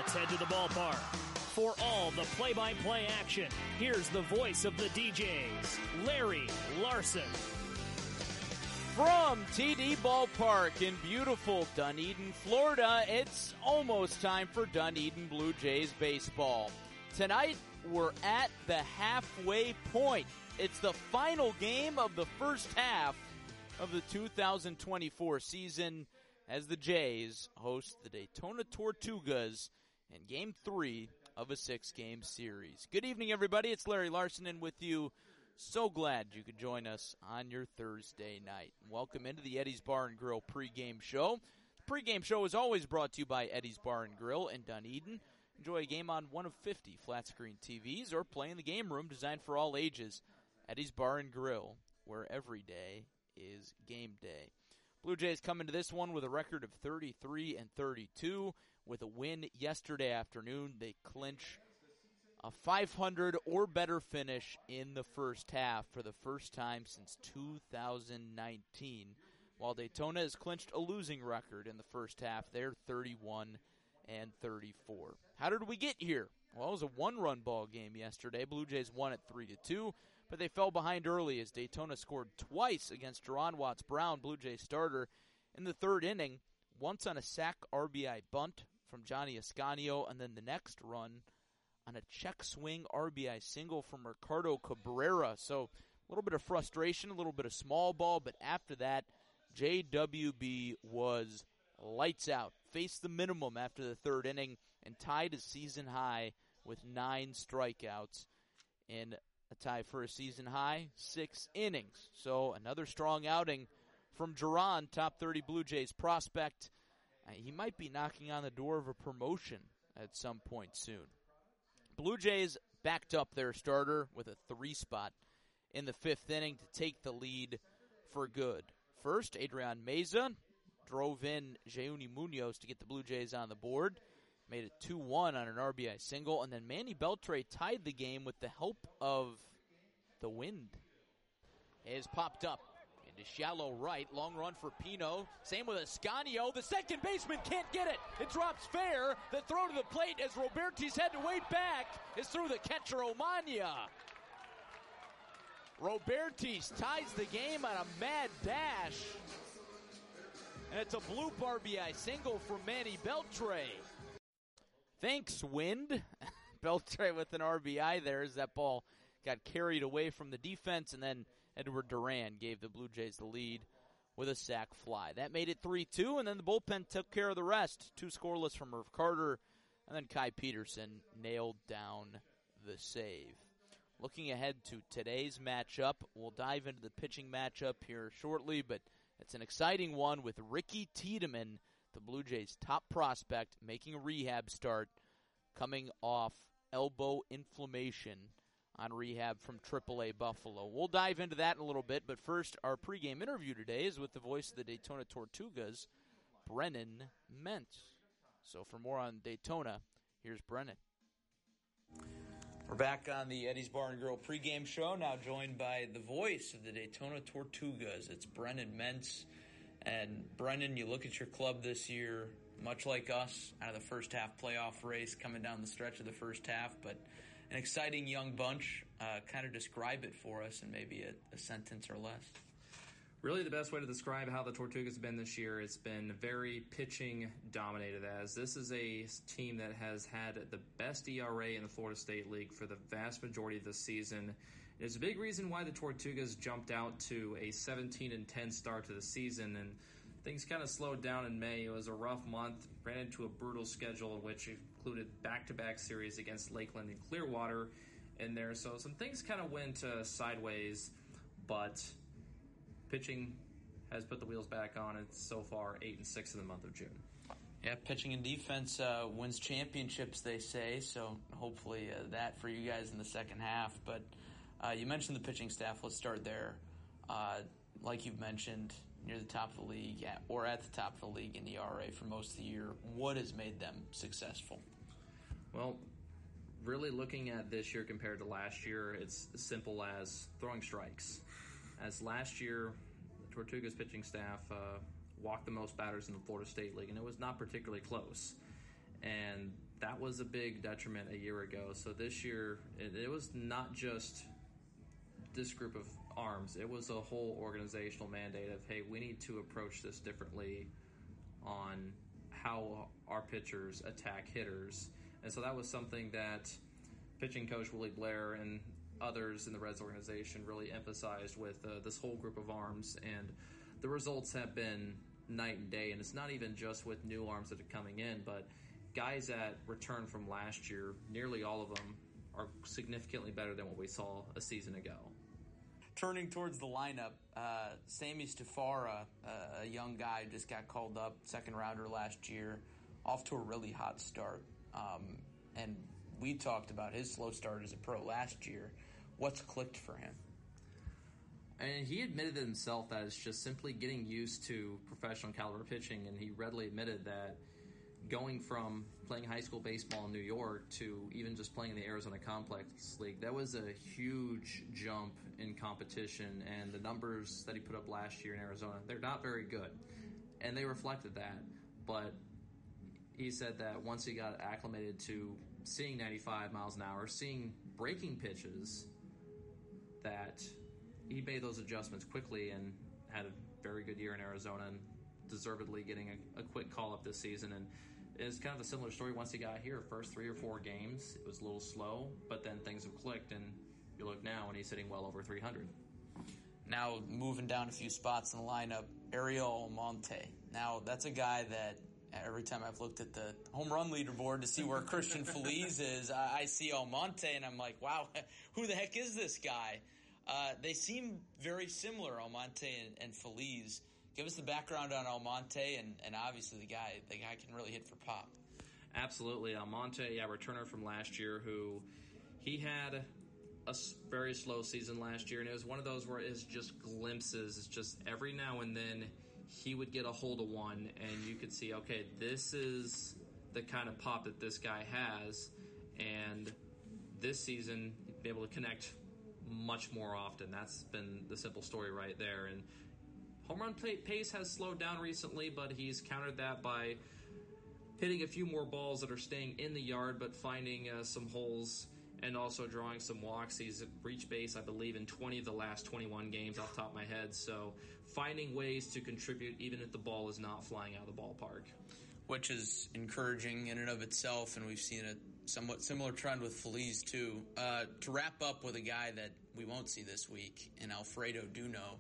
Let's head to the ballpark. For all the play-by-play action, here's the voice of the DJs, Larry Larson. From TD Ballpark in beautiful Dunedin, Florida, it's almost time for Dunedin Blue Jays baseball. Tonight, we're at the halfway point. It's the final game of the first half of the 2024 season as the Jays host the Daytona Tortugas in Game 3 of a 6-game series. Good evening, everybody. It's Larry Larson in with you. So glad you could join us on your Thursday night. Welcome into the Eddie's Bar and Grill pregame show. The pregame show is always brought to you by Eddie's Bar and Grill in Dunedin. Enjoy a game on one of 50 flat-screen TVs or play in the game room designed for all ages. Eddie's Bar and Grill, where every day is game day. Blue Jays come into this one with a record of 33-32. With a win yesterday afternoon, they clinch a 500 or better finish in the first half for the first time since 2019. While Daytona has clinched a losing record in the first half, they're 31-34. How did we get here? Well, it was a one-run ball game yesterday. Blue Jays won at 3-2, but they fell behind early as Daytona scored twice against Jerron Watts-Brown, Blue Jays starter, in the third inning, once on a sac RBI bunt from Johnny Ascanio, and then the next run on a check swing RBI single from Ricardo Cabrera. So a little bit of frustration, a little bit of small ball, but after that, JWB was lights out. Faced the minimum after the third inning and tied his season high with 9 strikeouts in a tie for a season high 6 innings. So another strong outing from Jerron, top 30 Blue Jays prospect. He might be knocking on the door of a promotion at some point soon. Blue Jays backed up their starter with a 3 spot in the 5th inning to take the lead for good. First, Adrian Meza drove in Jeuni Munoz to get the Blue Jays on the board. Made it 2-1 on an RBI single. And then Manny Beltre tied the game with the help of the wind. It has popped up into shallow right. Long run for Pino. Same with Ascanio. The second baseman can't get it. It drops fair. The throw to the plate as Roberti's head to way back is through the catcher Omania. Robertis ties the game on a mad dash. And it's a bloop RBI single from Manny Beltre. Thanks, wind. Beltre with an RBI there as that ball got carried away from the defense, and then Edward Duran gave the Blue Jays the lead with a sac fly. That made it 3-2, and then the bullpen took care of the rest. 2 scoreless from Merv Carter, and then Kai Peterson nailed down the save. Looking ahead to today's matchup, we'll dive into the pitching matchup here shortly, but it's an exciting one with Ricky Tiedemann, the Blue Jays' top prospect, making a rehab start, coming off elbow inflammation on rehab from AAA Buffalo. We'll dive into that in a little bit, but first, our pregame interview today is with the voice of the Daytona Tortugas, Brennan Mentz. So for more on Daytona, here's Brennan. We're back on the Eddie's Bar and Grill pregame show, now joined by the voice of the Daytona Tortugas. It's Brennan Mentz. And Brennan, you look at your club this year, much like us, out of the first half playoff race, coming down the stretch of the first half, but an exciting young bunch. Kind of describe it for us in maybe a sentence or less. Really the best way to describe how the Tortugas have been this year, it's been very pitching dominated, as this is a team that has had the best ERA in the Florida State League for the vast majority of the season. It's a big reason why the Tortugas jumped out to a 17-10 start to the season, and things kind of slowed down in May. It was a rough month, ran into a brutal schedule which included back-to-back series against Lakeland and Clearwater in there, so some things kind of went sideways, but pitching has put the wheels back on. It's so far 8-6 in the month of June. Yeah, pitching and defense wins championships, they say, so hopefully that for you guys in the second half. But you mentioned the pitching staff. Let's start there. Like you've mentioned, near the top of the league, or at the top of the league in ERA for most of the year. What has made them successful? Well, really looking at this year compared to last year, it's as simple as throwing strikes. As last year, the Tortugas pitching staff walked the most batters in the Florida State League, and it was not particularly close. And that was a big detriment a year ago. So this year, it was not just this group of arms. It was a whole organizational mandate of, hey, we need to approach this differently on how our pitchers attack hitters. And so that was something that pitching coach Willie Blair and others in the Reds organization really emphasized with this whole group of arms. And the results have been night and day. And it's not even just with new arms that are coming in, but guys that returned from last year, nearly all of them are significantly better than what we saw a season ago. Turning towards the lineup, Sammy Stafara, a young guy, just got called up, second rounder last year, off to a really hot start. And we talked about his slow start as a pro last year. What's clicked for him? And he admitted it himself that it's just simply getting used to professional caliber pitching, and he readily admitted that going from playing high school baseball in New York to even just playing in the Arizona Complex League, that was a huge jump in competition, and the numbers that he put up last year in Arizona, they're not very good, and they reflected that. But he said that once he got acclimated to seeing 95 miles an hour, seeing breaking pitches, that he made those adjustments quickly and had a very good year in Arizona and deservedly getting a quick call-up this season. And it's kind of a similar story once he got here. First 3 or 4 games, it was a little slow, but then things have clicked, and you look now and he's hitting well over 300. Now moving down a few spots in the lineup, Ariel Almonte. Now that's a guy that every time I've looked at the home run leaderboard to see where Christian Feliz is, I see Almonte and I'm like, wow, who the heck is this guy? They seem very similar, Almonte and Feliz. Give us the background on Almonte and obviously the guy can really hit for pop. Absolutely. Almonte, returner from last year, who he had a very slow season last year, and it was one of those where it's just glimpses. It's just every now and then he would get a hold of one, and you could see, okay, this is the kind of pop that this guy has, and this season he'd be able to connect much more often. That's been the simple story right there. And home run pace has slowed down recently, but he's countered that by hitting a few more balls that are staying in the yard, but finding some holes and also drawing some walks. He's reached base, I believe, in 20 of the last 21 games off the top of my head. So finding ways to contribute even if the ball is not flying out of the ballpark. Which is encouraging in and of itself, and we've seen a somewhat similar trend with Feliz too. To wrap up with a guy that we won't see this week, in Alfredo Duno,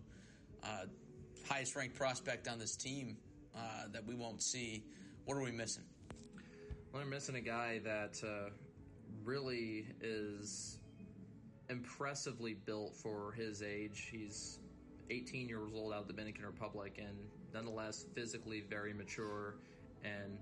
highest ranked prospect on this team that we won't see. What are we missing? Well, we're missing a guy that really is impressively built for his age. He's 18 years old out of the Dominican Republic, and nonetheless physically very mature. And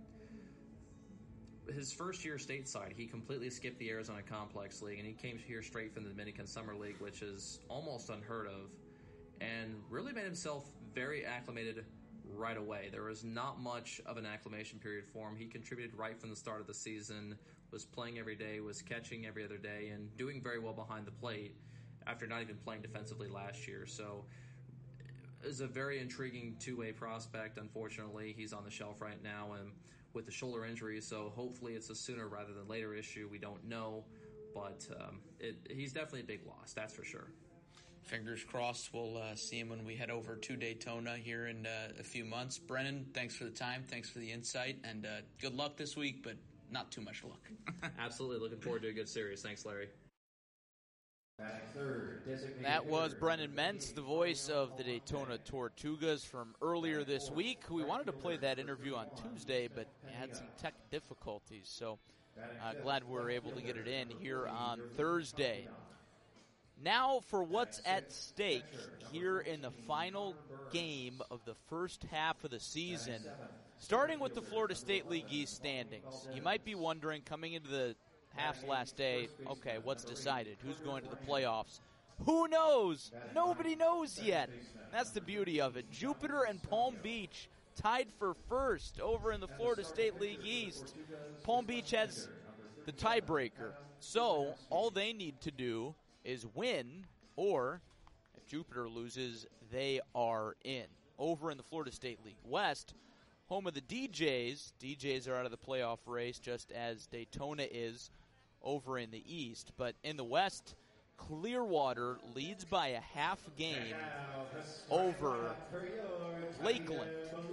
his first year stateside, he completely skipped the Arizona Complex League, and he came here straight from the Dominican Summer League, which is almost unheard of, and really made himself very acclimated right away. There was not much of an acclimation period for him. He contributed right from the start of the season, was playing every day, was catching every other day, and doing very well behind the plate after not even playing defensively last year. So is a very intriguing two-way prospect. Unfortunately, he's on the shelf right now and with the shoulder injury, so hopefully it's a sooner rather than later issue. We don't know, but he's definitely a big loss, that's for sure. Fingers crossed we'll see him when we head over to Daytona here in a few months. Brennan, thanks for the time, thanks for the insight, and good luck this week, but not too much luck. Absolutely, looking forward to a good series. Thanks, Larry. That was Brennan Mentz, the voice of the Daytona Tortugas from earlier this week. We wanted to play that interview on Tuesday, but had some tech difficulties, so glad we were able to get it in here on Thursday. Now for what's at stake here in the final game of the first half of the season, starting with the Florida State League East standings. You might be wondering, coming into the half's last day, okay, what's decided? Who's going to the playoffs? Who knows? Nobody knows yet. That's the beauty of it. Jupiter and Palm Beach tied for first over in the Florida State League East. Palm Beach has the tiebreaker, so all they need to do is win, or if Jupiter loses, they are in. Over in the Florida State League West, home of the DJs. DJs are out of the playoff race, just as Daytona is over in the East. But in the West, Clearwater leads by a half game over Lakeland.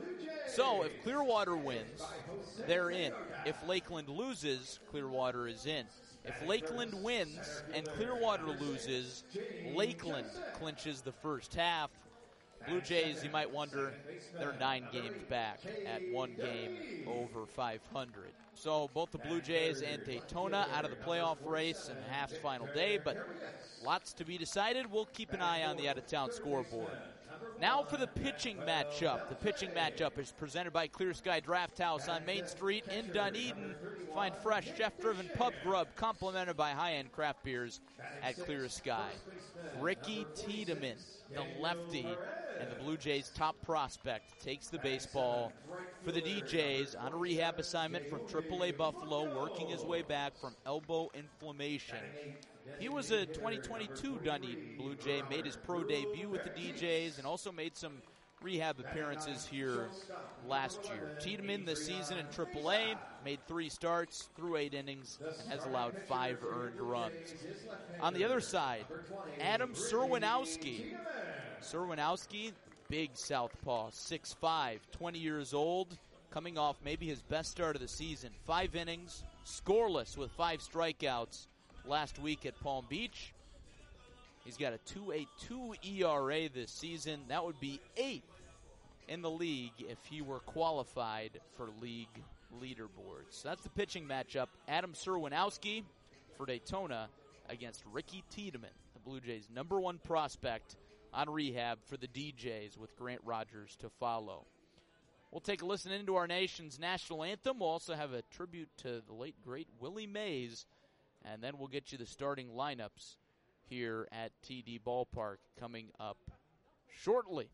So if Clearwater wins, they're in. If Lakeland loses, Clearwater is in. If Lakeland wins and Clearwater loses, Lakeland clinches the first half. Blue Jays, you might wonder, they're 9 games back at 1 game over 500. So both the Blue Jays and Daytona out of the playoff race in the half's final day, but lots to be decided. We'll keep an eye on the out-of-town scoreboard. Now for the pitching matchup. The pitching matchup is presented by Clear Sky Draft House on Main Street in Dunedin. Find fresh, chef-driven pub grub complimented by high-end craft beers at Clear Sky. Ricky Tiedemann, the lefty, and the Blue Jays' top prospect, takes the baseball for the DJs on a rehab assignment from AAA Buffalo, working his way back from elbow inflammation. He was a 2022 Dunedin Blue Jay, made his pro debut with the DJs, and also made some rehab appearances here last year. Tiedemann this season in AAA, made 3 starts, threw 8 innings, and has allowed 5 earned runs. On the other side, Adam Serwinowski. Serwinowski, big southpaw, 6'5", 20 years old, coming off maybe his best start of the season. 5 innings, scoreless with 5 strikeouts last week at Palm Beach. He's got a 2.82 ERA this season. That would be 8th in the league if he were qualified for league leaderboards. That's the pitching matchup. Adam Serwinowski for Daytona against Ricky Tiedemann, the Blue Jays' number 1 prospect on rehab for the DJs, with Grant Rogers to follow. We'll take a listen into our nation's national anthem. We'll also have a tribute to the late, great Willie Mays, and then we'll get you the starting lineups here at TD Ballpark coming up shortly.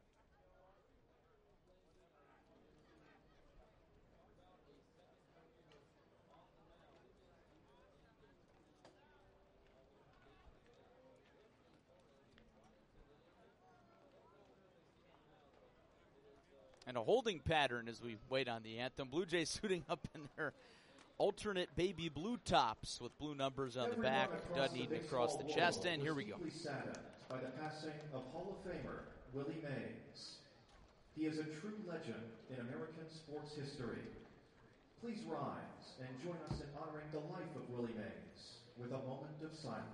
And a holding pattern as we wait on the anthem. Blue Jays suiting up in their alternate baby blue tops with blue numbers on the back, Dunedin across the chest, and here we go. By the passing of Hall of Famer Willie Mays. He is a true legend in American sports history. Please rise and join us in honoring the life of Willie Mays with a moment of silence.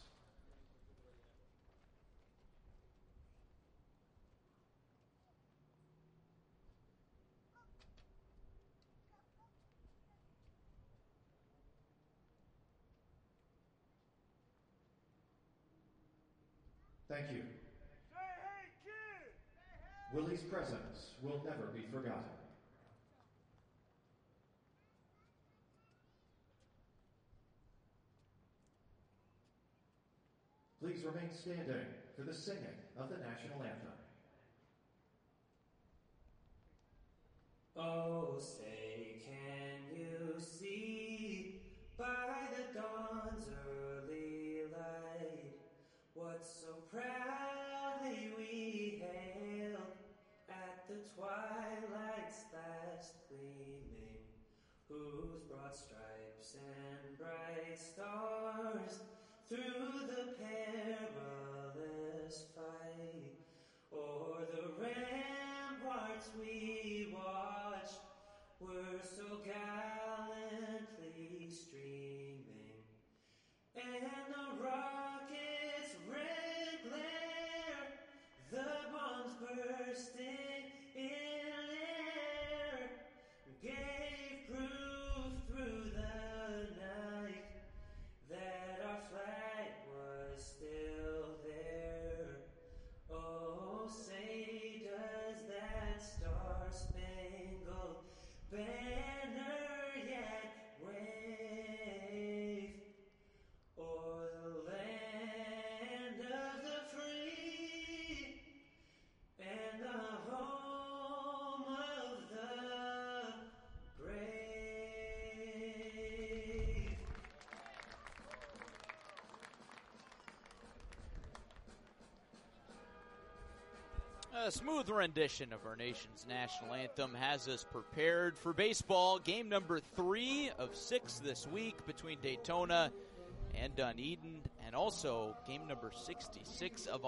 Thank you. Willie's presence will never be forgotten. Please remain standing for the singing of the national anthem. Oh, say, can you see by the dawn's early light what so proudly we hailed at the twilight's last gleaming, whose broad stripes and bright stars through the perilous fight o'er the ramparts we watched were so gallantly streaming, and the rocket's red glare, the bombs bursting in air, gave proof through the night that our flag was still there. Oh, say does that star-spangled A smooth rendition of our nation's national anthem has us prepared for baseball. Game number 3 of 6 this week between Daytona and Dunedin, and also game number 66 of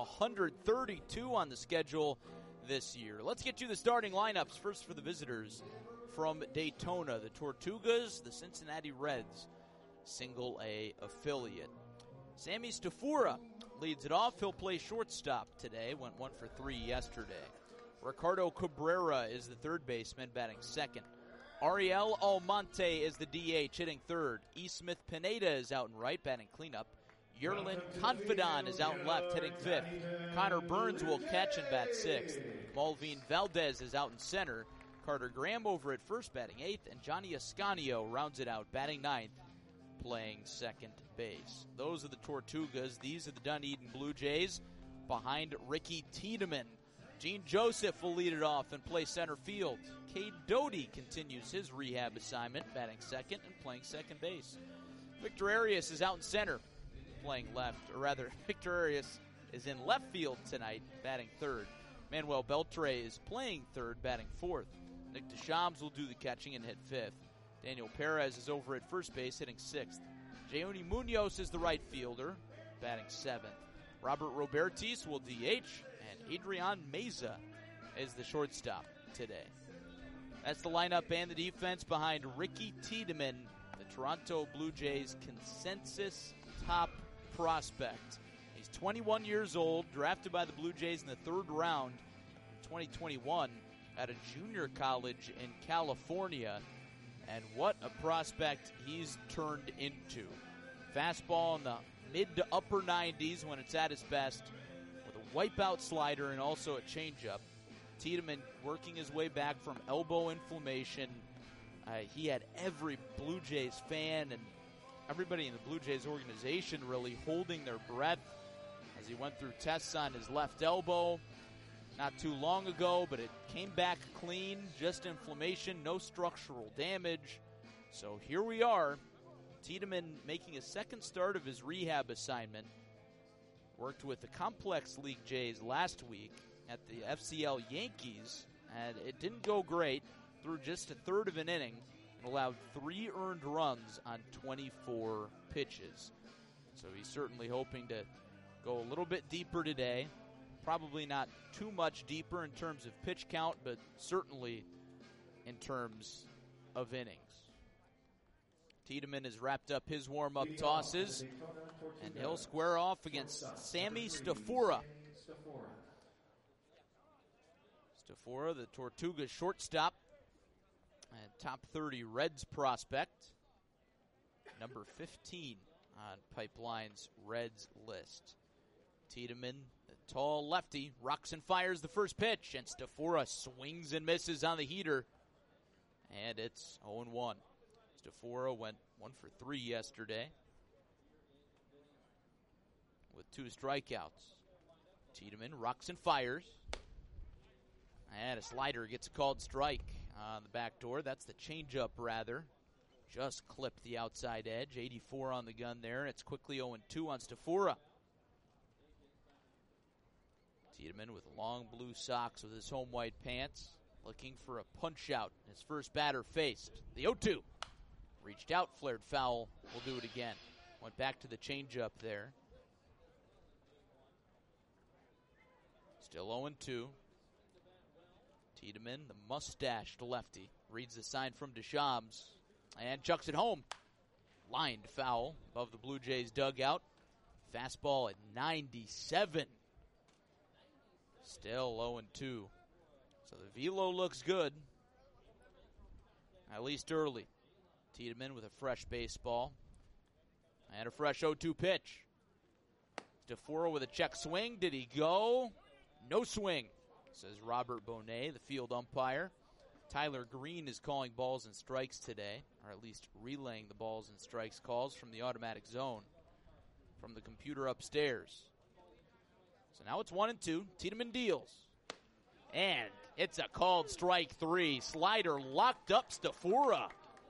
132 on the schedule this year. Let's get you the starting lineups. First for the visitors from Daytona, the Tortugas, the Cincinnati Reds, Single A affiliate. Sammy Stafura leads it off. He'll play shortstop today. Went 1 for 3 yesterday. Ricardo Cabrera is the third baseman, batting second. Ariel Almonte is the DH, hitting third. E. Smith Pineda is out in right, batting cleanup. Yerlin Confidant is out in left, hitting fifth. Connor Burns will catch and bat sixth. Malvin Valdez is out in center. Carter Graham over at first, batting eighth. And Johnny Ascanio rounds it out, batting ninth, playing second base. Those are the Tortugas. These are the Dunedin Blue Jays behind Ricky Tiedemann. Gene Joseph will lead it off and play center field. Cade Doty continues his rehab assignment, batting second and playing second base. Victor Arias is out in center, playing left, or rather, Victor Arias is in left field tonight, batting third. Manuel Beltre is playing third, batting fourth. Nick Deschamps will do the catching and hit fifth. Daniel Perez is over at first base, hitting sixth. Jayoni Munoz is the right fielder, batting seventh. Robert Robertis will DH, and Adrian Meza is the shortstop today. That's the lineup and the defense behind Ricky Tiedemann, the Toronto Blue Jays consensus top prospect. He's 21 years old, drafted by the Blue Jays in the third round in 2021 at a junior college in California. And what a prospect he's turned into. Fastball in the mid to upper 90s when it's at his best, with a wipeout slider and also a changeup. Tiedemann working his way back from elbow inflammation. He had every Blue Jays fan and everybody in the Blue Jays organization really holding their breath as he went through tests on his left elbow not too long ago, but it came back clean, just inflammation, no structural damage. So here we are. Tiedemann making a second start of his rehab assignment. Worked with the Complex League Jays last week at the FCL Yankees, and it didn't go great. Threw just a third of an inning and allowed 3 earned runs on 24 pitches. So he's certainly hoping to go a little bit deeper today. Probably not too much deeper in terms of pitch count, but certainly in terms of innings. Tiedemann has wrapped up his warm-up tosses, and he'll square off against Sammy Stafura. Stafura, the Tortuga shortstop, and top 30 Reds prospect, number 15 on Pipeline's Reds list. Tiedemann, the tall lefty, rocks and fires the first pitch, and Stafura swings and misses on the heater, and it's 0-1. Stafura went 1 for 3 yesterday with 2 strikeouts. Tiedemann rocks and fires, and a slider gets a called strike on the back door. That's the changeup, rather. Just clipped the outside edge. 84 on the gun there, and it's quickly 0-2 on Stafura. Tiedemann with long blue socks with his home white pants, looking for a punch out. His first batter faced the 0-2. Reached out, flared foul. We'll do it again. Went back to the changeup there. Still 0-2. Tiedemann, the mustached lefty, reads the sign from Deschamps and chucks it home. Lined foul above the Blue Jays dugout. Fastball at 97. Still 0-2. So the velo looks good, at least early. Tiedemann with a fresh baseball and a fresh 0-2 pitch. Stafura with a check swing. Did he go? No swing, says Robert Bonet, the field umpire. Tyler Green is calling balls and strikes today, or at least relaying the balls and strikes calls from the automatic zone from the computer upstairs. So now it's 1-2. Tiedemann deals. And it's a called strike 3. Slider locked up Stafura.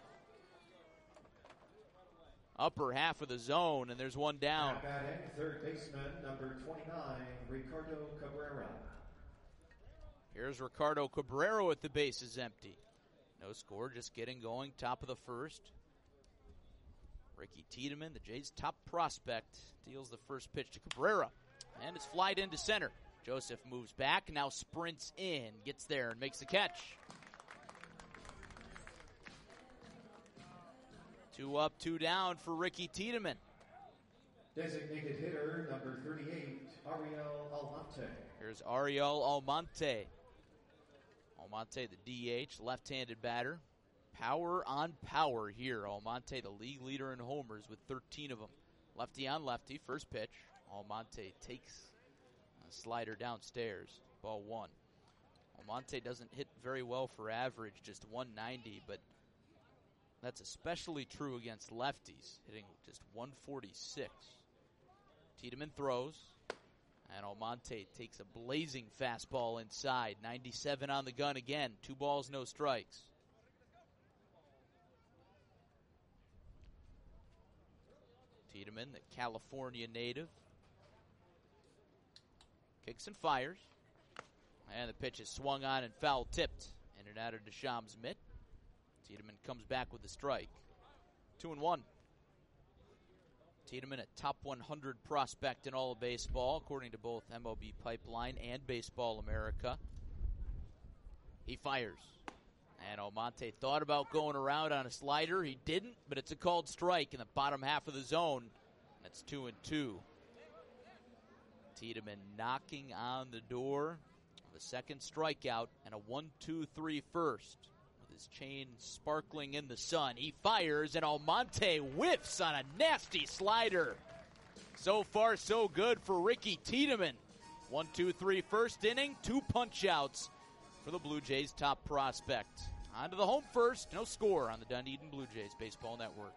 Upper half of the zone, and there's one down. Batting, third baseman, number 29, Ricardo Cabrera. Here's Ricardo Cabrera with the bases empty. No score, just getting going, top of the first. Ricky Tiedemann, the Jays' top prospect, deals the first pitch to Cabrera. And it's flied into center. Joseph moves back, now sprints in, gets there and makes the catch. 2 up, 2 down for Ricky Tiedemann. Designated hitter number 38, Ariel Almonte. Here's Ariel Almonte. Almonte, the DH, left-handed batter. Power on power here. Almonte, the league leader in homers with 13 of them. Lefty on lefty, first pitch. Almonte takes a slider downstairs. Ball 1. Almonte doesn't hit very well for average, just 190, but that's especially true against lefties, hitting just 146. Tiedemann throws, and Almonte takes a blazing fastball inside. 97 on the gun again. 2 balls, no strikes. Tiedemann, the California native, kicks and fires. And the pitch is swung on and foul tipped in and out of Desham's mitt. Tiedemann comes back with the strike. 2-1. Tiedemann, a top 100 prospect in all of baseball, according to both MLB Pipeline and Baseball America. He fires. And Almonte thought about going around on a slider. He didn't, but it's a called strike in the bottom half of the zone. That's 2-2. Tiedemann knocking on the door of a second strikeout and a 1-2-3 first. His chain sparkling in the sun. He fires, and Almonte whiffs on a nasty slider. So far, so good for Ricky Tiedemann. 1-2-3 first inning, 2 punch-outs for the Blue Jays' top prospect. On to the home first. No score on the Dunedin Blue Jays Baseball Network.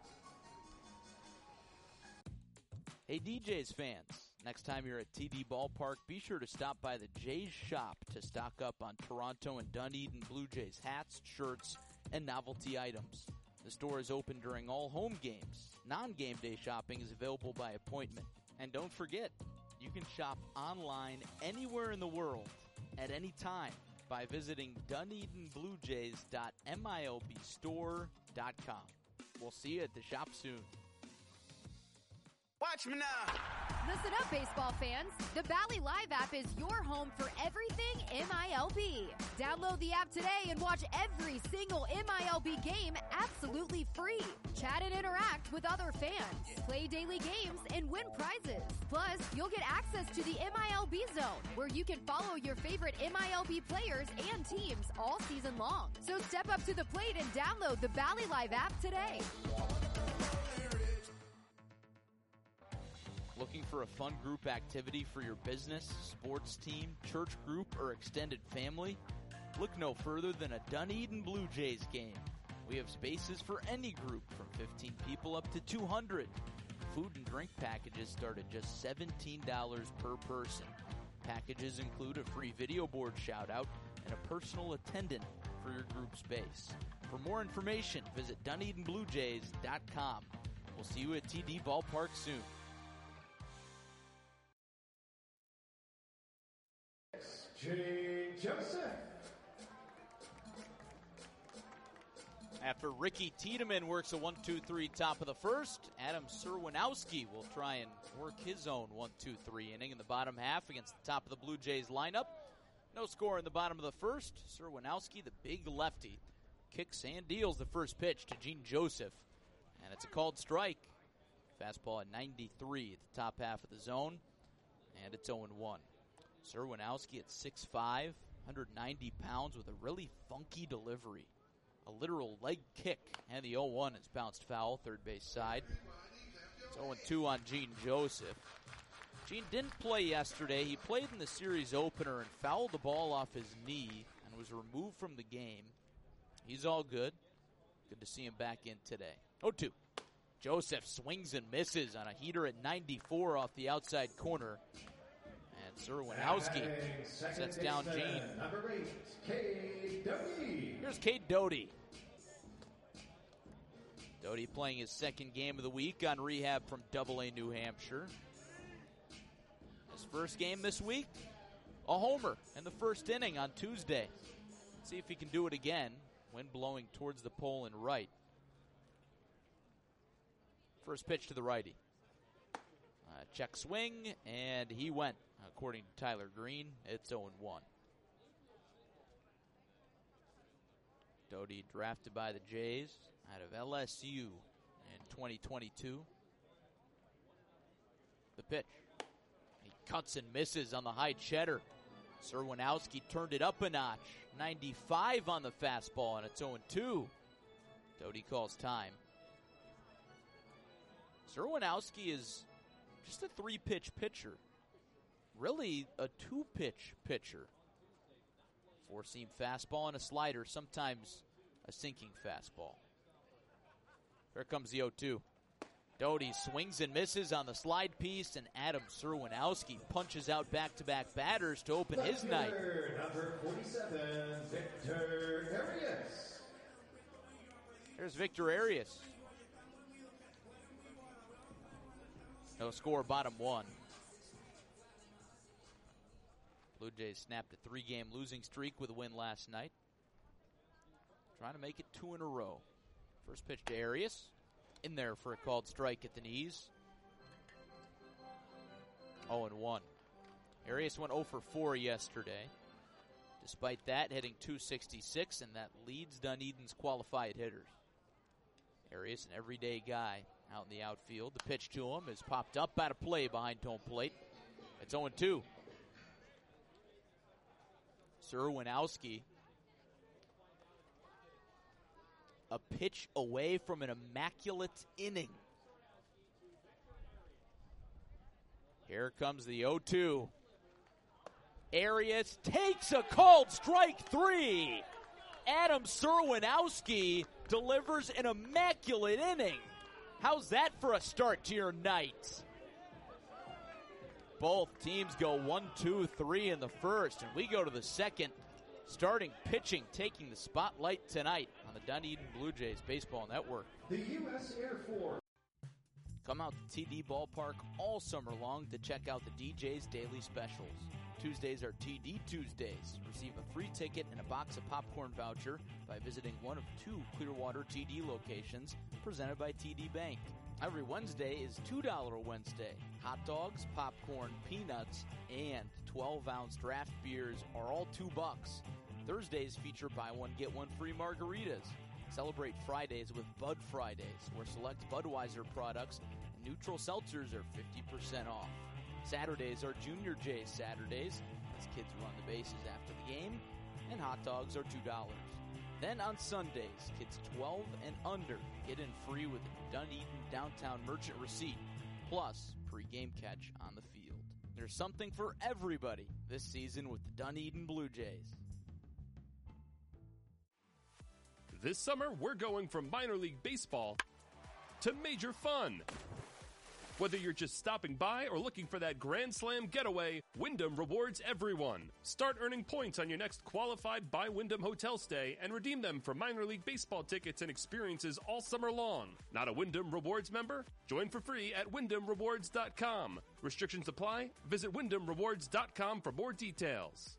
Hey, DJs fans. Next time you're at TD Ballpark, be sure to stop by the Jays shop to stock up on Toronto and Dunedin Blue Jays hats, shirts, and novelty items. The store is open during all home games. Non-game day shopping is available by appointment. And don't forget, you can shop online anywhere in the world at any time by visiting DunedinBlueJays.MILBstore.com. We'll see you at the shop soon. Watch me now. Listen up, baseball fans. The Bally Live app is your home for everything MILB. Download the app today and watch every single MILB game absolutely free. Chat and interact with other fans. Play daily games and win prizes. Plus, you'll get access to the MILB Zone, where you can follow your favorite MILB players and teams all season long. So step up to the plate and download the Bally Live app today. Looking for a fun group activity for your business, sports team, church group, or extended family? Look no further than a Dunedin Blue Jays game. We have spaces for any group from 15 people up to 200. Food and drink packages start at just $17 per person. Packages include a free video board shout-out and a personal attendant for your group space. For more information, visit DunedinBlueJays.com. We'll see you at TD Ballpark soon. Gene Joseph. After Ricky Tiedemann works a 1-2-3 top of the first, Adam Serwinowski will try and work his own 1-2-3 inning in the bottom half against the top of the Blue Jays lineup. No score in the bottom of the first. Serwinowski, the big lefty, kicks and deals the first pitch to Gene Joseph, and it's a called strike. Fastball at 93 at the top half of the zone, and it's 0-1. Serwinowski at 6'5", 190 pounds with a really funky delivery. A literal leg kick, and the 0-1 is bounced foul, third base side. It's 0-2 on Gene Joseph. Gene didn't play yesterday. He played in the series opener and fouled the ball off his knee and was removed from the game. He's all good. Good to see him back in today. 0-2. Joseph swings and misses on a heater at 94 off the outside corner. And Serwinowski sets down Gene. Number 8, Cade Doughty. Here's Cade Doughty. Doughty playing his second game of the week on rehab from AA New Hampshire. His first game this week, a homer in the first inning on Tuesday. See if he can do it again. Wind blowing towards the pole and right. First pitch to the righty. Check swing, and he went. According to Tyler Green, it's 0-1. Doty drafted by the Jays out of LSU in 2022. The pitch. He cuts and misses on the high cheddar. Serwinowski turned it up a notch. 95 on the fastball, and it's 0-2. Doty calls time. Serwinowski is just a 3-pitch pitcher. Really a 2-pitch pitcher. 4-seam fastball and a slider, sometimes a sinking fastball. Here comes the 0-2. Doty swings and misses on the slide piece, and Adam Serwinowski punches out back-to-back batters to open his night. Number 47, Victor Arias. There's Victor Arias. No score, bottom 1. Blue Jays snapped a 3-game losing streak with a win last night. Trying to make it 2 in a row. First pitch to Arias. In there for a called strike at the knees. 0-1. Arias went 0 for 4 yesterday. Despite that, hitting .266, and that leads Dunedin's qualified hitters. Arias, an everyday guy out in the outfield. The pitch to him is popped up out of play behind home plate. It's 0-2. Serwinowski, a pitch away from an immaculate inning. Here comes the 0-2. Arias takes a called strike 3. Adam Serwinowski delivers an immaculate inning. How's that for a start to your night? Both teams go 1, 2, 3 in the first, and we go to the second. Starting pitching, taking the spotlight tonight on the Dunedin Blue Jays Baseball Network. The U.S. Air Force. Come out to TD Ballpark all summer long to check out the DJ's daily specials. Tuesdays are TD Tuesdays. Receive a free ticket and a box of popcorn voucher by visiting one of 2 Clearwater TD locations presented by TD Bank. Every Wednesday is $2 Wednesday. Hot dogs, popcorn, peanuts, and 12-ounce draft beers are all $2. Thursdays feature buy one, get one free margaritas. Celebrate Fridays with Bud Fridays, where select Budweiser products and neutral seltzers are 50% off. Saturdays are Junior Jays Saturdays, as kids run the bases after the game, and hot dogs are $2. Then on Sundays, kids 12 and under get in free with a Dunedin Downtown Merchant receipt, plus pre-game catch on the field. There's something for everybody this season with the Dunedin Blue Jays. This summer, we're going from minor league baseball to major fun. Whether you're just stopping by or looking for that Grand Slam getaway, Wyndham rewards everyone. Start earning points on your next qualified by Wyndham hotel stay and redeem them for minor league baseball tickets and experiences all summer long. Not a Wyndham Rewards member? Join for free at WyndhamRewards.com. Restrictions apply. Visit WyndhamRewards.com for more details.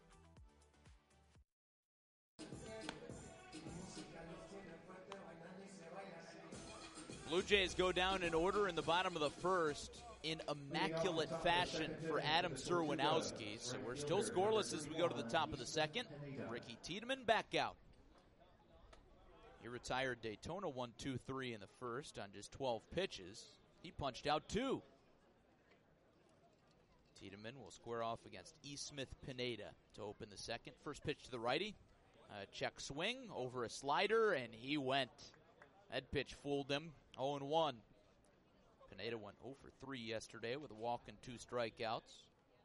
Blue Jays go down in order in the bottom of the first in immaculate fashion for Adam Serwinowski. So we're still scoreless as we go to the top of the second. Ricky Tiedemann back out. He retired Daytona 1-2-3 in the first on just 12 pitches. He punched out 2. Tiedemann will square off against E. Smith Pineda to open the second. First pitch to the righty. Check swing over a slider, and he went. That pitch fooled him. 0-1. Pineda went 0 for 3 yesterday with a walk and 2 strikeouts.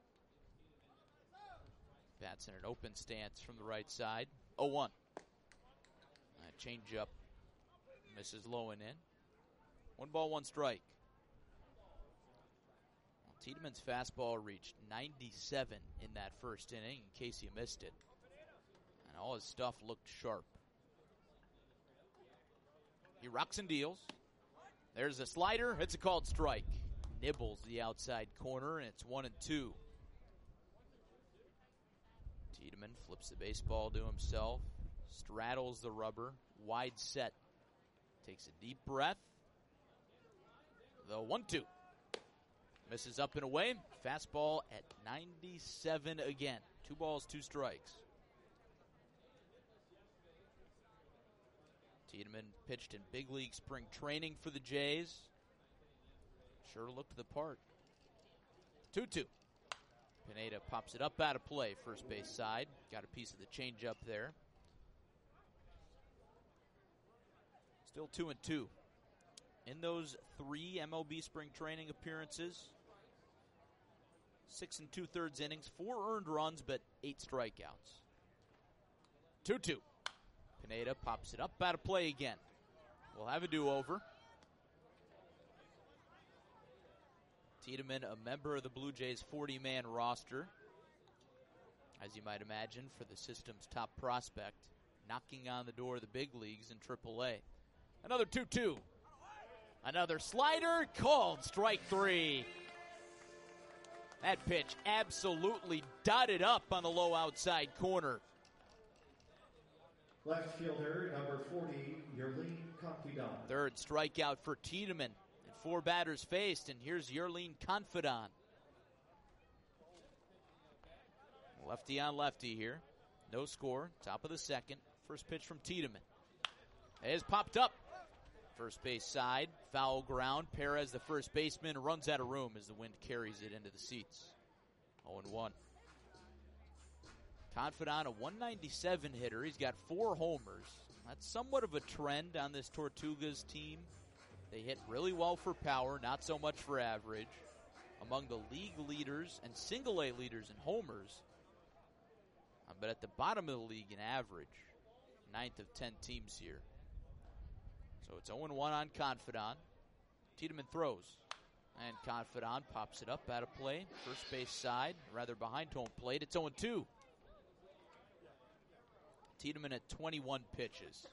Bats in an open stance from the right side. 0-1. Change up. Misses low and in. 1 ball, 1 strike. Well, Tiedemann's fastball reached 97 in that first inning in case you missed it. And all his stuff looked sharp. He rocks and deals. There's a slider. It's a called strike. Nibbles the outside corner, and it's 1-2. Tiedemann flips the baseball to himself, straddles the rubber, wide set. Takes a deep breath. The 1-2. Misses up and away. Fastball at 97 again. 2 balls, 2 strikes. Tiedemann pitched in big league spring training for the Jays. Sure looked the part. 2-2. Pineda pops it up out of play, first base side. Got a piece of the changeup there. Still 2-2. In those 3 MLB spring training appearances, 6 2/3 innings, 4 earned runs, but 8 strikeouts. 2-2. Pineda pops it up out of play again. We'll have a do-over. Tiedemann, a member of the Blue Jays 40-man roster, as you might imagine, for the system's top prospect, knocking on the door of the big leagues in AAA. Another 2-2. Another slider, called strike 3. That pitch absolutely dotted up on the low outside corner. Left fielder, number 40, Yerlin Confidant. Third strikeout for Tiedemann. And 4 batters faced, and here's Yerlin Confidant. Lefty on lefty here. No score. Top of the second. First pitch from Tiedemann. It is popped up. First base side. Foul ground. Perez, the first baseman, runs out of room as the wind carries it into the seats. 0-1. Confidant, a 197 hitter. He's got 4 homers. That's somewhat of a trend on this Tortugas team. They hit really well for power, not so much for average. Among the league leaders and single-A leaders in homers, but at the bottom of the league in average. 9th of 10 teams here. So it's 0-1 on Confidant. Tiedemann throws. And Confidant pops it up out of play. First base side, rather behind home plate. It's 0-2. Tiedemann at 21 pitches.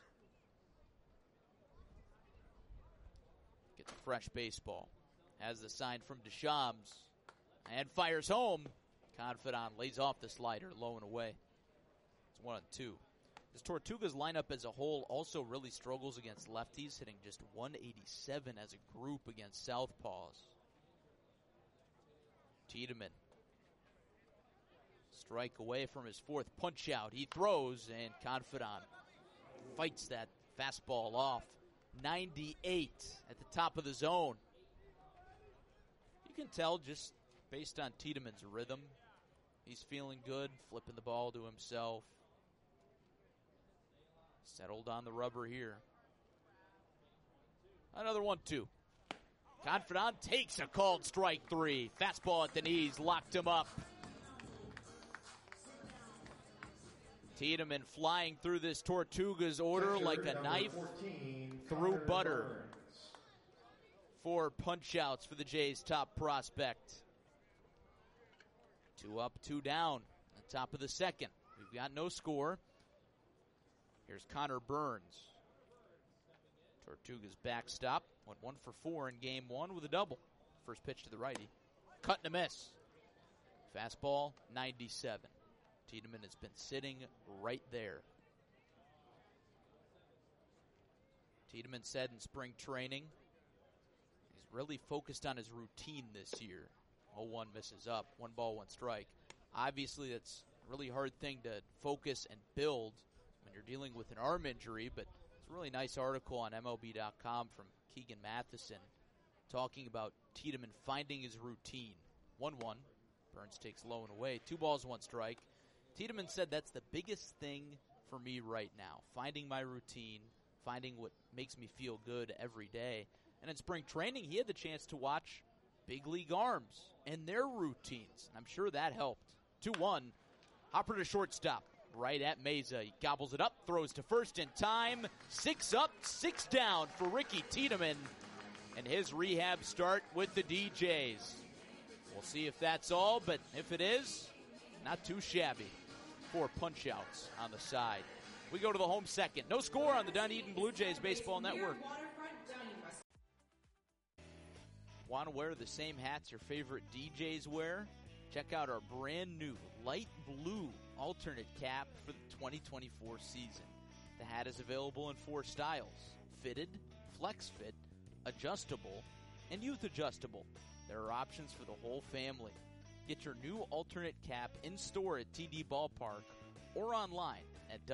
Gets a fresh baseball. Has the sign from Deschamps. And fires home. Confidant lays off the slider, low and away. It's 1-2. This Tortugas lineup as a whole also really struggles against lefties, hitting just 187 as a group against southpaws. Tiedemann. Strike away from his 4th punch out. He throws, and Confidant fights that fastball off. 98 at the top of the zone. You can tell just based on Tiedemann's rhythm. He's feeling good, flipping the ball to himself. Settled on the rubber here. Another 1-2. Confidant takes a called strike 3. Fastball at the knees, locked him up. Tiedemann flying through this Tortugas order like a knife 14, through Connor butter. Burns. 4 punch-outs for the Jays' top prospect. 2 up, 2 down. At the top of the second. We've got no score. Here's Connor Burns. Tortugas backstop. Went 1 for 4 in game 1 with a double. First pitch to the righty. Cut and a miss. Fastball, 97. Tiedemann has been sitting right there. Tiedemann said in spring training, he's really focused on his routine this year. 0-1 misses up. 1 ball, 1 strike. Obviously, that's a really hard thing to focus and build when you're dealing with an arm injury, but it's a really nice article on MLB.com from Keegan Matheson talking about Tiedemann finding his routine. 1-1. Burns takes low and away. 2 balls, 1 strike. Tiedemann said that's the biggest thing for me right now, finding my routine, finding what makes me feel good every day. And in spring training, he had the chance to watch big league arms and their routines. I'm sure that helped. 2-1. Hopper to shortstop. Right at Meza. He gobbles it up, throws to first in time. 6 up, 6 down for Ricky Tiedemann and his rehab start with the DJs. We'll see if that's all, but if it is, not too shabby. 4 punch-outs on the side. We go to the home second. No score on the Dunedin Blue Jays Baseball Network. Want to wear the same hats your favorite DJs wear? Check out our brand new light blue alternate cap for the 2024 season. The hat is available in 4 styles: fitted, flex fit, adjustable, and youth adjustable. There are options for the whole family. Get your new alternate cap in store at TD Ballpark or online at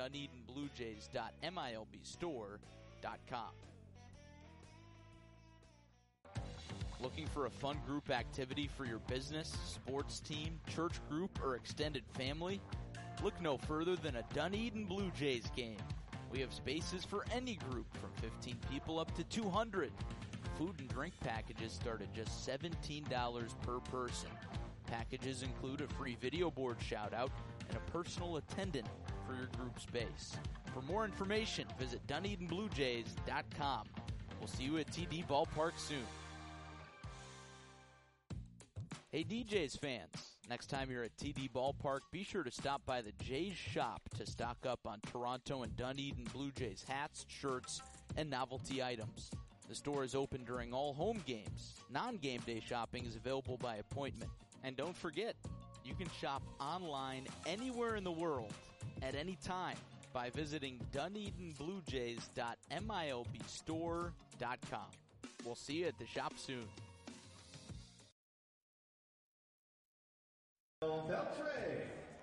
DunedinBlueJays.milbstore.com. Looking for a fun group activity for your business, sports team, church group, or extended family? Look no further than a Dunedin Blue Jays game. We have spaces for any group from 15 people up to 200. Food and drink packages start at just $17 per person. Packages include a free video board shout-out and a personal attendant for your group space. For more information, visit DunedinBlueJays.com. We'll see you at TD Ballpark soon. Hey DJs fans, next time you're at TD Ballpark, be sure to stop by the Jays shop to stock up on Toronto and Dunedin Blue Jays hats, shirts, and novelty items. The store is open during all home games. Non-game day shopping is available by appointment. And don't forget, you can shop online anywhere in the world at any time by visiting DunedinBlueJays.milbstore.com. We'll see you at the shop soon. Beltre.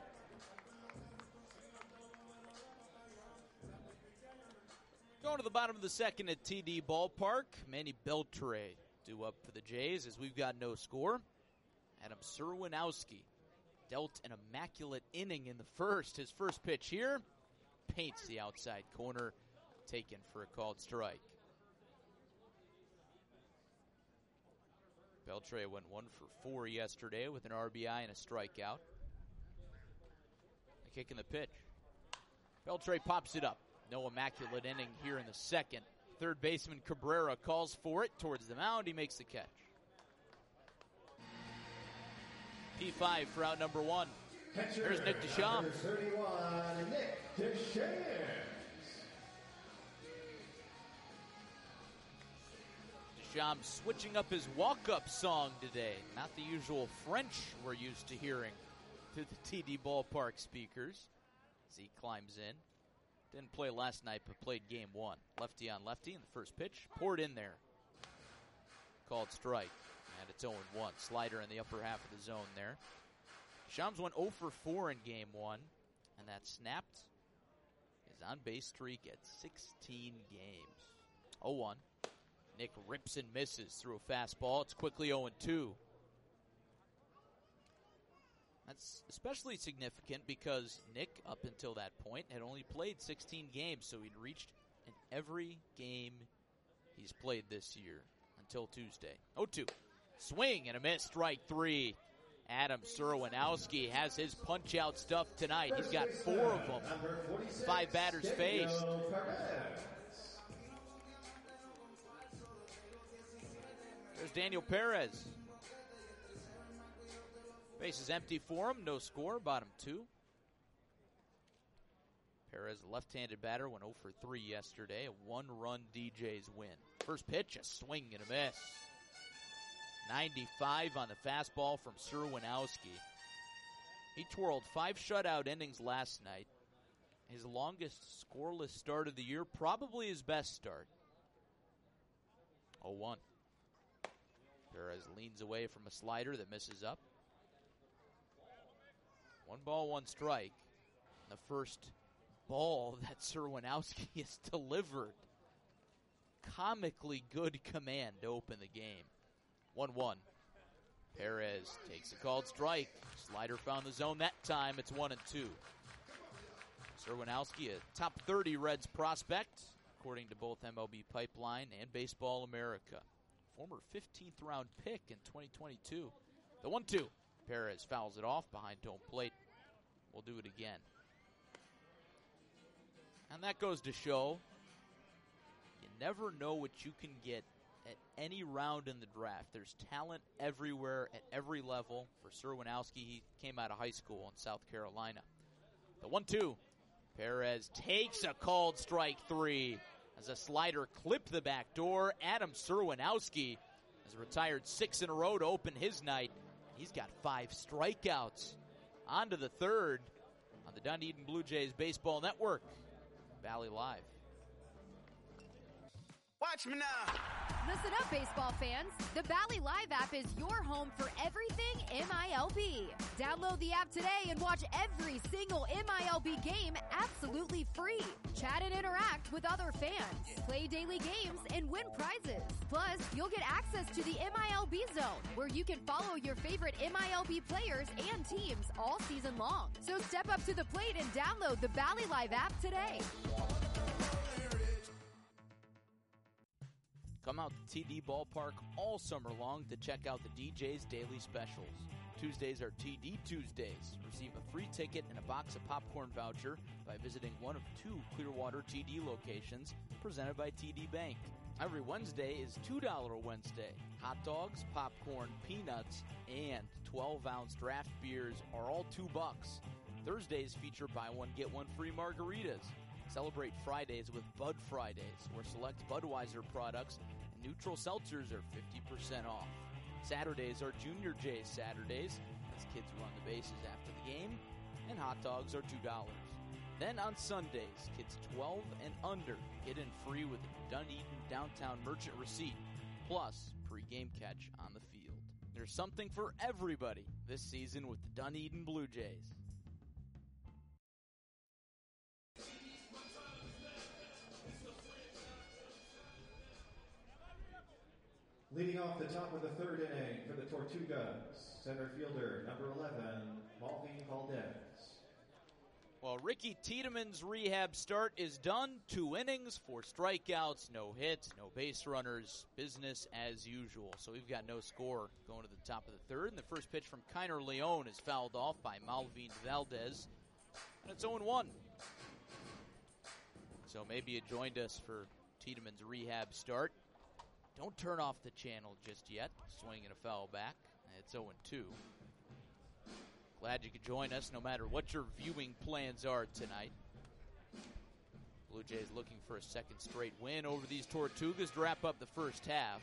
Going to the bottom of the second at TD Ballpark, Manny Beltre due up for the Jays as we've got no score. Adam Serwinowski dealt an immaculate inning in the first. His first pitch here paints the outside corner, taken for a called strike. Beltre went 1 for 4 yesterday with an RBI and a strikeout. The kick in the pitch. Beltre pops it up. No immaculate inning here in the second. Third baseman Cabrera calls for it towards the mound. He makes the catch. P5 for out number 1. Here's Nick Deschamps. 31, Nick Deschamps. Deschamps switching up his walk-up song today. Not the usual French we're used to hearing through the TD Ballpark speakers as he climbs in. Didn't play last night, but played game 1. Lefty on lefty in the first pitch. Poured in there. Called strike. And it's 0-1. Slider in the upper half of the zone there. Deschamps went 0 for 4 in game 1. And that snapped his on-base streak at 16 games. 0-1. Nick rips and misses through a fastball. It's quickly 0-2. That's especially significant because Nick, up until that point, had only played 16 games, so he'd reached in every game he's played this year until Tuesday. 0-2. Swing and a miss, strike 3. Adam Serwinowski has his punch-out stuff tonight. He's got 4 of them. 5 batters faced. There's Daniel Perez. Base is empty for him. No score. Bottom 2. Perez, a left-handed batter, went 0 for 3 yesterday. A 1-run DJs win. First pitch, a swing and a miss. 95 on the fastball from Serwinowski. He twirled 5 shutout innings last night. His longest scoreless start of the year, probably his best start. 0-1. Perez leans away from a slider that misses up. 1 ball, 1 strike. The first ball that Serwinowski has delivered. Comically good command to open the game. 1-1. Perez takes a called strike. Slider found the zone that time. It's 1-2. Serwinowski, a top 30 Reds prospect, according to both MLB Pipeline and Baseball America. Former 15th round pick in 2022. The 1-2. Perez fouls it off behind home plate. We'll do it again. And that goes to show you never know what you can get at any round in the draft. There's talent everywhere at every level. For Serwinowski, he came out of high school in South Carolina. The 1-2. Perez takes a called strike 3 as a slider clipped the back door. Adam Serwinowski has retired 6 in a row to open his night. He's got 5 strikeouts. On to the third. On the Dunedin Blue Jays Baseball Network. Valley Live. Watch me now. Listen up, baseball fans. The Valley Live app is your home for everything MILB. Download the app today and watch every single MILB game absolutely free. Chat and interact with other fans. Play daily games and win prizes. Plus, you'll get access to the MILB Zone, where you can follow your favorite MILB players and teams all season long. So step up to the plate and download the Valley Live app today. Come out to TD Ballpark all summer long to check out the DJ's daily specials. Tuesdays are TD Tuesdays. Receive a free ticket and a box of popcorn voucher by visiting one of 2 Clearwater TD locations presented by TD Bank. Every Wednesday is $2 Wednesday. Hot dogs, popcorn, peanuts, and 12-ounce draft beers are all $2. Thursdays feature buy one, get one free margaritas. Celebrate Fridays with Bud Fridays, where select Budweiser products and neutral seltzers are 50% off. Saturdays are Junior J's Saturdays, as kids run the bases after the game, and hot dogs are $2. Then on Sundays, kids 12 and under get in free with a Dunedin Downtown Merchant receipt, plus pre-game catch on the field. There's something for everybody this season with the Dunedin Blue Jays. Leading off the top of the third inning for the Tortugas, center fielder, number 11, Malvin Valdez. Well, Ricky Tiedemann's rehab start is done. 2 innings, 4 strikeouts, no hits, no base runners, business as usual. So we've got no score going to the top of the third. And the first pitch from Kiner Leon is fouled off by Malvin Valdez. And it's 0-1. So maybe you joined us for Tiedemann's rehab start. Don't turn off the channel just yet. Swinging a foul back. It's 0-2. Glad you could join us no matter what your viewing plans are tonight. Blue Jays looking for a second straight win over these Tortugas to wrap up the first half.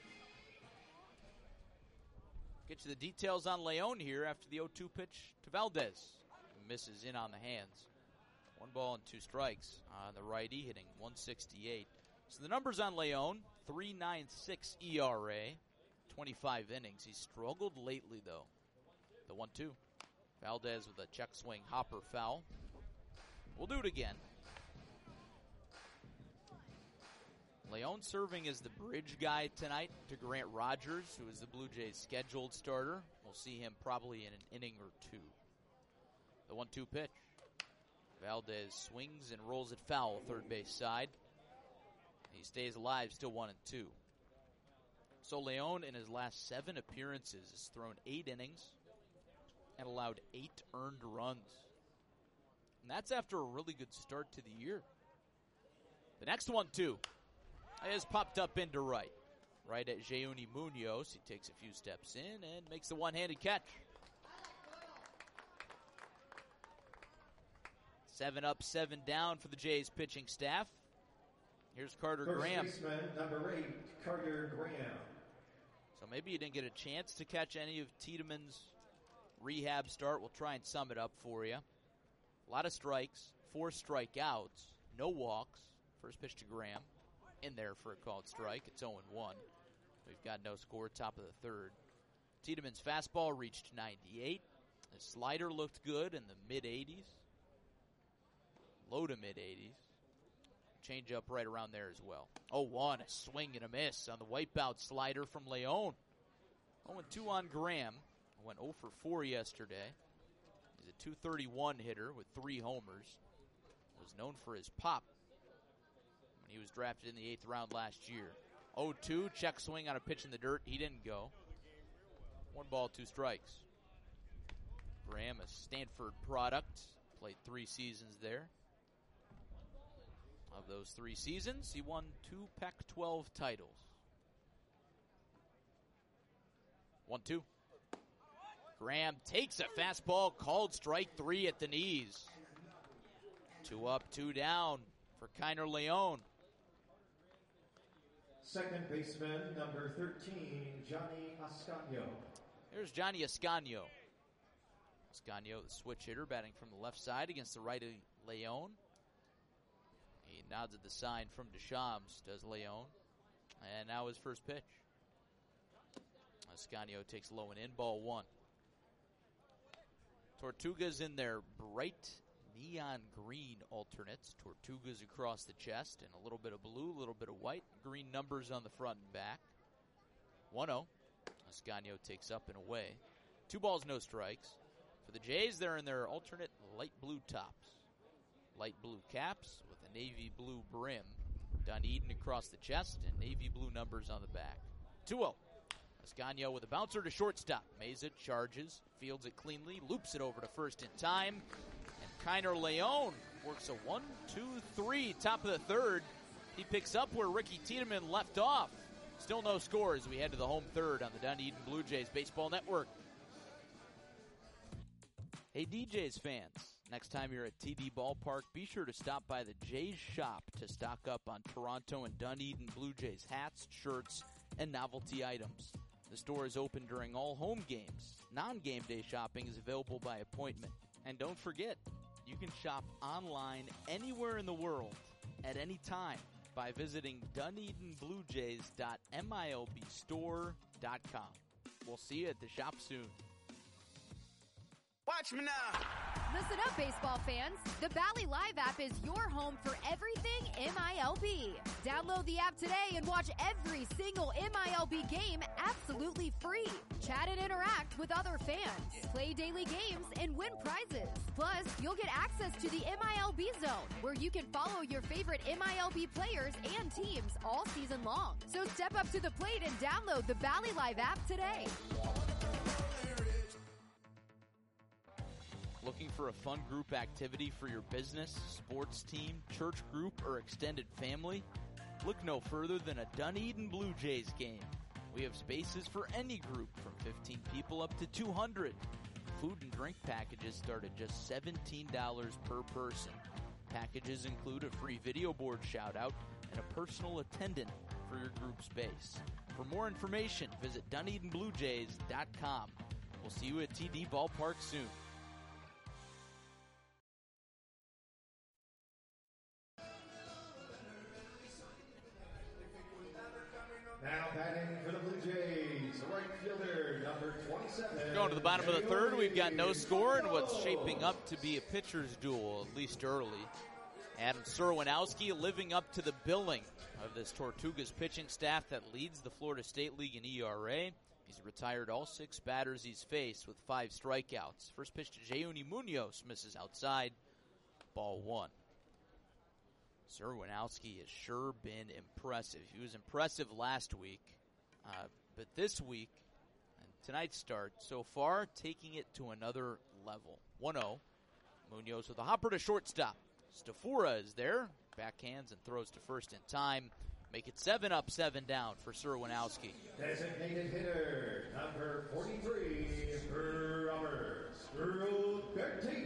Get you the details on Leon here after the 0-2 pitch to Valdez. He misses in on the hands. 1 ball and 2 strikes on the righty, hitting 168. So the numbers on Leon, 3.96 ERA, 25 innings. He's struggled lately, though. The 1-2. Valdez with a check swing hopper foul. We'll do it again. Leon serving as the bridge guy tonight to Grant Rogers, who is the Blue Jays' scheduled starter. We'll see him probably in an inning or 2. The 1-2 pitch. Valdez swings and rolls it foul, third base side. He stays alive, still 1-2. So Leon, in his last 7 appearances, has thrown 8 innings and allowed 8 earned runs. And that's after a really good start to the year. The next 1-2 is popped up into right. Right at Jeuni Munoz. He takes a few steps in and makes the one-handed catch. 7 up, 7 down for the Jays pitching staff. Here's Carter Graham. First baseman, number 8, Carter Graham. So maybe you didn't get a chance to catch any of Tiedemann's rehab start. We'll try and sum it up for you. A lot of strikes, 4 strikeouts, no walks. First pitch to Graham. In there for a called strike. It's 0-1. We've got no score, top of the third. Tiedemann's fastball reached 98. His slider looked good in the mid-80s. Low to mid-80s. Change up right around there as well. 0-1, a swing and a miss on the wipeout slider from Leon. 0-2 on Graham. Went 0 for 4 yesterday. He's a .231 hitter with 3 homers. Was known for his pop when he was drafted in the 8th round last year. 0-2, check swing on a pitch in the dirt. He didn't go. 1 ball, 2 strikes. Graham, a Stanford product. Played 3 seasons there. Of those 3 seasons, he won 2 Pac-12 titles. 1-2. Graham takes a fastball, called strike 3 at the knees. 2 up, 2 down for Kiner Leon. Second baseman, number 13, Johnny Ascanio. Here's Johnny Ascanio. Ascanio, the switch hitter, batting from the left side against the righty Leon. He nods at the sign from Deschamps, does Leon. And now his first pitch. Ascanio takes low and in, ball 1. Tortugas in their bright neon green alternates. Tortugas across the chest and a little bit of blue, a little bit of white. Green numbers on the front and back. 1-0. Ascanio takes up and away. 2 balls, no strikes. For the Jays, they're in their alternate light blue tops. Light blue caps with a navy blue brim. Dunedin across the chest and navy blue numbers on the back. 2-0. Ascanio with a bouncer to shortstop. Meza charges, fields it cleanly, loops it over to first in time. And Kiner Leon works a 1-2-3, top of the third. He picks up where Ricky Tiedemann left off. Still no score as we head to the home third on the Dunedin Blue Jays Baseball Network. Hey DJs fans, next time you're at TD Ballpark, be sure to stop by the Jays shop to stock up on Toronto and Dunedin Blue Jays hats, shirts, and novelty items. The store is open during all home games. Non-game day shopping is available by appointment. And don't forget, you can shop online anywhere in the world at any time by visiting DunedinBlueJays.milbstore.com. We'll see you at the shop soon. Watch me now. Listen up, baseball fans. The Bally Live app is your home for everything MILB. Download the app today and watch every single MILB game absolutely free. Chat and interact with other fans. Play daily games and win prizes. Plus, you'll get access to the MILB Zone, where you can follow your favorite MILB players and teams all season long. So step up to the plate and download the Bally Live app today. Looking for a fun group activity for your business, sports team, church group, or extended family? Look no further than a Dunedin Blue Jays game. We have spaces for any group from 15 people up to 200. Food and drink packages start at just $17 per person. Packages include a free video board shout-out and a personal attendant for your group space. For more information, visit DunedinBlueJays.com. We'll see you at TD Ballpark soon. Now batting for the Blue Jays, right fielder, number 27. Going to the bottom of the third, we've got no score and what's shaping up to be a pitcher's duel, at least early. Adam Serwinowski living up to the billing of this Tortugas pitching staff that leads the Florida State League in ERA. He's retired all 6 batters he's faced with 5 strikeouts. First pitch to Jayuni Munoz, misses outside, ball 1. Serwinowski has sure been impressive. He was impressive last week, but this week, and tonight's start, so far, taking it to another level. 1-0. Munoz with a hopper to shortstop. Stafura is there, backhands and throws to first in time. Make it 7 up, 7 down for Serwinowski. Designated hitter, number 43, Robert Robertis.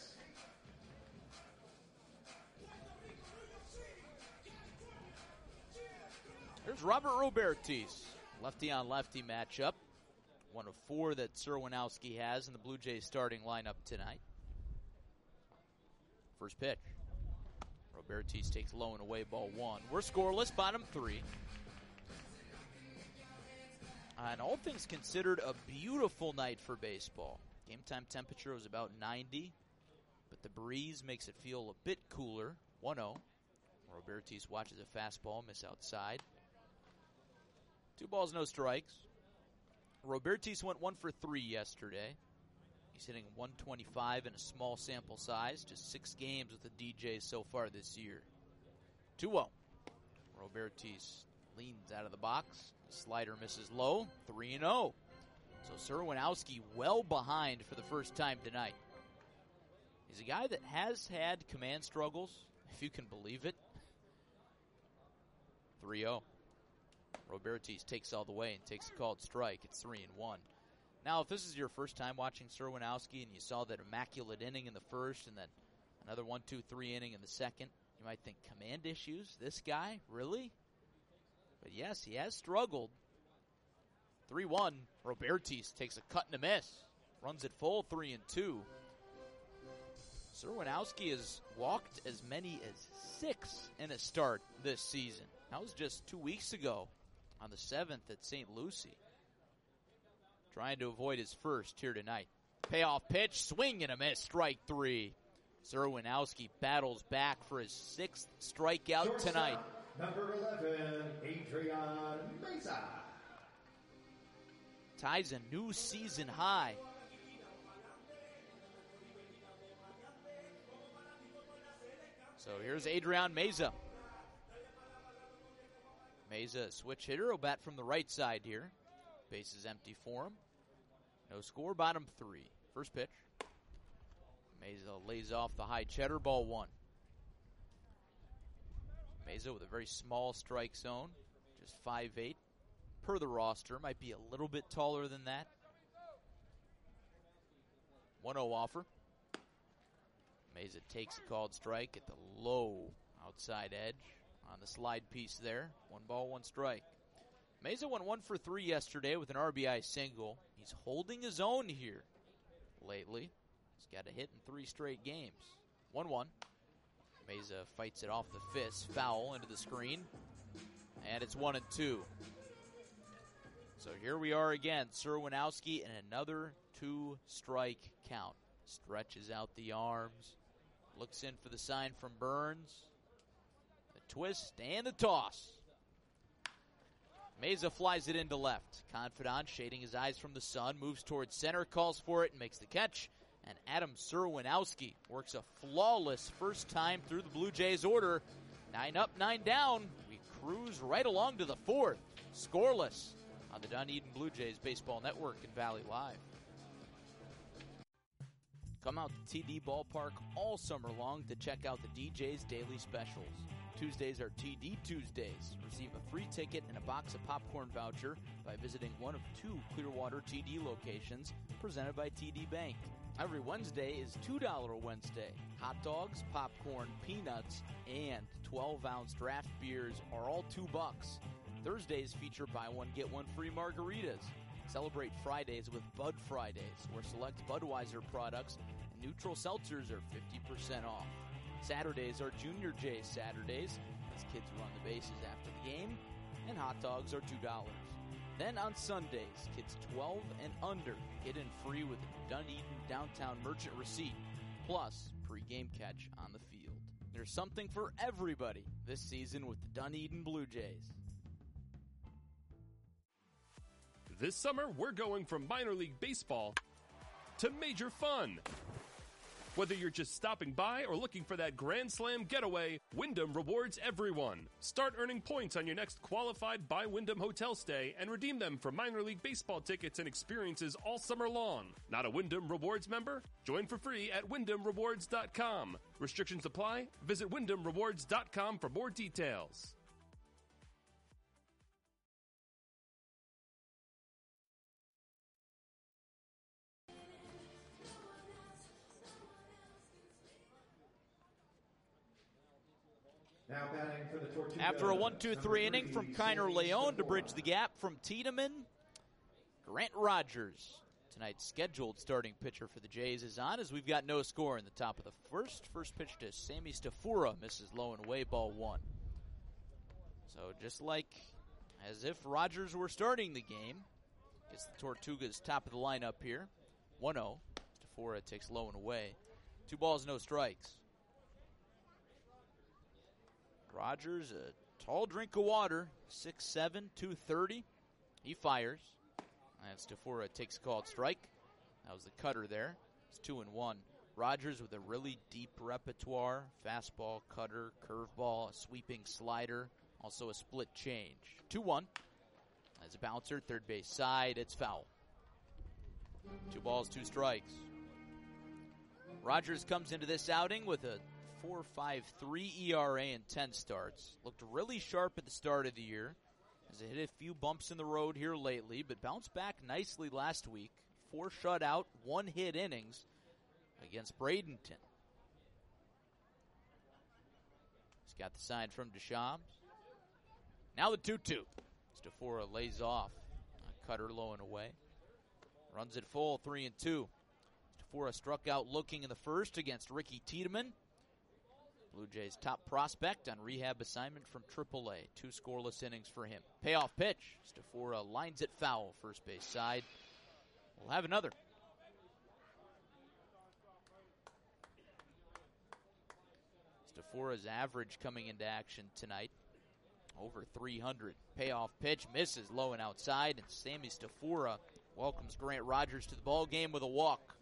There's Robert Robertis, lefty on lefty matchup. One of 4 that Serwinowski has in the Blue Jays starting lineup tonight. First pitch. Robertis takes low and away, ball 1. We're scoreless, bottom 3. And all things considered, a beautiful night for baseball. Game time temperature was about 90, but the breeze makes it feel a bit cooler. 1-0. Robertis watches a fastball miss outside. 2 balls, no strikes. Robertis went 1 for 3 yesterday. He's hitting 125 in a small sample size, just 6 games with the DJs so far this year. 2-0. Robertis leans out of the box. The slider misses low. 3-0. So Serwinowski well behind for the first time tonight. He's a guy that has had command struggles, if you can believe it. 3-0. Robertis takes all the way and takes a called strike. It's 3-1. Now, if this is your first time watching Serwinowski and you saw that immaculate inning in the first and then another 1-2-3 inning in the second, you might think, command issues? This guy? Really? But yes, he has struggled. 3-1. Robertis takes a cut and a miss. Runs it full, 3-2. Serwinowski has walked as many as 6 in a start this season. That was just 2 weeks ago on the 7th at St. Lucie. Trying to avoid his first here tonight. Payoff pitch, swing and a miss, strike 3. Serwinowski battles back for his 6th strikeout tonight. Number 11, Adrian Meza. Ties a new season high. So here's Adrian Meza. Meza, a switch hitter, will bat from the right side here. Base is empty for him. No score, bottom 3. First pitch. Meza lays off the high cheddar, ball 1. Meza with a very small strike zone, just 5'8". Per the roster, might be a little bit taller than that. 1-0 offer. Meza takes a called strike at the low outside edge on the slide piece there. 1 ball, 1 strike. Meza went 1 for 3 yesterday with an RBI single. He's holding his own here lately. He's got a hit in 3 straight games. 1-1. Meza fights it off the fist. Foul into the screen. And it's 1-2. So here we are again. Serwinowski in another 2-strike count. Stretches out the arms. Looks in for the sign from Burns. The twist and the toss. Meza flies it into left. Confidant shading his eyes from the sun. Moves towards center. Calls for it and makes the catch. And Adam Serwinowski works a flawless first time through the Blue Jays order. 9 up, 9 down. We cruise right along to the 4th. Scoreless on the Dunedin Blue Jays Baseball Network and Valley Live. Come out to TD Ballpark all summer long to check out the DJ's daily specials. Tuesdays are TD Tuesdays. Receive a free ticket and a box of popcorn voucher by visiting one of 2 Clearwater TD locations presented by TD Bank. Every Wednesday is $2 Wednesday. Hot dogs, popcorn, peanuts, and 12-ounce draft beers are all $2. Thursdays feature buy one, get one free margaritas. Celebrate Fridays with Bud Fridays, where select Budweiser products and neutral seltzers are 50% off. Saturdays are Junior J Saturdays, as kids run the bases after the game, and hot dogs are $2. Then on Sundays, kids 12 and under get in free with a Dunedin Downtown Merchant receipt, plus pre-game catch on the field. There's something for everybody this season with the Dunedin Blue Jays. This summer, we're going from minor league baseball to major fun. Whether you're just stopping by or looking for that Grand Slam getaway, Wyndham rewards everyone. Start earning points on your next qualified by Wyndham hotel stay and redeem them for minor league baseball tickets and experiences all summer long. Not a Wyndham Rewards member? Join for free at WyndhamRewards.com. Restrictions apply. Visit WyndhamRewards.com for more details. Now batting for the Tortugas. After a 1-2-3 inning from Kiner Leon to bridge the gap from Tiedemann, Grant Rogers, tonight's scheduled starting pitcher for the Jays, is on as we've got no score in the top of the first. First pitch to Sammy Stafura, misses low and away, ball 1. So just like as if Rogers were starting the game, gets the Tortugas top of the lineup here. 1-0. Stafura takes low and away. 2 balls, no strikes. Rogers, a tall drink of water, 6'7", 230. He fires. And Stafura takes a called strike. That was the cutter there. It's 2-1. Rogers with a really deep repertoire. Fastball, cutter, curveball, a sweeping slider, also a split change. 2-1. As a bouncer, third base side, it's foul. 2 balls, 2 strikes. Rogers comes into this outing with a 4.53 ERA in 10 starts. Looked really sharp at the start of the year. Has hit a few bumps in the road here lately, but bounced back nicely last week. 4 shutout, 1 hit innings against Bradenton. He's got the sign from Deschamps. Now the 2-2. Stafura lays off. A cutter low and away. Runs it full, 3-2. Stafora struck out looking in the first against Ricky Tiedemann, Blue Jays' top prospect on rehab assignment from AAA. 2 scoreless innings for him. Payoff pitch. Stafora lines it foul, first base side. We'll have another. Stafora's average coming into action tonight, over 300. Payoff pitch, misses low and outside, and Sammy Stafora welcomes Grant Rogers to the ball game with a walk.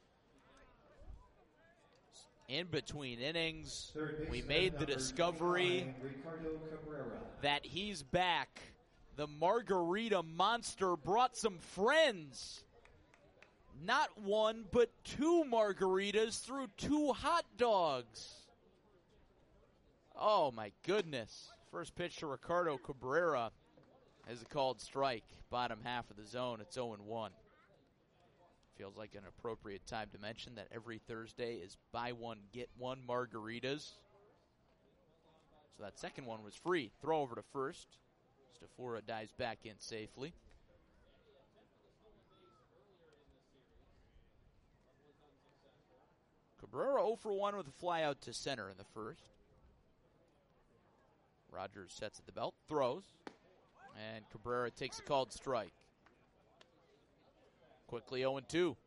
In between innings, we made the discovery that he's back. The Margarita Monster brought some friends. Not 1, but 2 margaritas through 2 hot dogs. Oh, my goodness. First pitch to Ricardo Cabrera is a called strike. Bottom half of the zone, it's 0-1. Feels like an appropriate time to mention that every Thursday is buy one, get one margaritas. So that second one was free. Throw over to first. Stafora dives back in safely. Cabrera 0 for 1 with a fly out to center in the first. Rogers sets at the belt, throws, and Cabrera takes a called strike. Quickly 0-2. In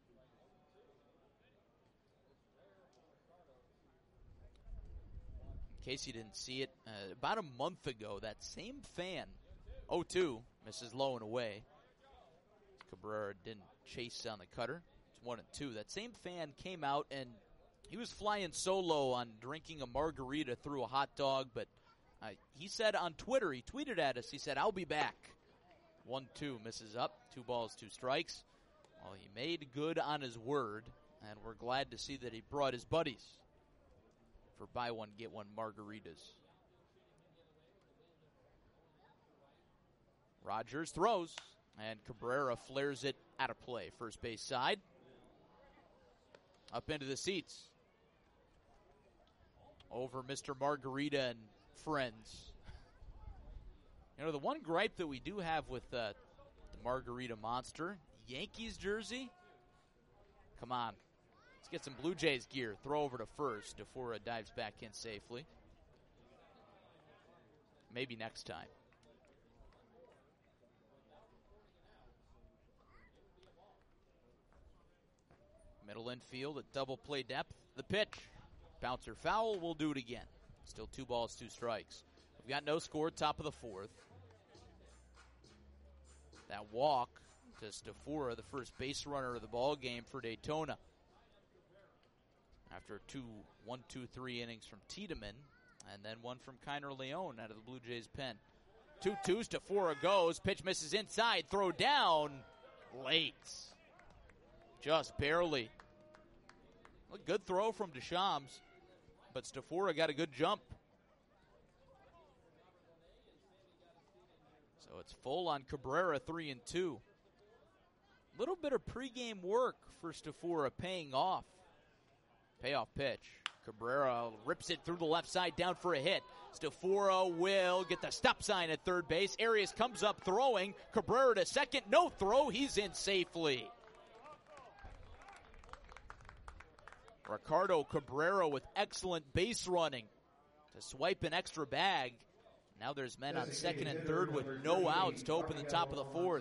case you didn't see it, about a month ago, that same fan, 0-2, misses low and away. Cabrera didn't chase on the cutter. It's 1-2. That same fan came out and he was flying solo on drinking a margarita through a hot dog, but he said on Twitter, he tweeted at us, he said, "I'll be back." 1-2, misses up. 2 balls, 2 strikes. Well, he made good on his word, and we're glad to see that he brought his buddies for buy one, get one margaritas. Rogers throws, and Cabrera flares it out of play. First base side. Up into the seats. Over Mr. Margarita and friends. You know, the one gripe that we do have with the Margarita Monster, Yankees jersey. Come on. Let's get some Blue Jays gear. Throw over to first. Stafora dives back in safely. Maybe next time. Middle infield at double play depth. The pitch. Bouncer foul. We'll do it again. Still 2 balls, 2 strikes. We've got no score. Top of the 4th. That walk to Stafora, the first base runner of the ball game for Daytona. After 1-2-3 innings from Tiedemann, and then one from Kiner Leone out of the Blue Jays pen. 2-2, Stafora goes, pitch misses inside, throw down, late. Just barely. A good throw from Deschamps, but Stafora got a good jump. So it's full on Cabrera, 3-2. Little bit of pregame work for Stafora paying off. Payoff pitch. Cabrera rips it through the left side down for a hit. Stafora will get the stop sign at third base. Arias comes up throwing. Cabrera to second. No throw. He's in safely. Ricardo Cabrera with excellent base running to swipe an extra bag. Now there's men on second and third with no outs to open the top of the 4th.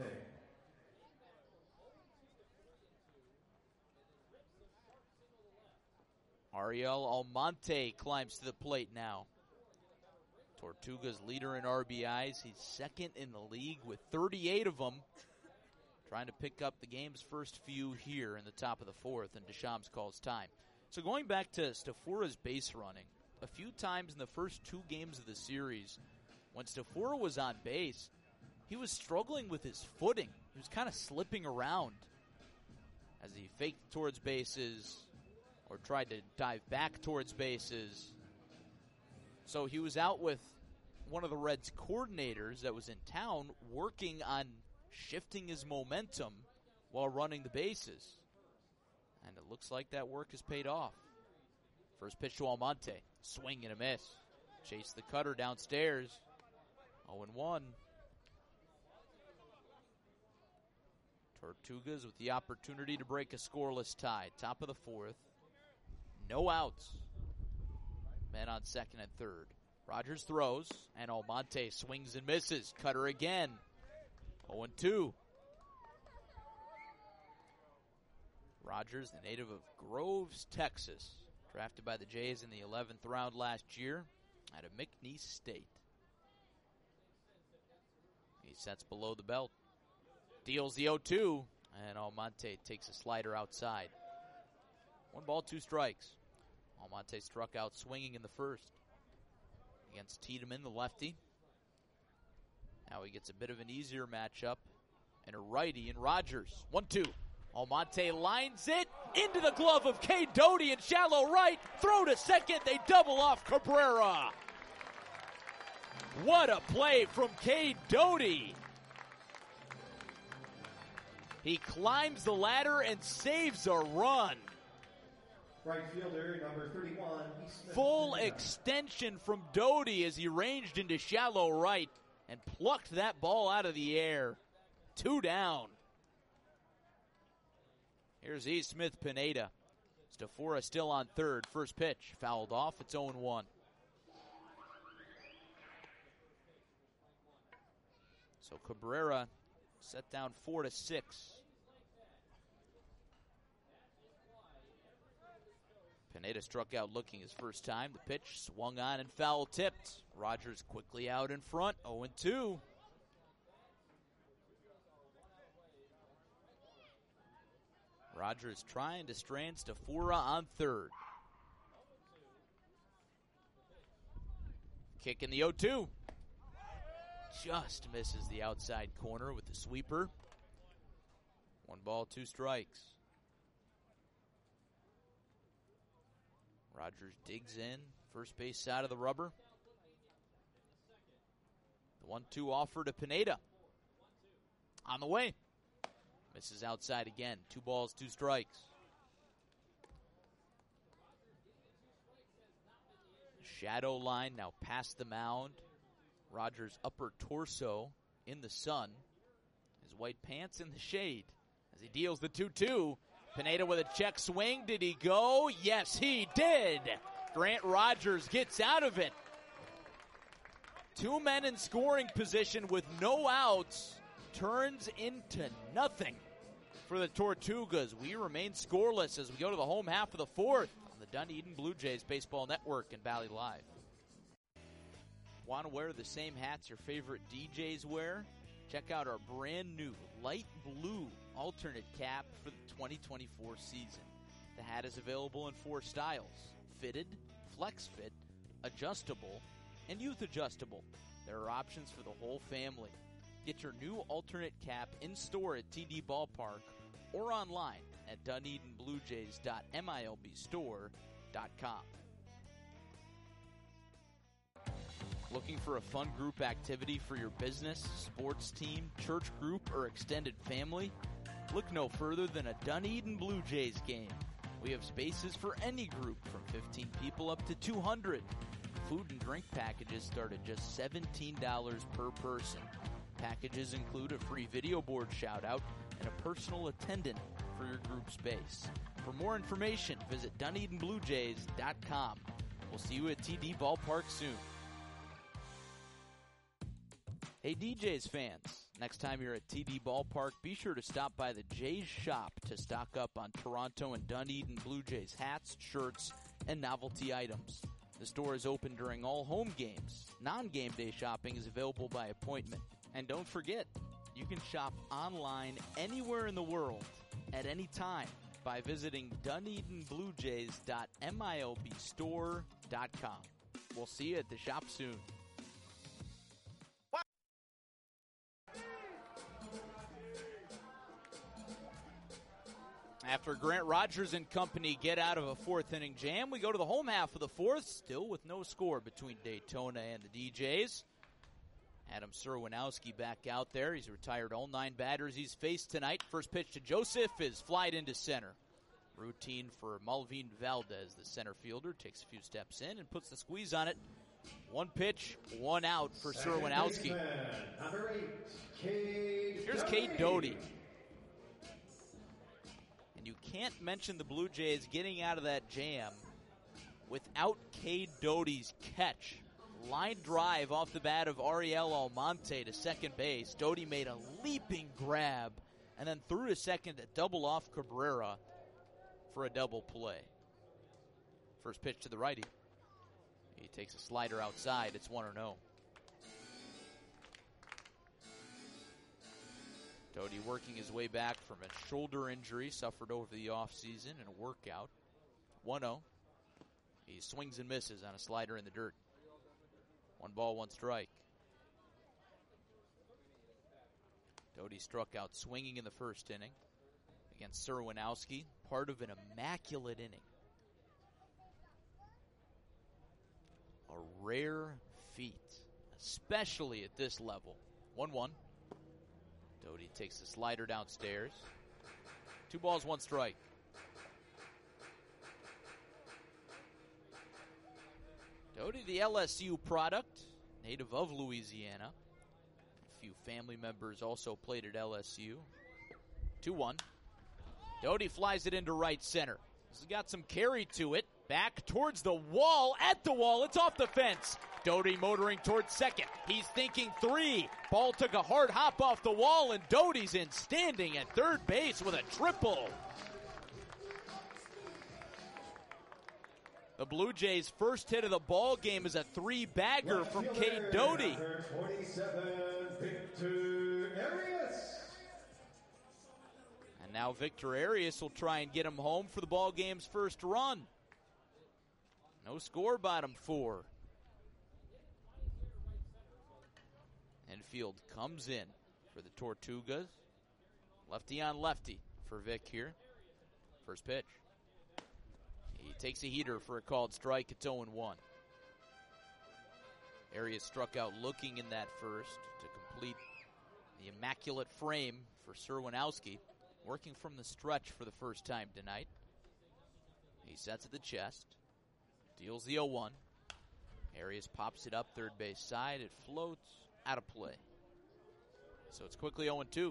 Ariel Almonte climbs to the plate now. Tortuga's leader in RBIs. He's second in the league with 38 of them. Trying to pick up the game's first few here in the top of the 4th, and Deschamps calls time. So going back to Stafora's base running, a few times in the first 2 games of the series, when Stafora was on base, he was struggling with his footing. He was kind of slipping around as he faked towards bases or tried to dive back towards bases. So he was out with one of the Reds' coordinators that was in town working on shifting his momentum while running the bases. And it looks like that work has paid off. First pitch to Almonte. Swing and a miss. Chase the cutter downstairs. 0-1. Tortugas with the opportunity to break a scoreless tie. Top of the fourth. No outs. Men on second and third. Rogers throws, and Almonte swings and misses. Cutter again. 0-2. Rogers, the native of Groves, Texas, drafted by the Jays in the 11th round last year out of McNeese State. He sets below the belt. Deals the 0-2, and Almonte takes a slider outside. 1 ball, 2 strikes. Almonte struck out swinging in the first against Tiedemann, the lefty. Now he gets a bit of an easier matchup and a righty in Rogers. 1-2. Almonte lines it into the glove of Cade Doty in shallow right. Throw to second. They double off Cabrera. What a play from Cade Doty. He climbs the ladder and saves a run. Right fielder, number 31. Full extension from Doty as he ranged into shallow right and plucked that ball out of the air. 2 down. Here's E. Smith Pineda. Stafora still on third. First pitch fouled off. It's 0-1. So Cabrera set down 4-6. Pineda struck out looking his first time. The pitch swung on and foul tipped. Rogers quickly out in front. 0-2. Rogers trying to strand Stafora on third. Kick in the 0-2. Just misses the outside corner with the sweeper. 1 ball, 2 strikes. Rogers digs in, first base side of the rubber. The 1-2 offer to Pineda. On the way. Misses outside again. 2 balls, 2 strikes. Shadow line now past the mound. Rogers' upper torso in the sun. His white pants in the shade as he deals the 2-2. Pineda with a check swing. Did he go? Yes, he did. Grant Rogers gets out of it. 2 men in scoring position with no outs. Turns into nothing for the Tortugas. We remain scoreless as we go to the home half of the fourth on the Dunedin Blue Jays Baseball Network and Valley Live. Want to wear the same hats your favorite DJs wear? Check out our brand new light blue alternate cap for the 2024 season. The hat is available in 4 styles: fitted, flex fit, adjustable, and youth adjustable. There are options for the whole family. Get your new alternate cap in store at TD Ballpark or online at DunedinBlueJays.MILBstore.com. Looking for a fun group activity for your business, sports team, church group, or extended family? Look no further than a Dunedin Blue Jays game. We have spaces for any group from 15 people up to 200. Food and drink packages start at just $17 per person. Packages include a free video board shout-out and a personal attendant for your group space. For more information, visit DunedinBlueJays.com. We'll see you at TD Ballpark soon. Hey DJs fans, next time you're at TD Ballpark, be sure to stop by the Jays shop to stock up on Toronto and Dunedin Blue Jays hats, shirts, and novelty items. The store is open during all home games. Non-game day shopping is available by appointment. And don't forget, you can shop online anywhere in the world at any time by visiting DunedinBlueJays.MILBstore.com. We'll see you at the shop soon. After Grant Rogers and company get out of a 4th inning jam, we go to the home half of the 4th, still with no score between Daytona and the DJs. Adam Serwinowski back out there. He's retired all 9 batters he's faced tonight. First pitch to Joseph is flied into center. Routine for Malvin Valdez, the center fielder, takes a few steps in and puts the squeeze on it. 1 pitch, 1 out for Serwinowski. Number 8, Cade Here's Cade Doty. can't mention the Blue Jays getting out of that jam without Cade Doty's catch. Line drive off the bat of Ariel Almonte to second base. Doty made a leaping grab and then threw to second to double off Cabrera for a double play. First pitch to the righty. He takes a slider outside. It's 1-0. Doty working his way back from a shoulder injury suffered over the offseason in a workout. 1-0. He swings and misses on a slider in the dirt. 1 ball, 1 strike. Doty struck out swinging in the first inning against Serwinowski, part of an immaculate inning. A rare feat, especially at this level. 1-1. Doty takes the slider downstairs. 2 balls, 1 strike. Doty, the LSU product, native of Louisiana. A few family members also played at LSU. 2-1. Doty flies it into right center. He's got some carry to it. Back towards the wall. At the wall. It's off the fence. Doty motoring towards second. He's thinking 3. Ball took a hard hop off the wall, and Doty's in standing at third base with a triple. The Blue Jays' first hit of the ball game is a 3-bagger from Cade Doty. 27, Victor Arias. And now Victor Arias will try and get him home for the ball game's first run. No score, bottom 4. Infield comes in for the Tortugas. Lefty on lefty for Vic here. First pitch. He takes a heater for a called strike. It's 0-1. Arias struck out looking in that first to complete the immaculate frame for Serwinowski. Working from the stretch for the first time tonight. He sets at the chest. Deals the 0-1. Arias pops it up third base side. It floats out of play. So it's quickly 0-2.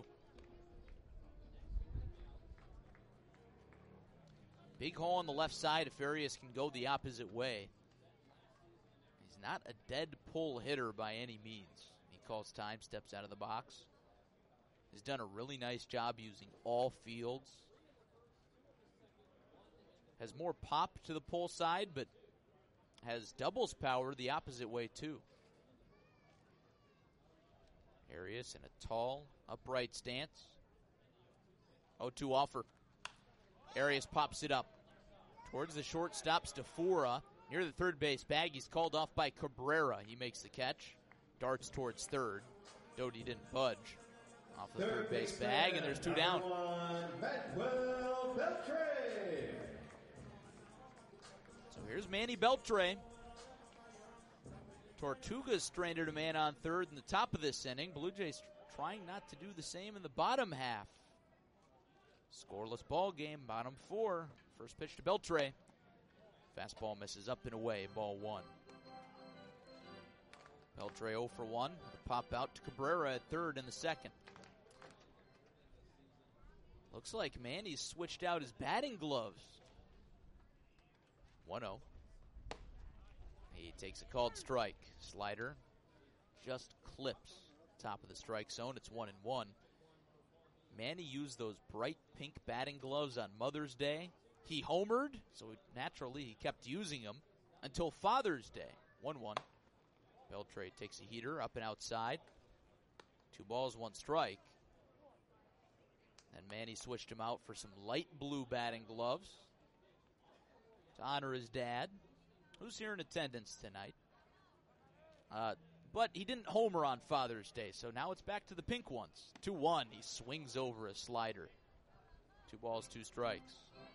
Big hole on the left side if Arias can go the opposite way. He's not a dead pull hitter by any means. He calls time, steps out of the box. He's done a really nice job using all fields. Has more pop to the pull side, but has doubles power the opposite way too. Arias in a tall, upright stance. 0-2 offer. Arias pops it up towards the shortstop, Stafura. Near the third base bag, he's called off by Cabrera. He makes the catch, darts towards third. Doty didn't budge off the third base bag, and there's 2 down. Manuel Beltre. So here's Manny Beltre. Tortugas stranded a man on third in the top of this inning. Blue Jays trying not to do the same in the bottom half. Scoreless ball game, bottom 4. First pitch to Beltre. Fastball misses up and away, ball 1. Beltre 0 for 1. The pop out to Cabrera at third in the second. Looks like Manny's switched out his batting gloves. 1-0. He takes a called strike. Slider just clips top of the strike zone. It's 1-1. Manny used those bright pink batting gloves on Mother's Day. He homered, so naturally he kept using them until Father's Day. 1-1. Beltre takes a heater up and outside. 2 balls, 1 strike. And Manny switched him out for some light blue batting gloves to honor his dad, who's here in attendance tonight. But he didn't homer on Father's Day, so now it's back to the pink ones. 2-1, he swings over a slider. 2 balls, 2 strikes.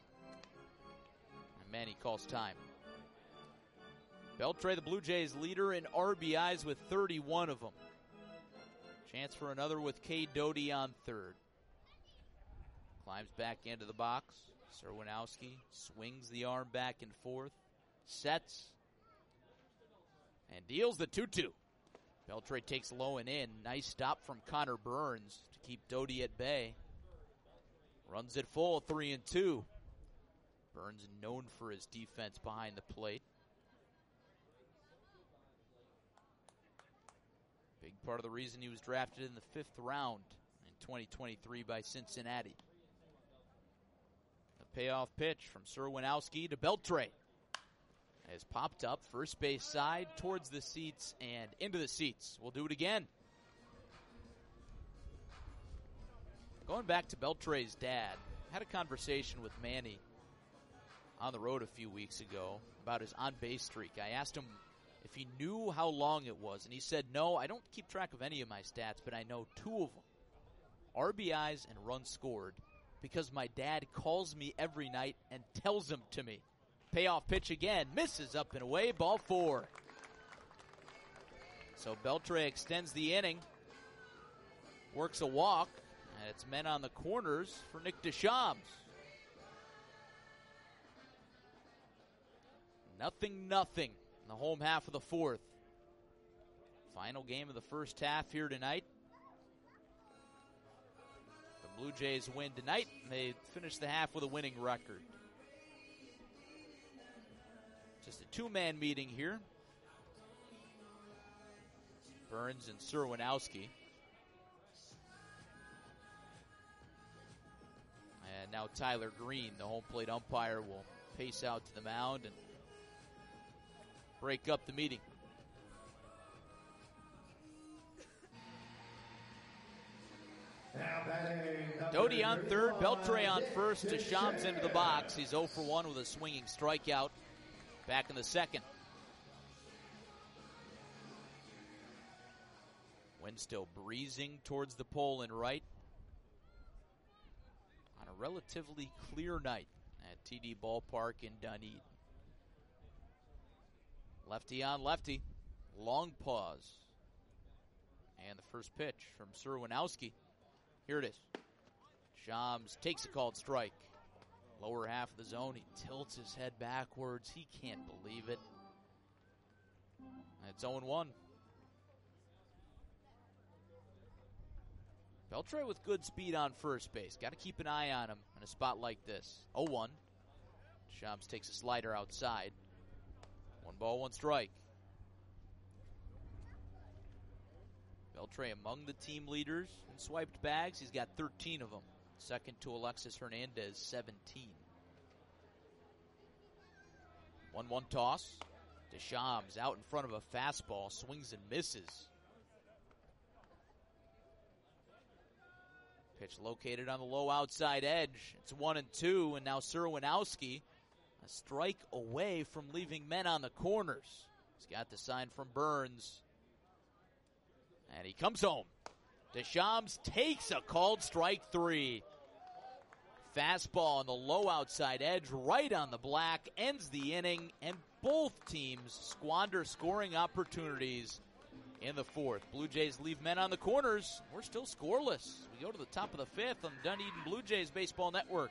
And Manny calls time. Beltre, the Blue Jays leader in RBIs with 31 of them. Chance for another with Cade Doty on third. Climbs back into the box. Serwinowski swings the arm back and forth. Sets. And deals the 2-2. Beltre takes low and in. Nice stop from Connor Burns to keep Doty at bay. Runs it full, 3-2. Burns known for his defense behind the plate. Big part of the reason he was drafted in the 5th round in 2023 by Cincinnati. The payoff pitch from Serwinowski to Beltre has popped up first base side towards the seats and into the seats. We'll do it again. Going back to Beltre's dad, I had a conversation with Manny on the road a few weeks ago about his on-base streak. I asked him if he knew how long it was, and he said, no, I don't keep track of any of my stats, but I know 2 of them, RBIs and runs scored, because my dad calls me every night and tells them to me. Payoff pitch again, misses up and away, ball 4. So Beltre extends the inning, works a walk, and it's men on the corners for Nick Deschamps. 0-0 in the home half of the 4th. Final game of the first half here tonight. The Blue Jays win tonight, and they finish the half with a winning record. Just a 2-man meeting here. Burns and Serwinowski. And now Tyler Green, the home plate umpire, will pace out to the mound and break up the meeting. Doty on third, Beltre on first, Deschamps into the box. He's 0 for 1 with a swinging strikeout back in the second. Wind still breezing towards the pole and right on a relatively clear night at TD Ballpark in Dunedin. Lefty on lefty, long pause. And the first pitch from Serwinowski. Here it is. Shams takes a called strike. Lower half of the zone, he tilts his head backwards. He can't believe it. It's 0-1. Beltre with good speed on first base. Got to keep an eye on him in a spot like this. 0-1. Shams takes a slider outside. 1 ball, 1 strike. Beltre among the team leaders in swiped bags. He's got 13 of them. Second to Alexis Hernandez, 17. 1-1 toss. Deschamps out in front of a fastball. Swings and misses. Pitch located on the low outside edge. It's 1-2, and now Serwinowski a strike away from leaving men on the corners. He's got the sign from Burns. And he comes home. Deschamps takes a called strike 3. Fastball on the low outside edge, right on the black, ends the inning, and both teams squander scoring opportunities in the 4th. Blue Jays leave men on the corners. We're still scoreless. We go to the top of the 5th on Dunedin Blue Jays Baseball Network.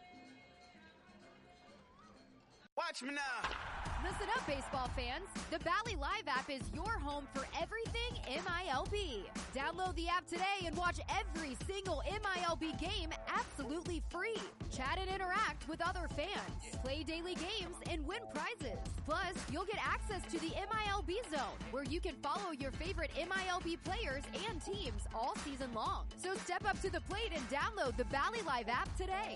Watch me now. Listen up, baseball fans. The Bally Live app is your home for everything MILB. Download the app today and watch every single MILB game absolutely free. Chat and interact with other fans. Play daily games and win prizes. Plus, you'll get access to the MILB Zone, where you can follow your favorite MILB players and teams all season long. So step up to the plate and download the Bally Live app today.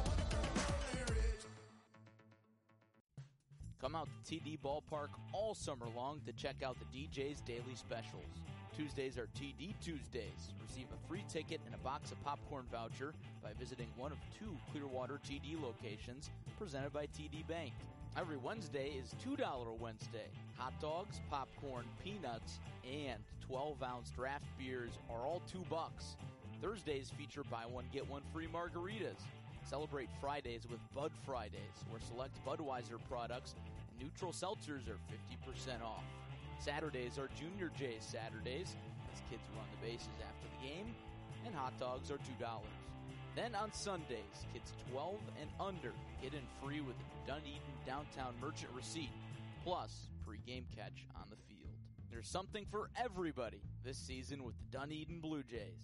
Come out to TD Ballpark all summer long to check out the DJ's daily specials. Tuesdays are TD Tuesdays. Receive a free ticket and a box of popcorn voucher by visiting one of 2 Clearwater TD locations presented by TD Bank. Every Wednesday is $2 Wednesday. Hot dogs, popcorn, peanuts, and 12-ounce draft beers are all $2. Thursdays feature buy one, get one free margaritas. Celebrate Fridays with Bud Fridays, where select Budweiser products and neutral seltzers are 50% off. Saturdays are Junior J's Saturdays, as kids run the bases after the game, and hot dogs are $2. Then on Sundays, kids 12 and under get in free with the Dunedin Downtown Merchant Receipt, plus pre-game catch on the field. There's something for everybody this season with the Dunedin Blue Jays.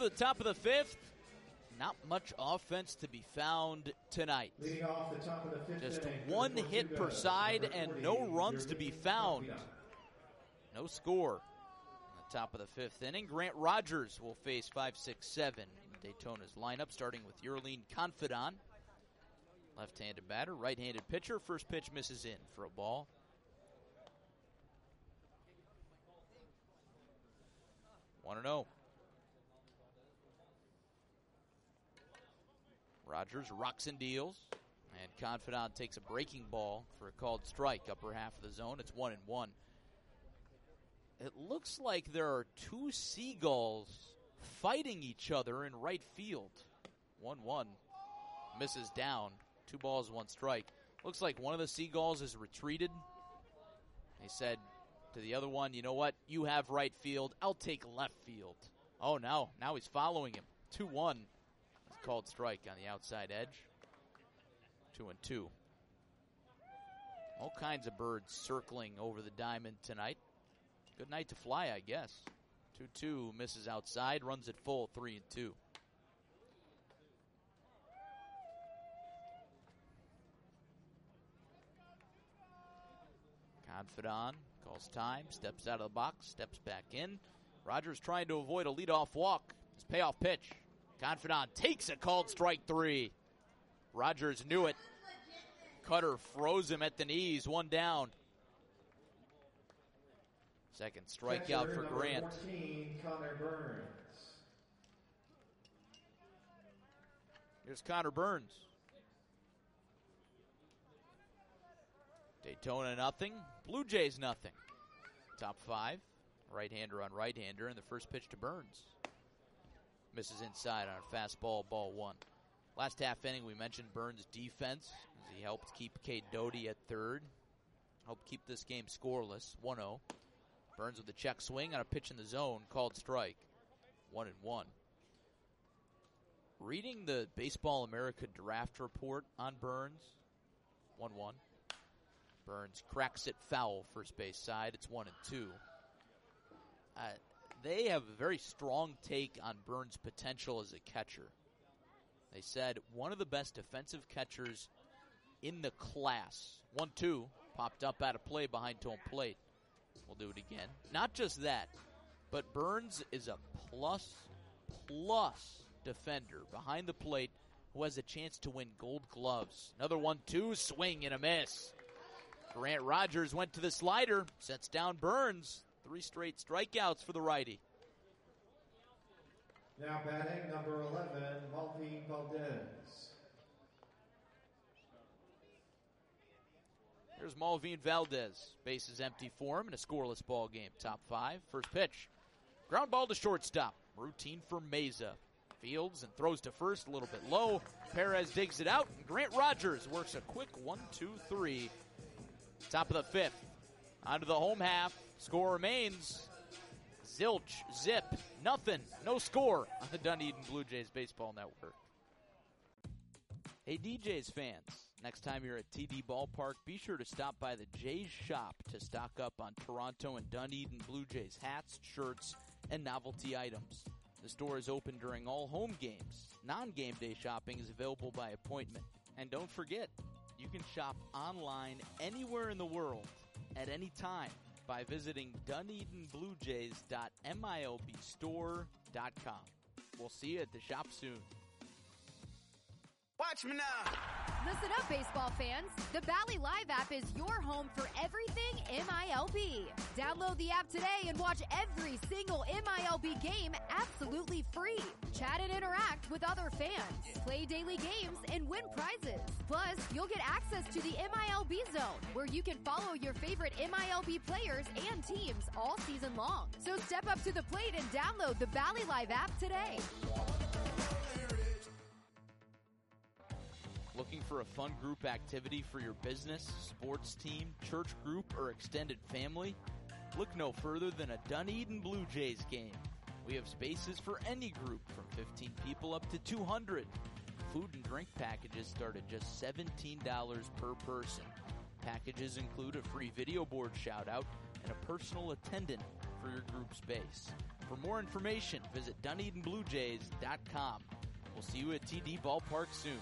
the top of the fifth. Not much offense to be found tonight. Leading off the top of the fifth Just inning, one Tortuga, hit per side and no runs to be found. No score on the top of the fifth inning. Grant Rogers will face 5-6-7 Daytona's lineup, starting with Yerlin Confidant. Left-handed batter, right-handed pitcher. First pitch misses in for a ball. One 1-0. Rogers rocks and deals, and Confidant takes a breaking ball for a called strike, upper half of the zone. It's 1-1. It looks like there are two seagulls fighting each other in right field. 1-1 misses down. 2 balls, 1 strike. Looks like one of the seagulls is retreated. He said to the other one, you know what? You have right field. I'll take left field. Oh, no. Now he's following him. 2-1. Called strike on the outside edge. 2-2. All kinds of birds circling over the diamond tonight. Good night to fly, I guess. 2-2 misses outside, runs it full, 3-2. Confidant calls time, steps out of the box, steps back in. Rogers trying to avoid a leadoff walk. His payoff pitch. Confidant takes a called strike 3. Rogers knew it. Cutter froze him at the knees. 1 down. Second strikeout for Grant. 14, Connor Burns. Here's Connor Burns. Daytona nothing. Blue Jays nothing. Top 5. Right-hander on right-hander, and the first pitch to Burns. Misses inside on a fastball, ball 1. Last half inning, we mentioned Burns' defense as he helped keep Cade Doty at third. Helped keep this game scoreless, 1-0. Burns with a check swing on a pitch in the zone, called strike, 1-1. Reading the Baseball America draft report on Burns, 1-1. Burns cracks it foul, first base side, it's 1-2. They have a very strong take on Burns' potential as a catcher. They said one of the best defensive catchers in the class. 1-2, popped up out of play behind home plate. We'll do it again. Not just that, but Burns is a plus defender behind the plate who has a chance to win Gold Gloves. Another 1-2, swing and a miss. Grant Rogers went to the slider, sets down Burns. 3 straight strikeouts for the righty. Now batting number 11, Malvin Valdez. Here's Malvin Valdez. Bases empty for him in a scoreless ball game. Top 5. First pitch. Ground ball to shortstop. Routine for Meza. Fields and throws to first a little bit low. Perez digs it out. And Grant Rogers works a quick 1-2-3. Top of the 5th. Onto the home half. Score remains zilch, zip, nothing, no score on the Dunedin Blue Jays Baseball Network. Hey DJs fans, next time you're at TD Ballpark, be sure to stop by the Jays shop to stock up on Toronto and Dunedin Blue Jays hats, shirts, and novelty items. The store is open during all home games. Non-game day shopping is available by appointment. And don't forget, you can shop online anywhere in the world at any time by visiting DunedinBlueJays.MILBstore.com. We'll see you at the shop soon. Watch me now. Listen up, baseball fans. The Bally Live app is your home for everything MILB. Download the app today and watch every single MILB game absolutely free. Chat and interact with other fans. Play daily games and win prizes. Plus, you'll get access to the MILB Zone, where you can follow your favorite MILB players and teams all season long. So step up to the plate and download the Bally Live app today. Looking for a fun group activity for your business, sports team, church group, or extended family? Look no further than a Dunedin Blue Jays game. We have spaces for any group from 15 people up to 200. Food and drink packages start at just $17 per person. Packages include a free video board shout-out and a personal attendant for your group space. For more information, visit DunedinBlueJays.com. We'll see you at TD Ballpark soon.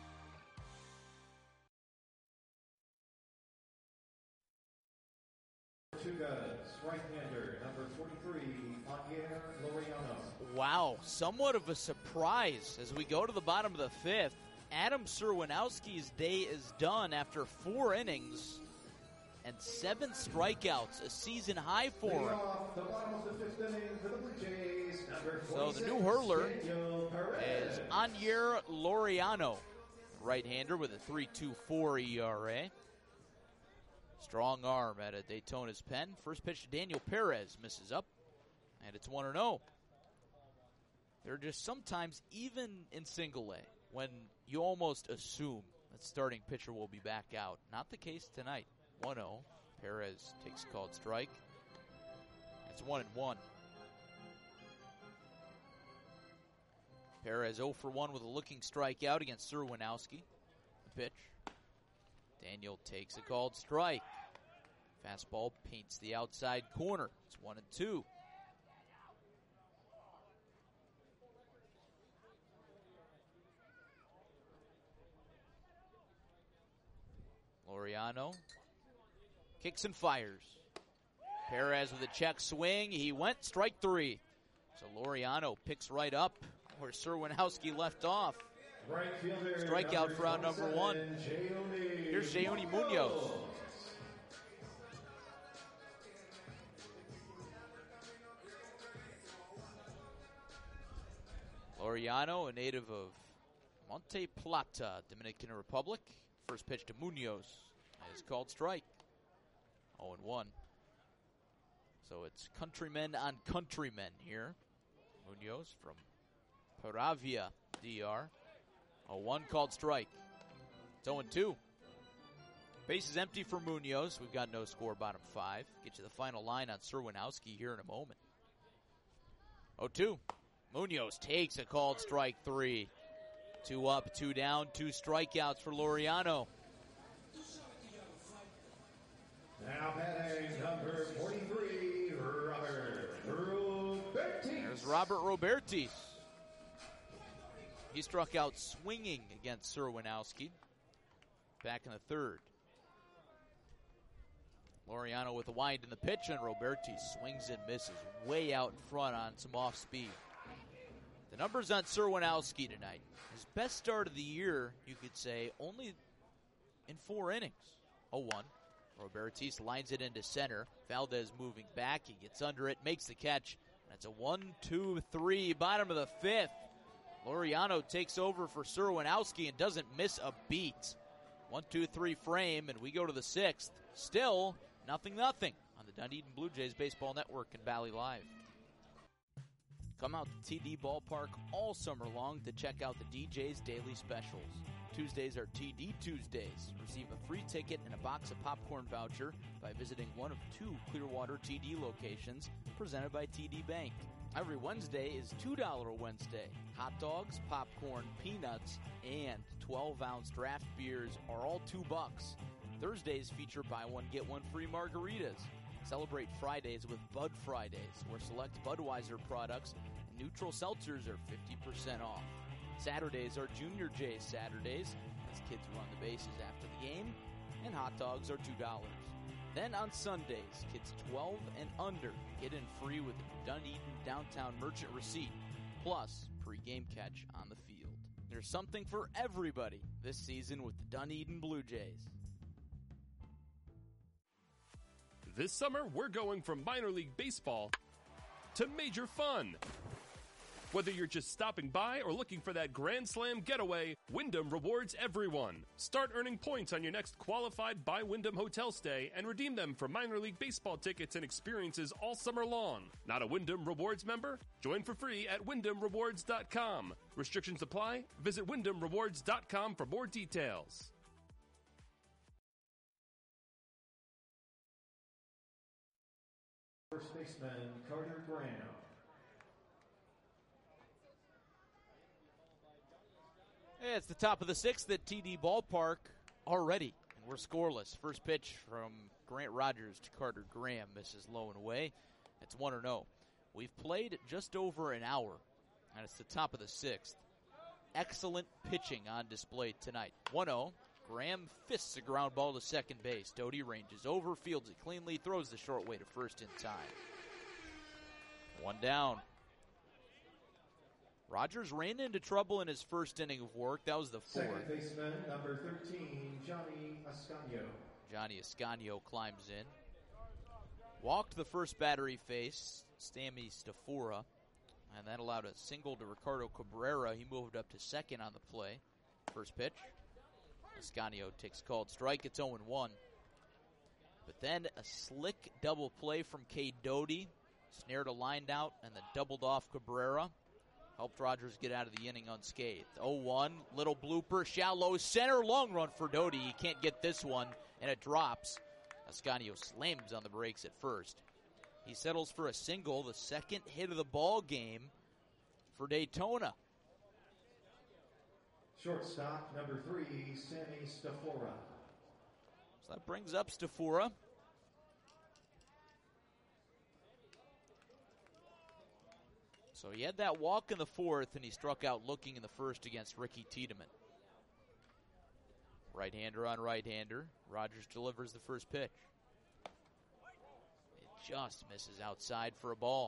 Right-hander, number 43, Javier Laureano. Wow, somewhat of a surprise as we go to the bottom of the fifth. Adam Serwinowski's day is done after 4 innings and 7 strikeouts, a season high for him. The bottom of the 5th inning for the Blue Jays, number 46, So the new hurler Daniel Perez. is Javier Laureano, right-hander with a 3.24 ERA. Strong arm at a Daytona's pen. First pitch to Daniel Perez, misses up, and it's 1-0. They're just sometimes, even in single A, when you almost assume that starting pitcher will be back out. Not the case tonight. 1-0. Perez takes a called strike. It's 1-1. Perez 0 for 1 with a looking strikeout against Serwinowski. The pitch. Daniel takes a called strike. Fastball paints the outside corner. It's 1-2. Laureano kicks and fires. Perez with a check swing. He went strike 3. So Laureano picks right up where Serwinowski left off. Right fielder, Strikeout for out number 1. Here's Jayoni Munoz. Laureano, a native of Monte Plata, Dominican Republic. First pitch to Munoz is called strike. 0-1. So it's countrymen on countrymen here. Munoz from Peravia, DR. 0-1 called strike. It's 0-2. Base is empty for Munoz. We've got no score, bottom 5. Get you the final line on Serwinowski here in a moment. 0-2. Munoz takes a called strike 3. 2 up, 2 down, 2 strikeouts for Laureano. Now batting number 43, Robert Robertis. There's Robert Robertis. He struck out swinging against Serwinowski back in the 3rd. Laureano with a wind in the pitch, and Robertis swings and misses way out in front on some off speed. The numbers on Serwinowski tonight. His best start of the year, you could say, only in 4 innings. 0-1. Robertis lines it into center. Valdez moving back. He gets under it, makes the catch. That's a 1-2-3, bottom of the 5th. Laureano takes over for Serwinowski and doesn't miss a beat. 1-2-3 frame, and we go to the 6th. Still, 0-0 on the Dunedin Blue Jays Baseball Network and Valley Live. Come out to TD Ballpark all summer long to check out the DJ's daily specials. Tuesdays are TD Tuesdays. Receive a free ticket and a box of popcorn voucher by visiting one of 2 Clearwater TD locations presented by TD Bank. Every Wednesday is $2 Wednesday. Hot dogs, popcorn, peanuts, and 12-ounce draft beers are all $2. Thursdays feature buy one, get one free margaritas. Celebrate Fridays with Bud Fridays, where select Budweiser products and neutral seltzers are 50% off. Saturdays are Junior Jays Saturdays, as kids run the bases after the game, and hot dogs are $2. Then on Sundays, kids 12 and under get in free with a Dunedin Downtown Merchant receipt, plus pre-game catch on the field. There's something for everybody this season with the Dunedin Blue Jays. This summer, we're going from minor league baseball to major fun. Whether you're just stopping by or looking for that Grand Slam getaway, Wyndham rewards everyone. Start earning points on your next qualified by Wyndham hotel stay and redeem them for minor league baseball tickets and experiences all summer long. Not a Wyndham Rewards member? Join for free at WyndhamRewards.com. Restrictions apply. Visit WyndhamRewards.com for more details. First baseman Carter Graham. Yeah, it's the top of the 6th at TD Ballpark already, and we're scoreless. First pitch from Grant Rogers to Carter Graham misses low and away. It's 1-0. We've played just over an hour, and it's the top of the 6th. Excellent pitching on display tonight. 1-0. Graham fists a ground ball to second base. Doty ranges over, fields it cleanly, throws the short way to first in time. 1 down. Rogers ran into trouble in his first inning of work. That was the 4th. Second baseman, number 13, Johnny Ascanio. Johnny Ascanio climbs in. Walked the first batter he faced, Sammy Stafura, and that allowed a single to Ricardo Cabrera. He moved up to second on the play. First pitch. Ascanio takes a called strike. It's 0-1. But then a slick double play from Cade Doty. Snared a lined out and then doubled off Cabrera. Helped Rogers get out of the inning unscathed. 0-1, little blooper, shallow center, long run for Doty. He can't get this one, and it drops. Ascanio slams on the brakes at first. He settles for a single, the second hit of the ball game for Daytona. Shortstop, number 3, Sammy Stafura. So that brings up Stafura. So he had that walk in the 4th, and he struck out looking in the 1st against Ricky Tiedemann. Right-hander on right-hander. Rogers delivers the first pitch. It just misses outside for a ball.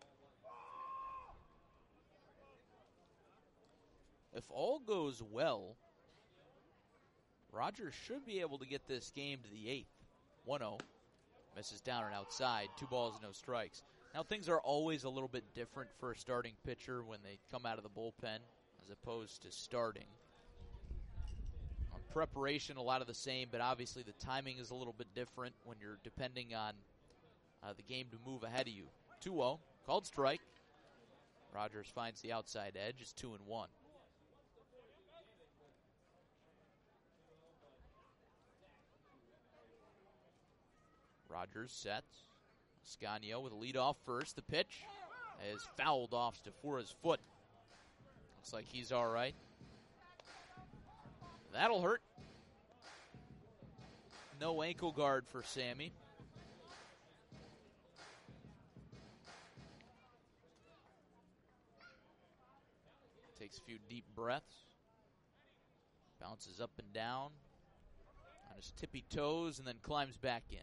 If all goes well, Rogers should be able to get this game to the 8th. 1-0. Misses down and outside. 2 balls, no strikes. Now, things are always a little bit different for a starting pitcher when they come out of the bullpen as opposed to starting. On preparation, a lot of the same, but obviously the timing is a little bit different when you're depending on the game to move ahead of you. 2-0, called strike. Rogers finds the outside edge. It's 2-1. Rogers sets. Ascanio with a lead off first. The pitch is fouled off Stafura's foot. Looks like he's all right. That'll hurt. No ankle guard for Sammy. Takes a few deep breaths. Bounces up and down on his tippy toes and then climbs back in.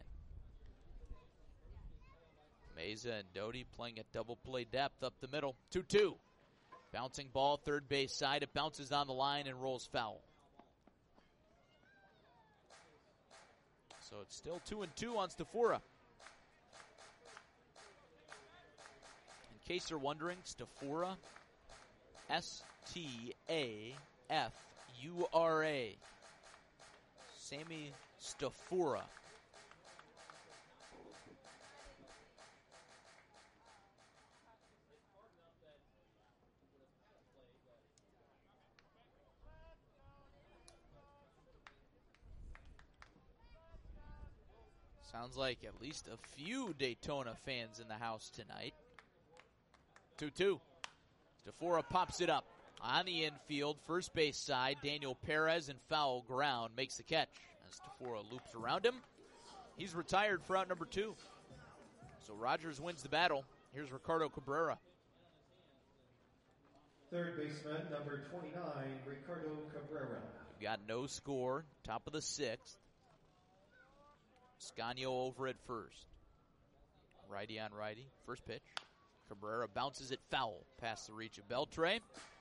Meza and Doty playing at double play depth up the middle. 2-2. Bouncing ball, third base side. It bounces on the line and rolls foul. So it's still 2-2 on Stafura. In case you're wondering, Stafura, S-T-A-F-U-R-A. Sammy Stafura. Sounds like at least a few Daytona fans in the house tonight. 2-2. Stafura pops it up on the infield, first base side. Daniel Perez in foul ground makes the catch as Stafura loops around him. He's retired for out number 2. So Rogers wins the battle. Here's Ricardo Cabrera. Third baseman, number 29, Ricardo Cabrera. We've got no score, top of the 6th. Ascanio over at first. Righty on righty. First pitch. Cabrera bounces it foul past the reach of Beltre.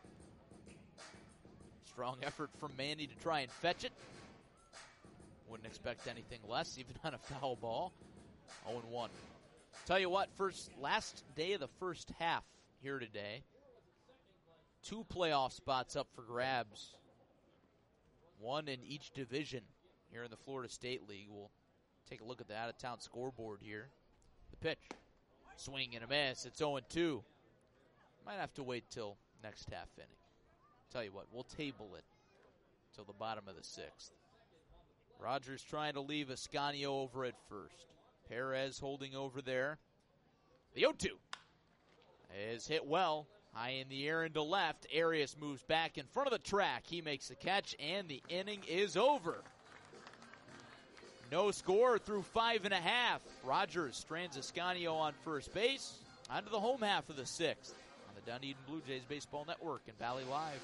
Strong effort from Manny to try and fetch it. Wouldn't expect anything less, even on a foul ball. 0-1. Tell you what, last day of the first half here today. 2 playoff spots up for grabs. 1 in each division here in the Florida State League. We'll take a look at the out-of-town scoreboard here. The pitch. Swing and a miss. It's 0-2. Might have to wait till next half inning. Tell you what, we'll table it till the bottom of the 6th. Rogers trying to leave Ascanio over at first. Perez holding over there. The 0-2 is hit well. High in the air into left. Arias moves back in front of the track. He makes the catch, and the inning is over. No score through 5.5. Rogers strands Ascanio on first base. On to the home half of the 6th on the Dunedin Blue Jays Baseball Network and Valley Live.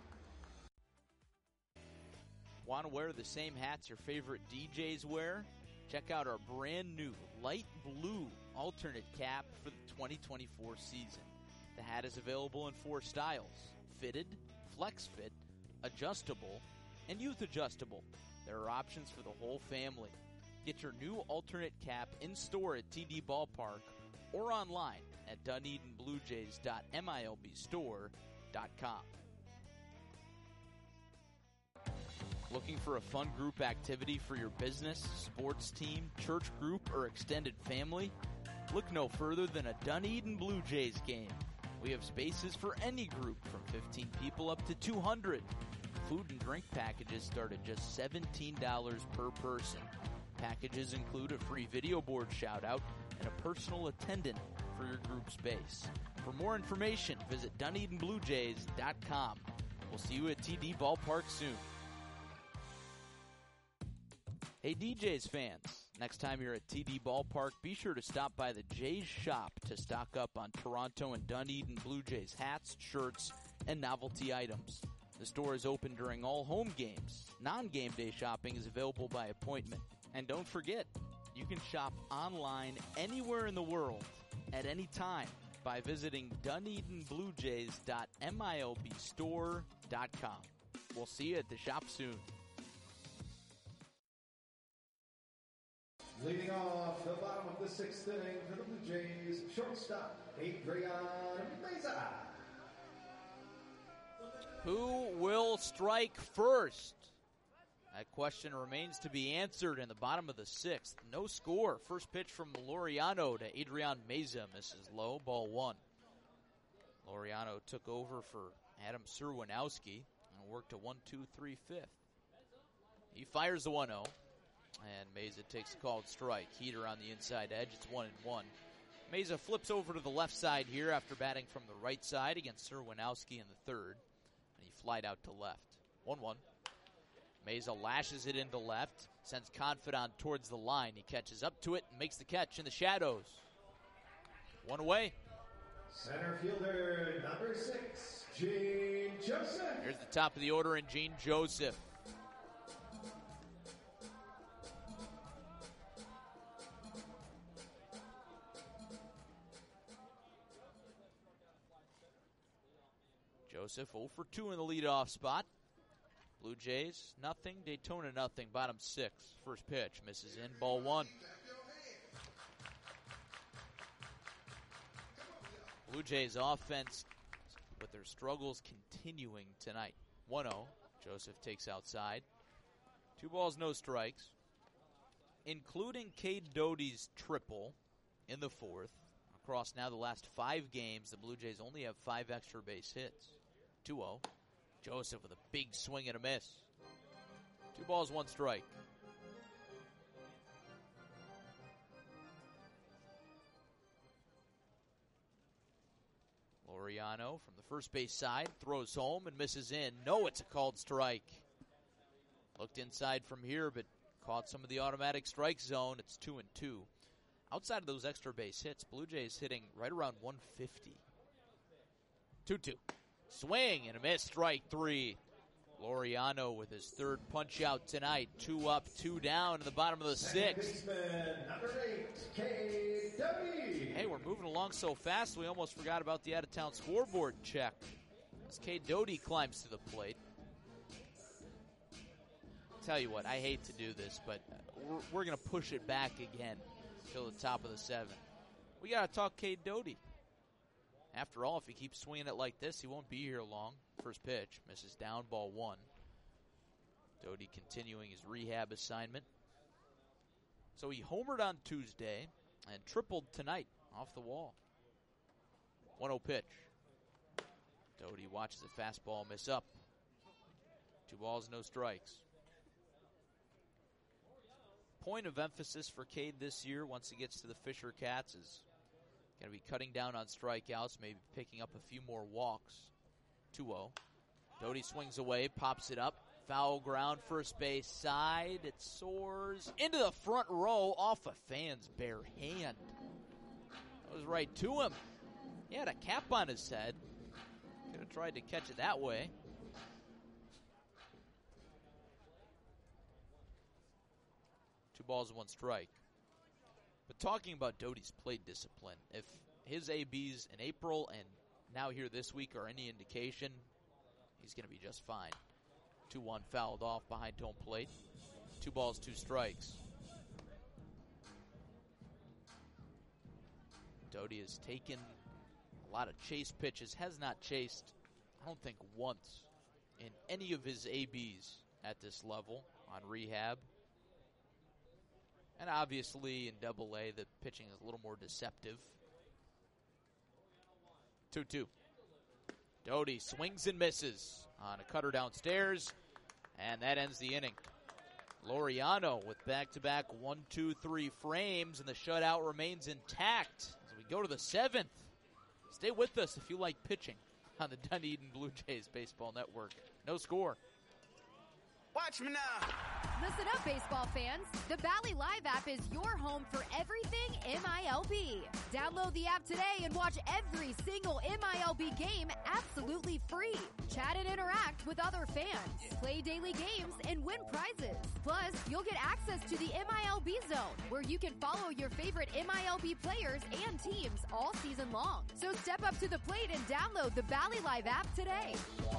Want to wear the same hats your favorite DJs wear? Check out our brand new light blue alternate cap for the 2024 season. The hat is available in 4 styles: fitted, flex fit, adjustable, and youth adjustable. There are options for the whole family. Get your new alternate cap in store at TD Ballpark or online at DunedinBlueJays.milbstore.com. Looking for a fun group activity for your business, sports team, church group, or extended family? Look no further than a Dunedin Blue Jays game. We have spaces for any group from 15 people up to 200. Food and drink packages start at just $17 per person. Packages include a free video board shout-out and a personal attendant for your group space. For more information, visit DunedinBlueJays.com. We'll see you at TD Ballpark soon. Hey DJs fans, next time you're at TD Ballpark, be sure to stop by the Jays shop to stock up on Toronto and Dunedin Blue Jays hats, shirts, and novelty items. The store is open during all home games. Non-game day shopping is available by appointment. And don't forget, you can shop online anywhere in the world at any time by visiting DunedinBlueJays.milbstore.com. We'll see you at the shop soon. Leading off the bottom of the 6th inning for the Blue Jays, shortstop Adrian Meza. Who will strike first? That question remains to be answered in the bottom of the 6th. No score. First pitch from Laureano to Adrian Meza. Misses low. Ball 1. Laureano took over for Adam Serwinowski and worked a 1-2-3 fifth. He fires the 1-0. And Meza takes a called strike. Heater on the inside edge. It's 1-1. Meza flips over to the left side here after batting from the right side against Serwinowski in the 3rd. And he flied out to left. 1-1. Meza lashes it into left. Sends Confidant towards the line. He catches up to it and makes the catch in the shadows. 1 away. Center fielder number 6, Gene Joseph. Here's the top of the order in Gene Joseph. Joseph 0 for 2 in the leadoff spot. Blue Jays, nothing. Daytona, nothing. Bottom 6. First pitch misses in. Ball 1. Blue Jays offense with their struggles continuing tonight. 1-0. Joseph takes outside. 2 balls, no strikes. Including Cade Doty's triple in the 4th. Across now the last 5 games, the Blue Jays only have 5 extra base hits. 2-0. Joseph with a big swing and a miss. 2 balls, 1 strike. Laureano from the first base side throws home and misses in. No, it's a called strike. Looked inside from here, but caught some of the automatic strike zone. It's 2-2. Outside of those extra base hits, Blue Jays hitting right around 150. 2-2. Swing and a miss, strike 3. Laureano with his 3rd punch out tonight. 2 up, 2 down in the bottom of the 6th. Number 8, Cade Doty. Hey, we're moving along so fast we almost forgot about the out-of-town scoreboard check. As Cade Doty climbs to the plate. Tell you what, I hate to do this, but we're going to push it back again till the top of the 7th. We got to talk Cade Doty. After all, if he keeps swinging it like this, he won't be here long. First pitch, misses down, ball 1. Doty continuing his rehab assignment. So he homered on Tuesday and tripled tonight off the wall. 1-0 pitch. Doty watches the fastball miss up. 2 balls, no strikes. Point of emphasis for Cade this year once he gets to the Fisher Cats is going to be cutting down on strikeouts, maybe picking up a few more walks. 2-0. Doty swings away, pops it up. Foul ground, first base side. It soars into the front row off a fan's bare hand. That was right to him. He had a cap on his head. Could have tried to catch it that way. Two balls and one strike. But talking about Doty's plate discipline, if his ABs in April and now here this week are any indication, he's going to be just fine. 2-1 fouled off behind home plate. 2 balls, 2 strikes. Doty has taken a lot of chase pitches, has not chased, I don't think, once in any of his ABs at this level on rehab. And obviously in Double-A, the pitching is a little more deceptive. 2-2. Doty swings and misses on a cutter downstairs, and that ends the inning. Laureano with back-to-back 1-2-3 frames, and the shutout remains intact as we go to the 7th. Stay with us if you like pitching on the Dunedin Blue Jays Baseball Network. No score. Watch me now. Listen up, baseball fans. The Bally Live app is your home for everything MILB. Download the app today and watch every single MILB game absolutely free. Chat and interact with other fans. Play daily games and win prizes. Plus, you'll get access to the MILB Zone, where you can follow your favorite MILB players and teams all season long. So step up to the plate and download the Bally Live app today.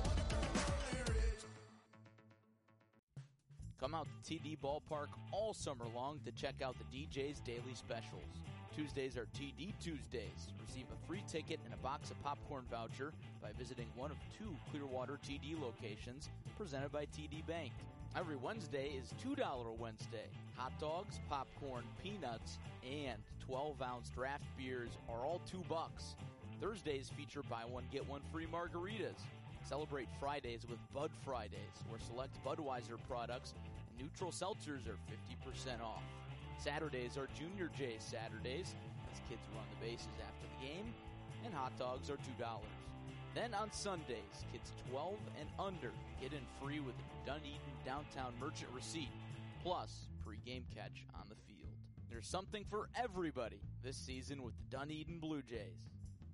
Come out to TD Ballpark all summer long to check out the DJ's daily specials. Tuesdays are TD Tuesdays. Receive a free ticket and a box of popcorn voucher by visiting one of 2 Clearwater TD locations presented by TD Bank. Every Wednesday is $2 Wednesday. Hot dogs, popcorn, peanuts, and 12-ounce draft beers are all $2. Thursdays feature buy one, get one free margaritas. Celebrate Fridays with Bud Fridays, where select Budweiser products and neutral seltzers are 50% off. Saturdays are Junior J's Saturdays, as kids run the bases after the game, and hot dogs are $2. Then on Sundays, kids 12 and under get in free with a Dunedin Downtown Merchant receipt, plus pre-game catch on the field. There's something for everybody this season with the Dunedin Blue Jays.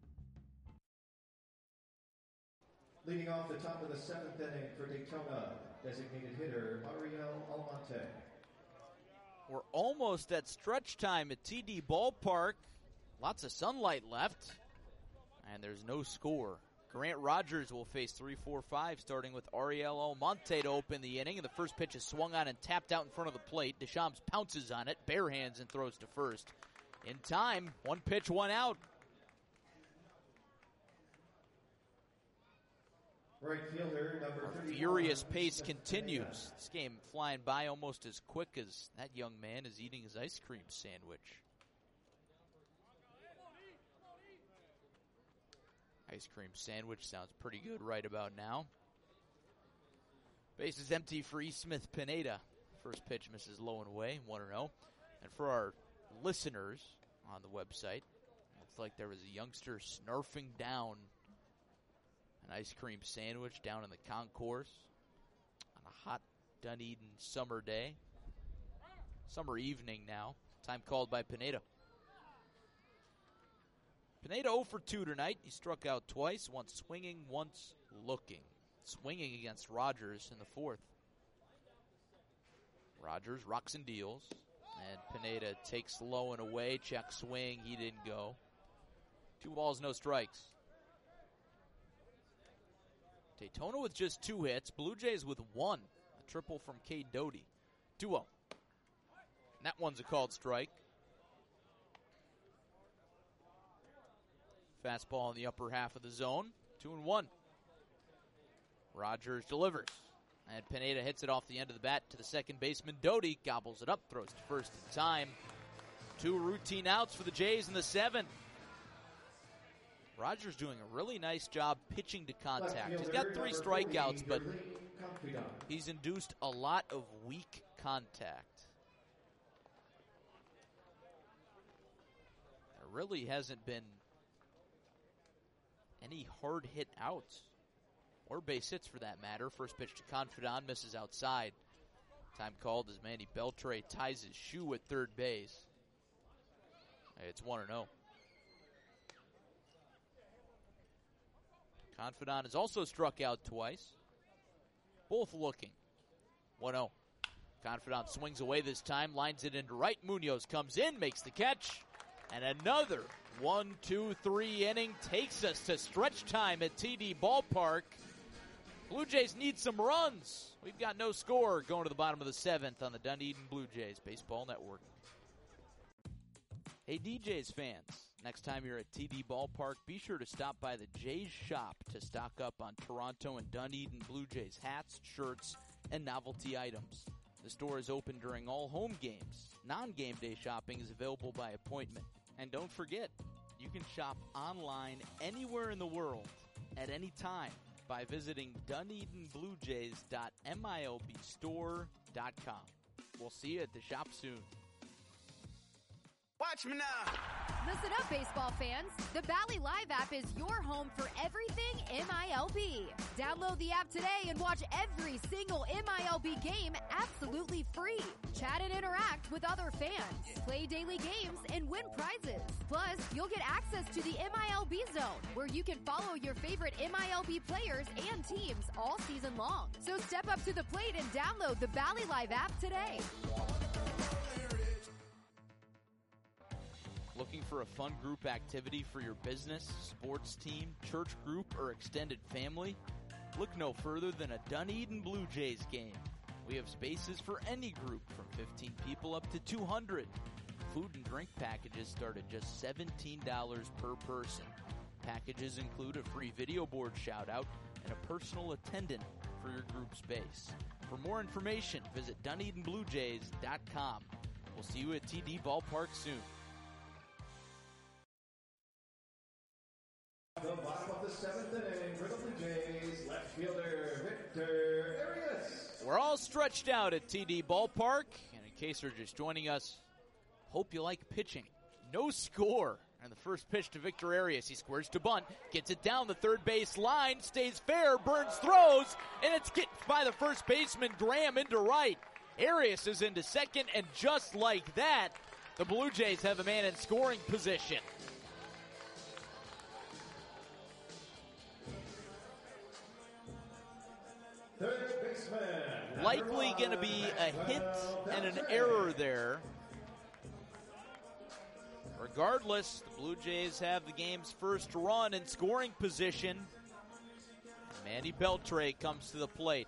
Leading off the top of the 7th inning for Daytona, designated hitter Ariel Almonte. We're almost at stretch time at TD Ballpark. Lots of sunlight left, and there's no score. Grant Rogers will face 3-4-5, starting with Ariel Almonte to open the inning, and the first pitch is swung on and tapped out in front of the plate. Deschamps pounces on it, bare hands, and throws to first. In time, 1 pitch, 1 out. Right fielder, number Our 31. furious pace continues. This game flying by almost as quick as that young man is eating his ice cream sandwich. Ice cream sandwich sounds pretty good right about now. Base is empty for E. Smith Pineda. First pitch misses low and away, 1-0. And for our listeners on the website, looks like there was a youngster snarfing down an ice cream sandwich down in the concourse on a hot Dunedin summer day. Summer evening now. Time called by Pineda. Pineda 0 for 2 tonight. He struck out twice, once swinging, once looking. Swinging against Rogers in the 4th. Rogers rocks and deals. And Pineda takes low and away. Check swing. He didn't go. 2 balls, no strikes. Daytona with just 2 hits. Blue Jays with 1. A triple from Cade Doty. 2-0. And that one's a called strike. Fastball in the upper half of the zone. 2-1. Rogers delivers. And Pineda hits it off the end of the bat to the second baseman. Doty gobbles it up, throws to first in time. 2 routine outs for the Jays in the 7th. Rogers doing a really nice job pitching to contact. He's got 3 strikeouts, but he's induced a lot of weak contact. There really hasn't been any hard hit outs or base hits for that matter. First pitch to Confidant misses outside. Time called as Manny Beltre ties his shoe at third base. It's 1-0. Confidant has also struck out twice. Both looking. 1-0. Confidant swings away this time, lines it into right. Munoz comes in, makes the catch. And another 1-2-3 inning takes us to stretch time at TD Ballpark. Blue Jays need some runs. We've got no score going to the bottom of the 7th on the Dunedin Blue Jays Baseball Network. Hey, DJs fans, next time you're at TD Ballpark, be sure to stop by the Jays shop to stock up on Toronto and Dunedin Blue Jays hats, shirts, and novelty items. The store is open during all home games. Non-game day shopping is available by appointment. And don't forget, you can shop online anywhere in the world at any time by visiting DunedinBlueJays.milbstore.com. We'll see you at the shop soon. Watch me now. Listen up, baseball fans. The Bally Live app is your home for everything MILB. Download the app today and watch every single MILB game absolutely free. Chat and interact with other fans. Play daily games and win prizes. Plus, you'll get access to the MILB Zone, where you can follow your favorite MILB players and teams all season long. So step up to the plate and download the Bally Live app today. Looking for a fun group activity for your business, sports team, church group, or extended family? Look no further than a Dunedin Blue Jays game. We have spaces for any group from 15 people up to 200. Food and drink packages start at just $17 per person. Packages include a free video board shout-out and a personal attendant for your group space. For more information, visit DunedinBlueJays.com. We'll see you at TD Ballpark soon. The bottom of the 7th inning for the Blue Jays, left fielder Victor Arias. We're all stretched out at TD Ballpark, and in case you're just joining us, hope you like pitching. No score. And the first pitch to Victor Arias. He squares to bunt, gets it down the third base line, stays fair, Burns throws, and it's hit by the first baseman, Graham, into right. Arias is into second, and just like that, the Blue Jays have a man in scoring position. Third baseman. Likely going to be a hit and an error there. Regardless, the Blue Jays have the game's first run in scoring position. Manny Beltre comes to the plate.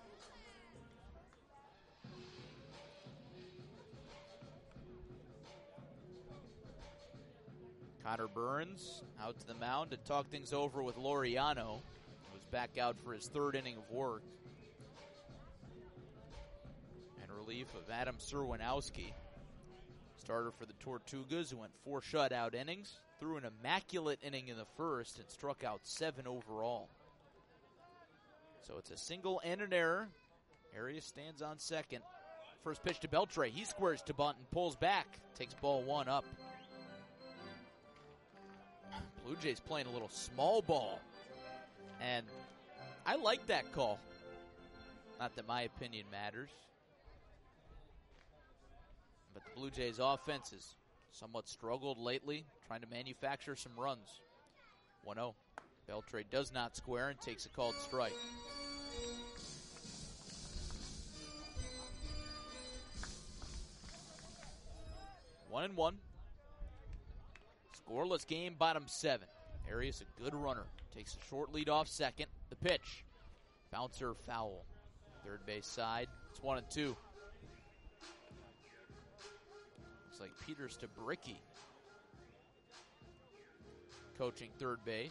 Connor Burns out to the mound to talk things over with Laureano, who's back out for his third inning of work. Relief of Adam Serwinowski, starter for the Tortugas, who went 4 shutout innings, threw an immaculate inning in the first, and struck out 7 overall. So it's a single and an error. Arias stands on second. First pitch to Beltre. He squares to bunt and pulls back. Takes ball 1 up. Blue Jays playing a little small ball. And I like that call. Not that my opinion matters. But the Blue Jays offense has somewhat struggled lately, trying to manufacture some runs. 1-0. Beltre does not square and takes a called strike. One and one. Scoreless game, bottom 7. Arias, a good runner, takes a short lead off second. The pitch. Bouncer foul. Third base side. It's 1-2. Looks like Peter Stabricki coaching third base.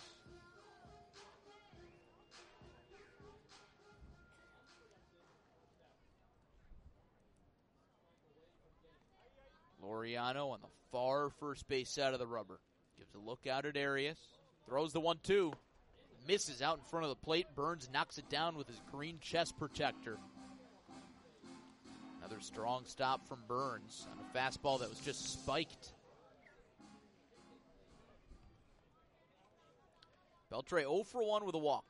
Laureano on the far first base side of the rubber. Gives a look out at Arias. Throws the 1-2. Misses out in front of the plate. Burns knocks it down with his green chest protector. Another strong stop from Burns on a fastball that was just spiked. Beltre 0 for 1 with a walk.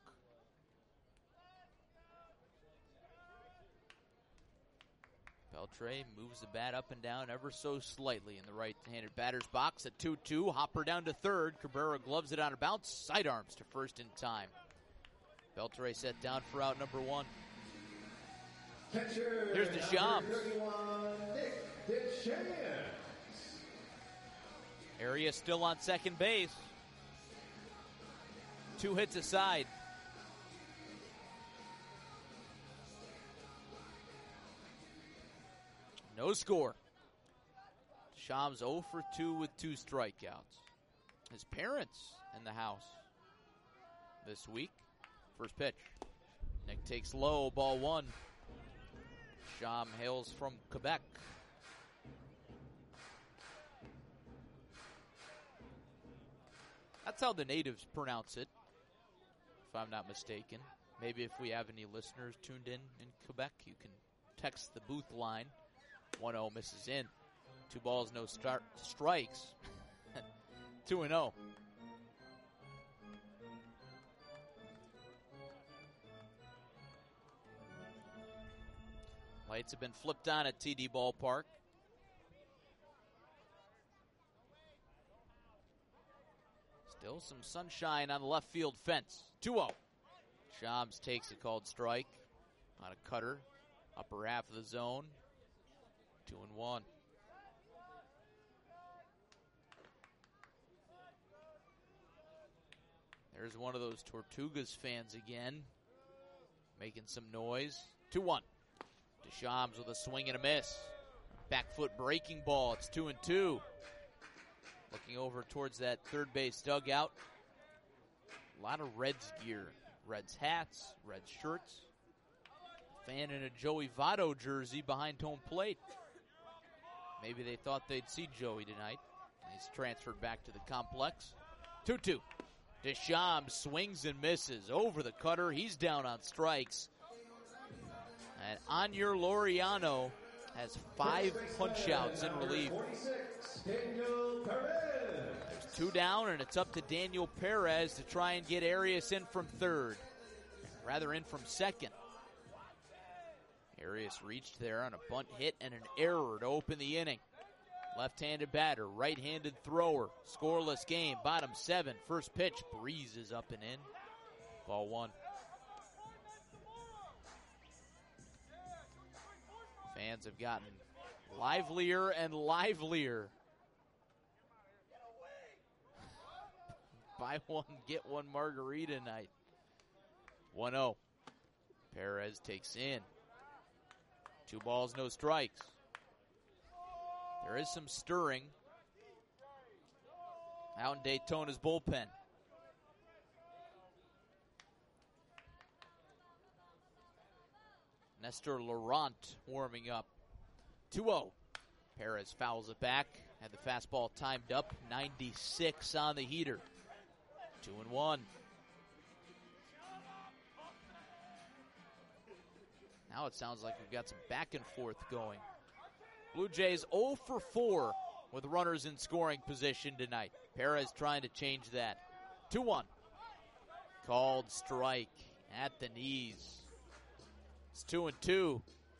Beltre moves the bat up and down ever so slightly in the right-handed batter's box. At 2-2, Hopper down to third. Cabrera gloves it out of bounds. Sidearms to first in time. Beltre set down for out number 1. Catcher, Here's Deschamps. number 31, Nick Deschamps. Arias still on second base. 2 hits aside. No score. Shams 0 for 2 with 2 strikeouts. His parents in the house this week. First pitch. Nick takes low, ball 1. Sham hails from Quebec. That's how the natives pronounce it, if I'm not mistaken. Maybe if we have any listeners tuned in Quebec, you can text the booth line. 1-0 misses in. 2 balls, no strikes. 2-0. Lights have been flipped on at TD Ballpark. Still some sunshine on the left field fence. 2-0. Shams takes a called strike on a cutter. Upper half of the zone. 2-1. There's one of those Tortugas fans again, making some noise. 2-1. Deschamps with a swing and a miss. Back foot breaking ball. It's 2-2. Looking over towards that third base dugout. A lot of Reds gear. Reds hats, Reds shirts. Fan in a Joey Votto jersey behind home plate. Maybe they thought they'd see Joey tonight. He's transferred back to the complex. 2-2. Deschamps swings and misses over the cutter. He's down on strikes. And Anier Laureano has 5 punch-outs in relief. There's 2 down, and it's up to Daniel Perez to try and get Arias in from third. Rather, in from second. Arias reached there on a bunt hit and an error to open the inning. Left-handed batter, right-handed thrower. Scoreless game, bottom 7. First pitch, breezes up and in. Ball 1. Fans have gotten livelier and livelier. Buy one, get one margarita night. 1-0. Perez takes in. 2 balls, no strikes. There is some stirring out in Daytona's bullpen. Nestor Laurent warming up. 2-0. Perez fouls it back. Had the fastball timed up. 96 on the heater. 2-1. Now it sounds like we've got some back and forth going. Blue Jays 0 for 4 with runners in scoring position tonight. Perez trying to change that. 2-1. Called strike at the knees. It's 2-2.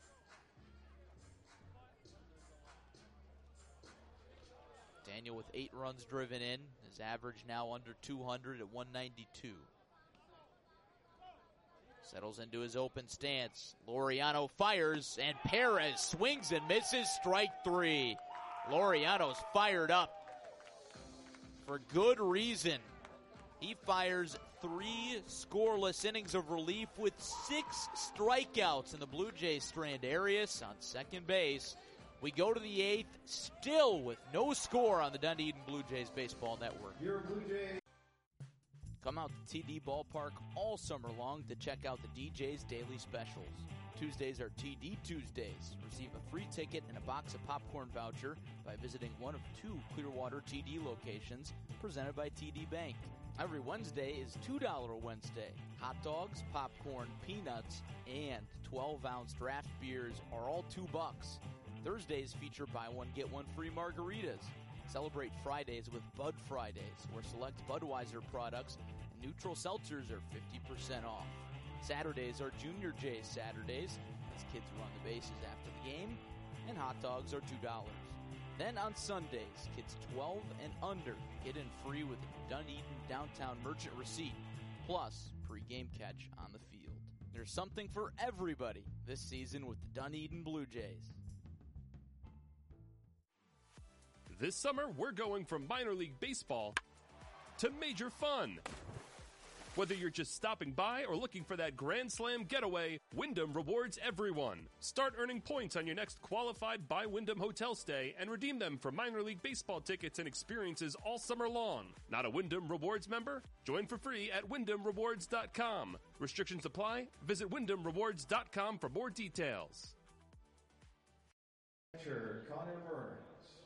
Daniel with 8 runs driven in. His average now under 200 at 192. Settles into his open stance. Laureano fires, and Perez swings and misses. Strike 3. Laureano's fired up for good reason. He fires 3 scoreless innings of relief with 6 strikeouts in the Blue Jays strand. Arias on second base. We go to the 8th, still with no score on the Dunedin Blue Jays Baseball Network. Your Blue Jays. Come out to TD Ballpark all summer long to check out the DJ's daily specials. Tuesdays are TD Tuesdays. Receive a free ticket and a box of popcorn voucher by visiting one of 2 Clearwater TD locations presented by TD Bank. Every Wednesday is $2 Wednesday. Hot dogs, popcorn, peanuts, and 12-ounce draft beers are all $2. Thursdays feature buy one, get one free margaritas. Celebrate Fridays with Bud Fridays, where select Budweiser products and neutral seltzers are 50% off. Saturdays are Junior Jays Saturdays, as kids run the bases after the game, and hot dogs are $2. Then on Sundays, kids 12 and under get in free with a Dunedin Downtown Merchant Receipt. plus pregame catch on the field. There's something for everybody this season with the Dunedin Blue Jays. This summer, we're going from minor league baseball to major fun. Whether you're just stopping by or looking for that Grand Slam getaway, Wyndham rewards everyone. Start earning points on your next qualified by Wyndham hotel stay and redeem them for minor league baseball tickets and experiences all summer long. Not a Wyndham Rewards member? Join for free at WyndhamRewards.com. Restrictions apply. Visit WyndhamRewards.com for more details. Catcher Connor Burns.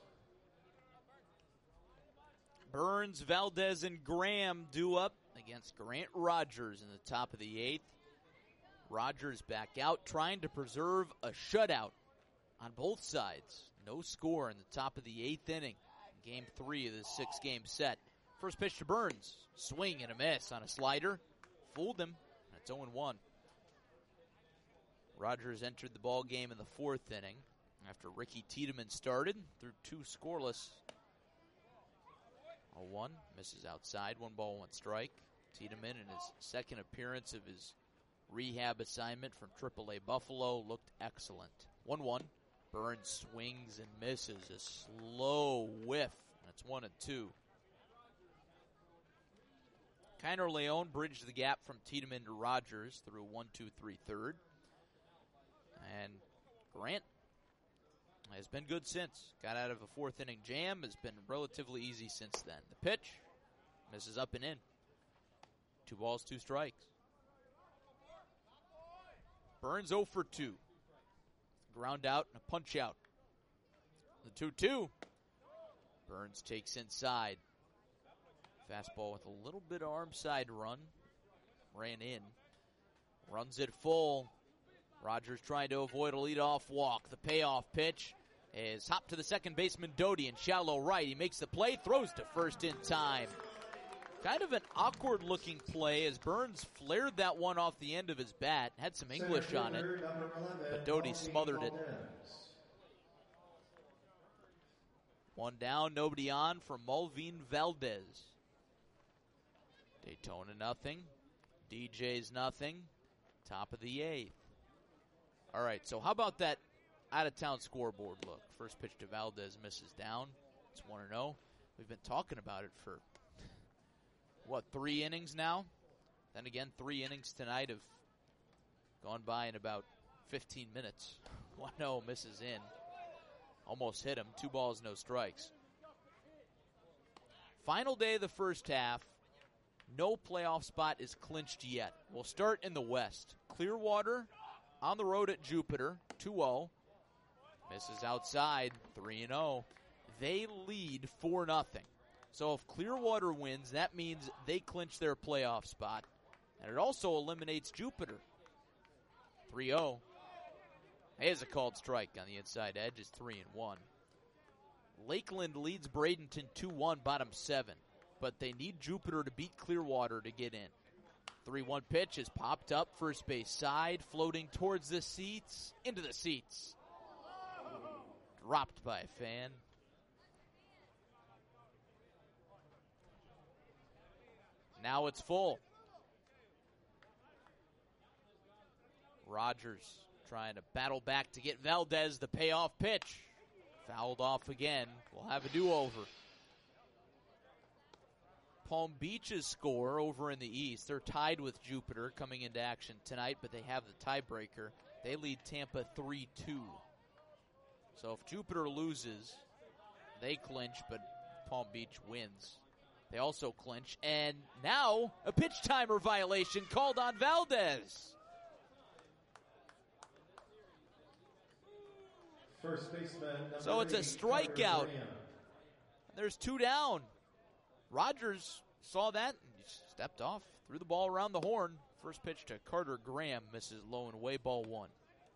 Burns, Valdez, and Graham due up against Grant Rogers in the top of the 8th. Rogers back out, trying to preserve a shutout on both sides. No score in the top of the 8th inning. Game 3 of this 6-game set. First pitch to Burns. Swing and a miss on a slider. Fooled him. That's 0-1. Rogers entered the ball game in the 4th inning after Ricky Tiedemann started through 2 scoreless. 0-1, misses outside, 1 ball, 1 strike. Tiedemann, in his second appearance of his rehab assignment from AAA Buffalo, looked excellent. 1-1, Burns swings and misses, a slow whiff. That's 1-2. Kiner Leon bridged the gap from Tiedemann to Rogers through 1-2-3 third. And Grant has been good since. Got out of a 4th inning jam. Has been relatively easy since then. The pitch misses up and in. 2 balls, 2 strikes. Burns 0 for 2. Ground out and a punch out. The 2-2. Burns takes inside. Fastball with a little bit of arm side run. Ran in. Runs it full. Rogers trying to avoid a leadoff walk. The payoff pitch is hopped to the second baseman Doty in shallow right. He makes the play, throws to first in time. Kind of an awkward looking play as Burns flared that one off the end of his bat. Had some English on it, but Doty smothered it. 1 down, nobody on for Mulveen Valdez. Daytona nothing. DJ's nothing. Top of the 8th. All right, so how about that out-of-town scoreboard look? First pitch to Valdez misses down. It's 1-0. We've been talking about it for, 3 innings now? Then again, 3 innings tonight have gone by in about 15 minutes. 1-0 misses in. Almost hit him. 2 balls, no strikes. Final day of the first half. No playoff spot is clinched yet. We'll start in the West. Clearwater on the road at Jupiter, 2-0. Misses outside, 3-0. They lead 4-0. So if Clearwater wins, that means they clinch their playoff spot. And it also eliminates Jupiter. 3-0. Here's a called strike on the inside edge. It's 3-1. Lakeland leads Bradenton 2-1, bottom 7. But they need Jupiter to beat Clearwater to get in. 3-1 pitch is popped up, first base side, floating towards the seats, into the seats. Dropped by a fan. Now it's full. Rogers trying to battle back to get Valdez the payoff pitch. Fouled off again. We'll have a do-over. Palm Beach's score over in the East. They're tied with Jupiter coming into action tonight, but they have the tiebreaker. They lead Tampa 3-2. So if Jupiter loses, they clinch, but Palm Beach wins. They also clinch. And now a pitch timer violation called on Valdez. First baseman, so it's a strikeout. There's 2 down. Rogers saw that and stepped off, threw the ball around the horn. First pitch to Carter Graham, misses low and away, ball 1.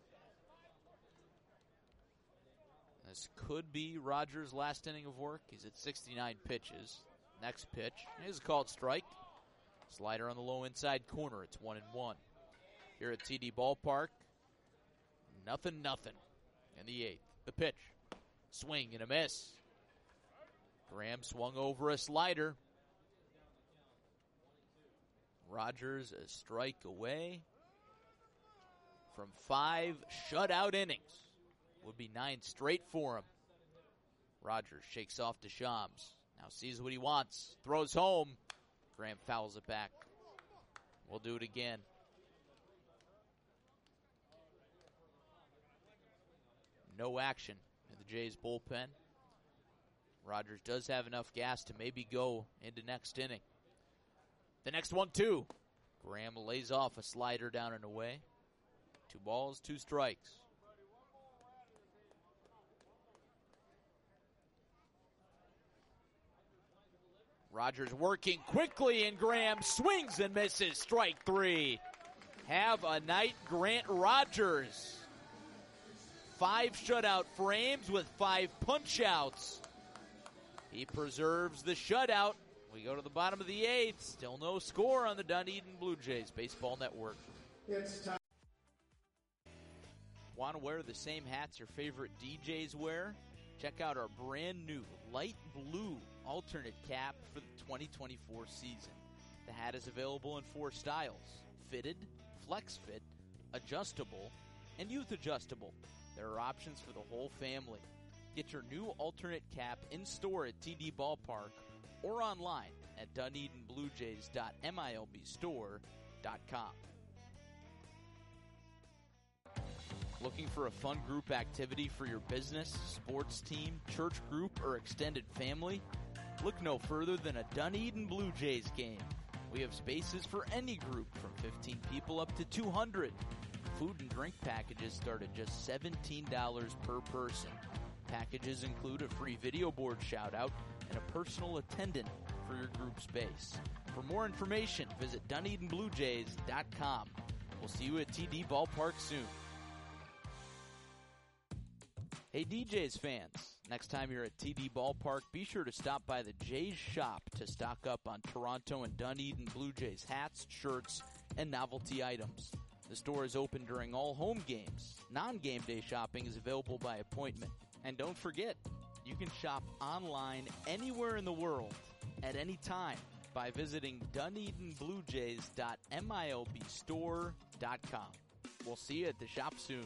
This could be Rogers' last inning of work. He's at 69 pitches. Next pitch is a called strike. Slider on the low inside corner. It's 1-1. Here at TD Ballpark, 0-0 in the 8th. The pitch, swing and a miss. Graham swung over a slider. Rogers a strike away from 5 shutout innings. Would be 9 straight for him. Rogers shakes off Deschamps. Now sees what he wants. Throws home. Graham fouls it back. We'll do it again. No action in the Jays bullpen. Rogers does have enough gas to maybe go into next inning. The next 1-2. Graham lays off a slider down and away. 2 balls, 2 strikes. Rogers working quickly, and Graham swings and misses. Strike 3. Have a night, Grant Rogers. 5 shutout frames with 5 punch-outs. He preserves the shutout. We go to the bottom of the 8th. Still no score on the Dunedin Blue Jays Baseball Network. It's time. Want to wear the same hats your favorite DJs wear? Check out our brand new light blue alternate cap for the 2024 season. The hat is available in 4 styles: fitted, flex fit, adjustable, and youth adjustable. There are options for the whole family. Get your new alternate cap in store at TD Ballpark or online at DunedinBlueJays.milbstore.com. Looking for a fun group activity for your business, sports team, church group, or extended family? Look no further than a Dunedin Blue Jays game. We have spaces for any group from 15 people up to 200. Food and drink packages start at just $17 per person. Packages include a free video board shout-out and a personal attendant for your group space. For more information, visit DunedinBlueJays.com. We'll see you at TD Ballpark soon. Hey DJs fans, next time you're at TD Ballpark, be sure to stop by the Jays shop to stock up on Toronto and Dunedin Blue Jays hats, shirts, and novelty items. The store is open during all home games. Non-game day shopping is available by appointment. And don't forget, you can shop online anywhere in the world at any time by visiting DunedinBlueJays.milbstore.com. We'll see you at the shop soon.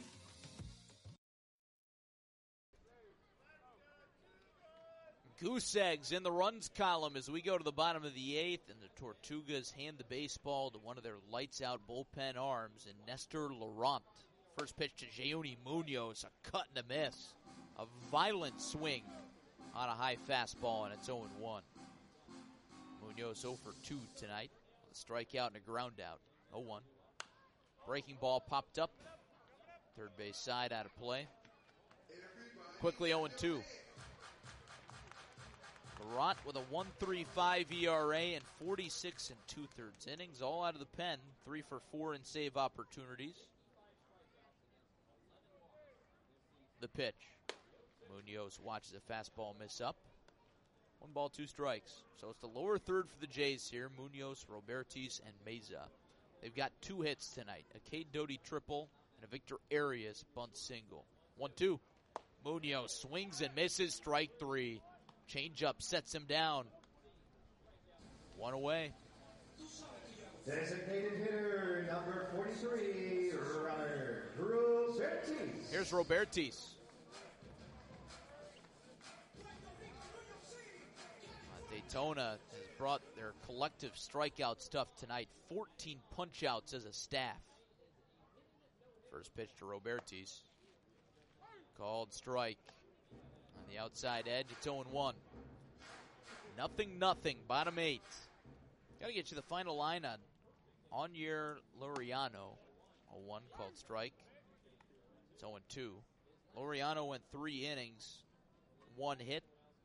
Goose eggs in the runs column as we go to the bottom of the 8th, and the Tortugas hand the baseball to one of their lights-out bullpen arms in Nestor Laurent. First pitch to Jeuny Munoz, a cut and a miss. A violent swing on a high fastball, and it's 0-1. Munoz 0 for 2 tonight, with a strikeout and a ground out. 0-1. Breaking ball popped up. Third base side out of play. Quickly 0-2. Laurent with a 1.35 ERA and 46 2/3 innings, all out of the pen. 3 for 4 in save opportunities. The pitch. Munoz watches a fastball miss up. 1 ball, 2 strikes. So it's the lower third for the Jays here. Munoz, Robertis, and Meza. They've got 2 hits tonight. A Cade Doty triple and a Victor Arias bunt single. 1-2. Munoz swings and misses. Strike 3. Changeup sets him down. 1 away. Designated hitter number 43, Robert Robertis. Here's Robertis. Daytona has brought their collective strikeout stuff tonight. 14 punch-outs as a staff. First pitch to Robertis. Called strike. On the outside edge, it's 0-1. 0-0, bottom 8. Got to get you the final line on Onier Laureano. 0-1, called strike. It's 0-2. Laureano went 3 innings, 1 hit,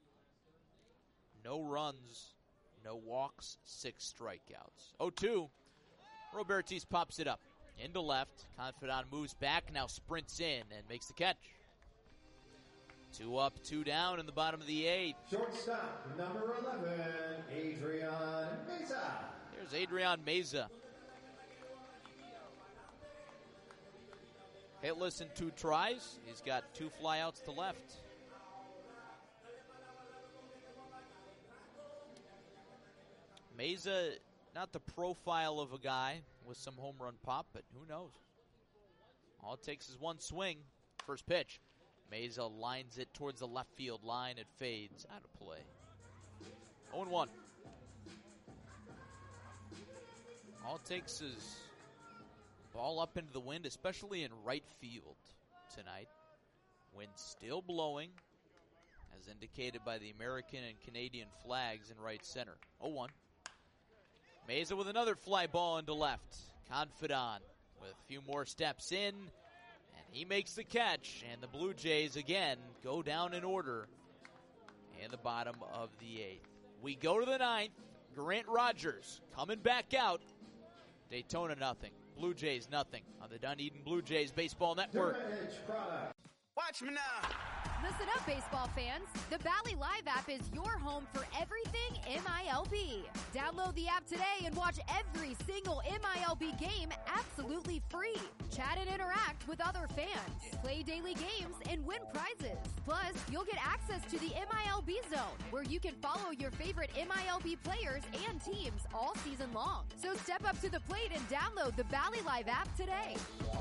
no runs, no walks, 6 strikeouts. 0-2. Robertis pops it up. Into left. Confidant moves back, now sprints in and makes the catch. 2 up, 2 down in the bottom of the 8th. Shortstop, number 11, Adrian Meza. Here's Adrian Meza. Hitless in 2 tries. He's got 2 flyouts to left. Meza Not the profile of a guy with some home run pop, but who knows? All it takes is one swing. First pitch. Meza lines it towards the left field line. It fades out of play. 0-1. All it takes is ball up into the wind, especially in right field tonight. Wind still blowing, as indicated by the American and Canadian flags in right center. 0-1. Meza with another fly ball into left. Confidant with a few more steps in, and he makes the catch, and the Blue Jays again go down in order in the bottom of the 8th. We go to the 9th. Grant Rogers coming back out. Daytona nothing. Blue Jays nothing on the Dunedin Blue Jays Baseball Network. Watch me now. Listen up, baseball fans. The Bally Live app is your home for everything MILB. Download the app today and watch every single MILB game absolutely free. Chat and interact with other fans. Play daily games and win prizes. Plus, you'll get access to the MILB Zone, where you can follow your favorite MILB players and teams all season long. So step up to the plate and download the Bally Live app today.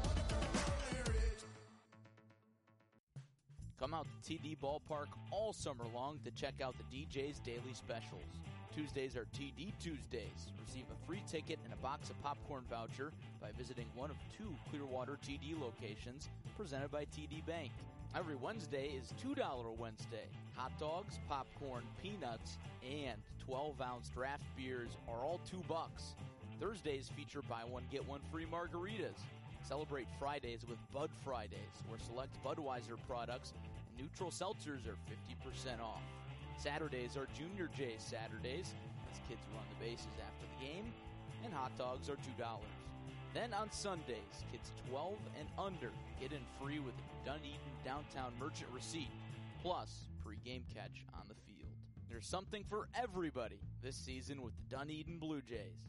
Come out to TD Ballpark all summer long to check out the DJ's daily specials. Tuesdays are TD Tuesdays. Receive a free ticket and a box of popcorn voucher by visiting one of 2 Clearwater TD locations presented by TD Bank. Every Wednesday is $2 Wednesday. Hot dogs, popcorn, peanuts, and 12-ounce draft beers are all $2. Thursdays feature buy one, get one free margaritas. Celebrate Fridays with Bud Fridays, where select Budweiser products and neutral seltzers are 50% off. Saturdays are Junior J's Saturdays, as kids run the bases after the game, and hot dogs are $2. Then on Sundays, kids 12 and under get in free with a Dunedin Downtown Merchant receipt, plus pre-game catch on the field. There's something for everybody this season with the Dunedin Blue Jays.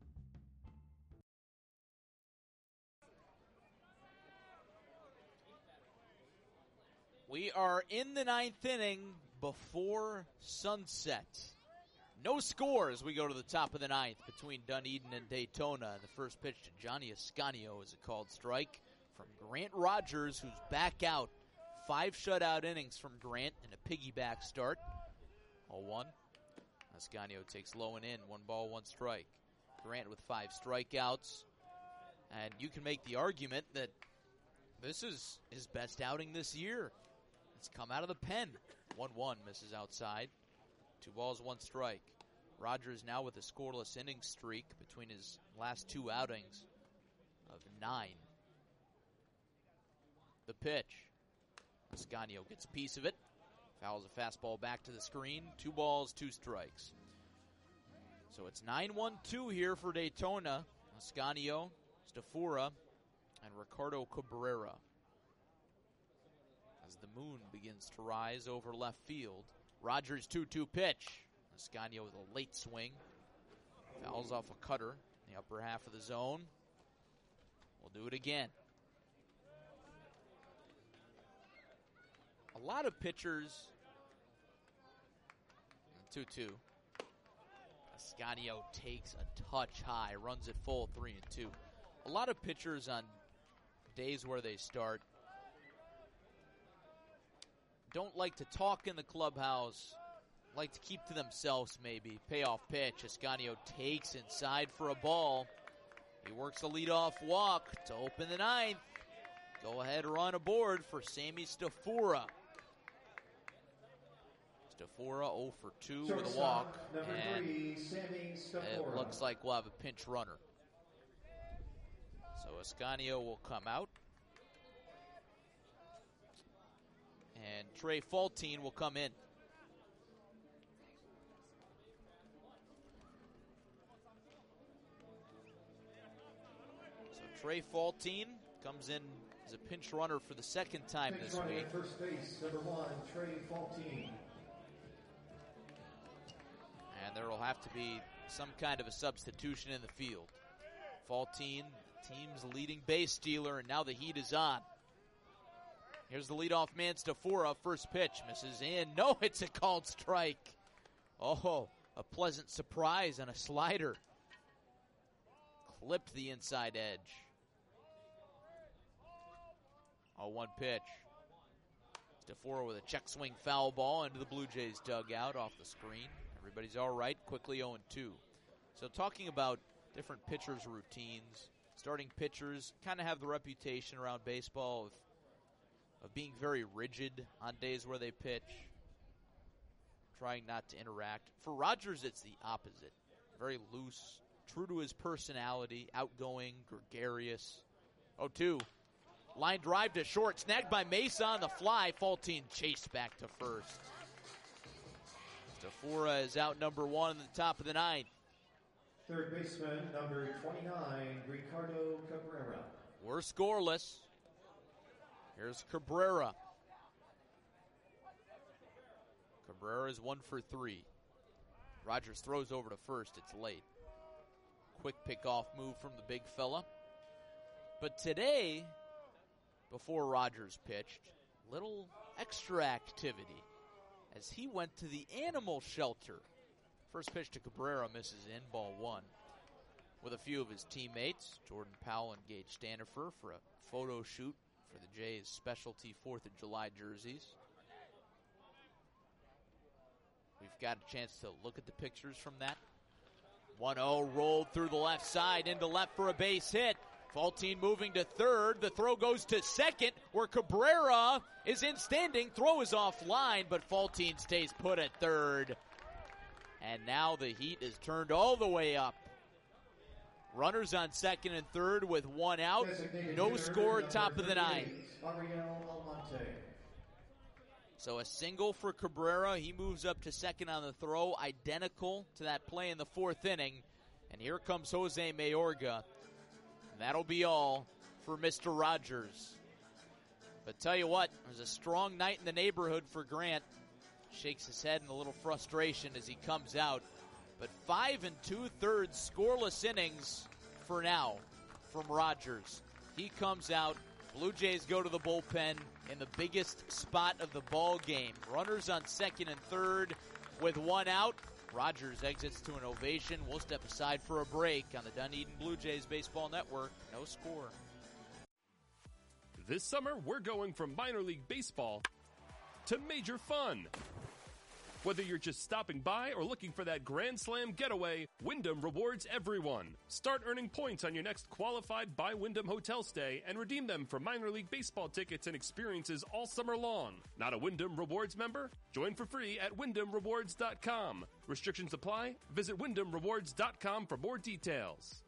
We are in the 9th inning before sunset. No score as we go to the top of the 9th between Dunedin and Daytona. The first pitch to Johnny Ascanio is a called strike from Grant Rogers, who's back out. 5 shutout innings from Grant in a piggyback start. 0-1. Ascanio takes low and in. 1 ball, 1 strike. Grant with 5 strikeouts. And you can make the argument that this is his best outing this year. It's come out of the pen. 1-1 misses outside. 2 balls, 1 strike. Rogers now with a scoreless inning streak between his last 2 outings of 9. The pitch. Ascanio gets a piece of it. Fouls a fastball back to the screen. 2 balls, 2 strikes. So it's 9-1-2 here for Daytona. Ascanio, Stafura, and Ricardo Cabrera. As the moon begins to rise over left field. Rogers 2-2 pitch. Ascanio with a late swing. Fouls off a cutter in the upper half of the zone. We'll do it again. A lot of pitchers. 2-2. Ascanio takes a touch high, runs it full, 3-2. A lot of pitchers on days where they start don't like to talk in the clubhouse, like to keep to themselves maybe. Payoff pitch. Ascanio takes inside for a ball. He works a leadoff walk to open the 9th. Go ahead run aboard for Sammy Stafura. Stafura 0 for 2 with a walk. And it looks like we'll have a pinch runner. So Ascanio will come out. And Trey Faltine will come in. So Trey Faltine comes in as a pinch runner for the second time this week. First base, number 1, Trey Faltine. And there will have to be some kind of a substitution in the field. Faltine, the team's leading base stealer, and now the heat is on. Here's the leadoff man, Stafura. First pitch misses in. No, it's a called strike. Oh, a pleasant surprise on a slider clipped the inside edge. 0-1 pitch. DeFora with a check swing foul ball into the Blue Jays dugout off the screen. Everybody's all right, quickly 0-2. So talking about different pitchers' routines, starting pitchers kind of have the reputation around baseball of being very rigid on days where they pitch, trying not to interact. For Rogers, it's the opposite. Very loose, true to his personality, outgoing, gregarious. 0-2. Line drive to short, snagged by Mesa on the fly. Faltine chased back to first. DeFora is out number 1 in the top of the 9th. Third baseman, number 29, Ricardo Cabrera. We're scoreless. Here's Cabrera. Cabrera is 1 for 3. Rogers throws over to first. It's late. Quick pickoff move from the big fella. But today, before Rogers pitched, little extra activity as he went to the animal shelter. First pitch to Cabrera misses in, ball 1. With a few of his teammates, Jordan Powell and Gage Stanifer, for a photo shoot for the Jays' specialty 4th of July jerseys. We've got a chance to look at the pictures from that. 1-0 rolled through the left side into left for a base hit. Faltine moving to third. The throw goes to second, where Cabrera is in standing. Throw is offline, but Faltine stays put at third. And now the heat is turned all the way up. Runners on second and third with 1 out. No score, top of the 9th. So a single for Cabrera. He moves up to second on the throw, identical to that play in the 4th inning. And here comes Jose Mayorga. And that'll be all for Mr. Rogers. But tell you what, it was a strong night in the neighborhood for Grant. Shakes his head in a little frustration as he comes out. But 5 2/3 scoreless innings for now from Rogers. He comes out. Blue Jays go to the bullpen in the biggest spot of the ball game. Runners on second and third with 1 out. Rogers exits to an ovation. We'll step aside for a break on the Dunedin Blue Jays Baseball Network. No score. This summer, we're going from minor league baseball to major fun. Whether you're just stopping by or looking for that Grand Slam getaway, Wyndham rewards everyone. Start earning points on your next qualified by Wyndham hotel stay and redeem them for minor league baseball tickets and experiences all summer long. Not a Wyndham Rewards member? Join for free at WyndhamRewards.com. Restrictions apply. Visit WyndhamRewards.com for more details.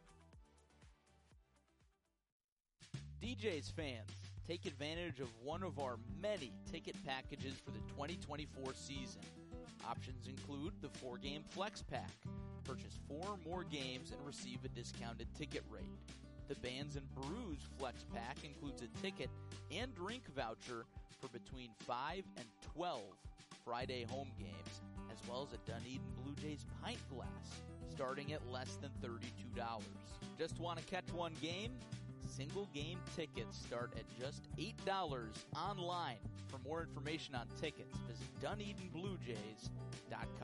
DJ's fans, take advantage of one of our many ticket packages for the 2024 season. Options include the 4-game Flex Pack. Purchase 4 more games and receive a discounted ticket rate. The Bands and Brews Flex Pack includes a ticket and drink voucher for between 5 and 12 Friday home games, as well as a Dunedin Blue Jays pint glass, starting at less than $32. Just want to catch one game? Single game tickets start at just $8 online. For more information on tickets, visit DunedinBlueJays.com.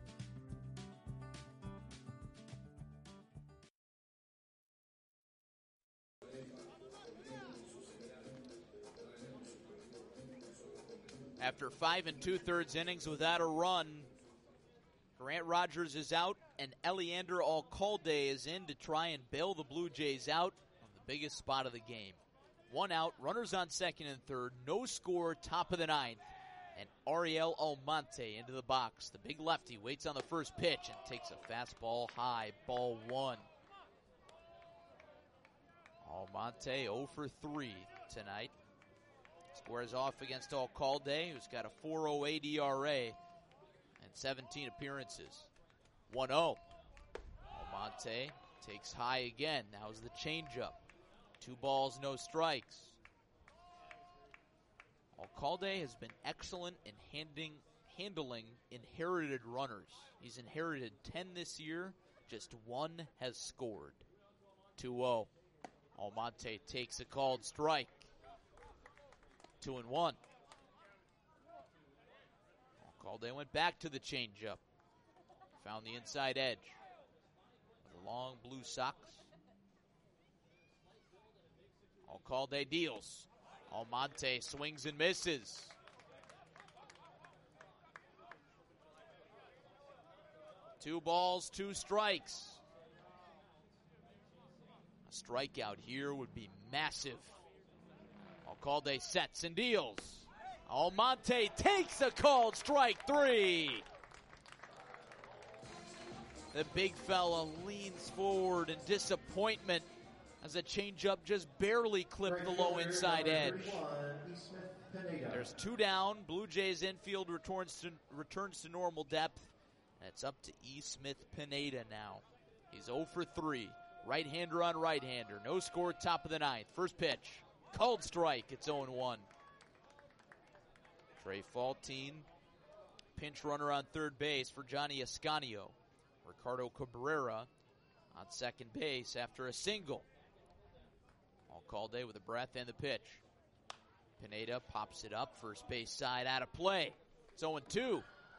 After 5 2/3 innings without a run, Grant Rogers is out and Eliander Alcalde is in to try and bail the Blue Jays out of the biggest spot of the game. 1 out, runners on second and third, no score, top of the 9th. And Ariel Almonte into the box. The big lefty waits on the first pitch and takes a fastball high, ball 1. Almonte 0 for 3 tonight. Squares off against Alcalde, who's got a 4.08 ERA and 17 appearances. 1-0. Almonte takes high again. Now's the changeup. 2 balls, no strikes. Alcalde has been excellent in handling inherited runners. He's inherited 10 this year. Just 1 has scored. 2-0. Almonte takes a called strike. 2-1. Alcalde went back to the changeup. Found the inside edge. With long blue socks. Alcalde deals. Almonte swings and misses. Two balls, two strikes. A strikeout here would be massive. Alcalde sets and deals. Almonte takes a called strike 3. The big fella leans forward in disappointment as a changeup just barely clipped the low inside edge. There's 2 down. Blue Jays infield returns to normal depth. And it's up to E. Smith Pineda now. He's 0 for 3. Right-hander on right-hander. No score, top of the 9th. First pitch. Called strike. It's 0-1. Trey Faltine, pinch runner on third base for Johnny Ascanio. Ricardo Cabrera on second base after a single. Alcalde with a breath and the pitch. Pineda pops it up, first base side out of play. It's 0-2.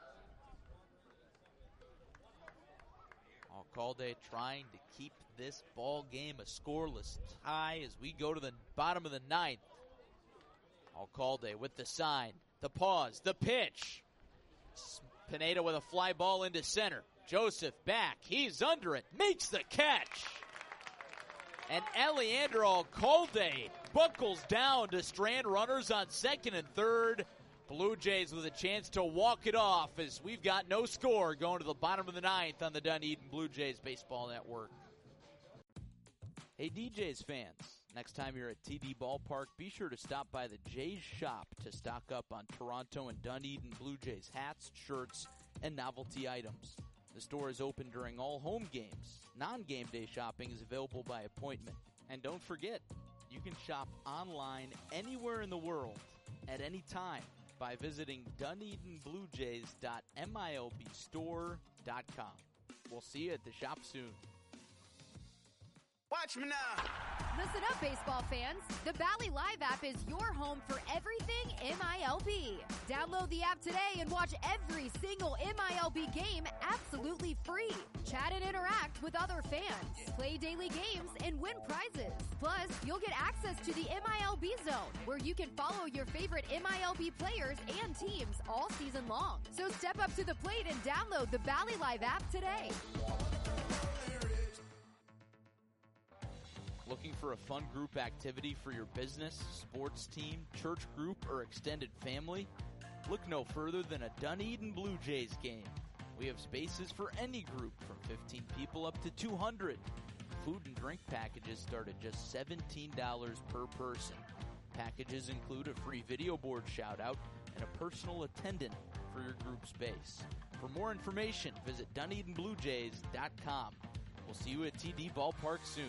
Alcalde trying to keep this ball game a scoreless tie as we go to the bottom of the 9th. Alcalde with the sign, the pause, the pitch. Pineda with a fly ball into center. Joseph back, he's under it, makes the catch. And Eliandro Alcalde buckles down to strand runners on second and third. Blue Jays with a chance to walk it off as we've got no score going to the bottom of the 9th on the Dunedin Blue Jays Baseball Network. Hey DJs fans, next time you're at TD Ballpark, be sure to stop by the Jays shop to stock up on Toronto and Dunedin Blue Jays hats, shirts, and novelty items. The store is open during all home games. Non-game day shopping is available by appointment. And don't forget, you can shop online anywhere in the world at any time by visiting DunedinBlueJays.milbstore.com. We'll see you at the shop soon. Watch me now. Listen up, baseball fans. The Bally Live app is your home for everything MILB. Download the app today and watch every single MILB game absolutely free. Chat and interact with other fans. Play daily games and win prizes. Plus, you'll get access to the MILB Zone, where you can follow your favorite MILB players and teams all season long. So step up to the plate and download the Bally Live app today. Looking for a fun group activity for your business, sports team, church group, or extended family? Look no further than a Dunedin Blue Jays game. We have spaces for any group from 15 people up to 200. Food and drink packages start at just $17 per person. Packages include a free video board shout-out and a personal attendant for your group space. For more information, visit DunedinBlueJays.com. We'll see you at TD Ballpark soon.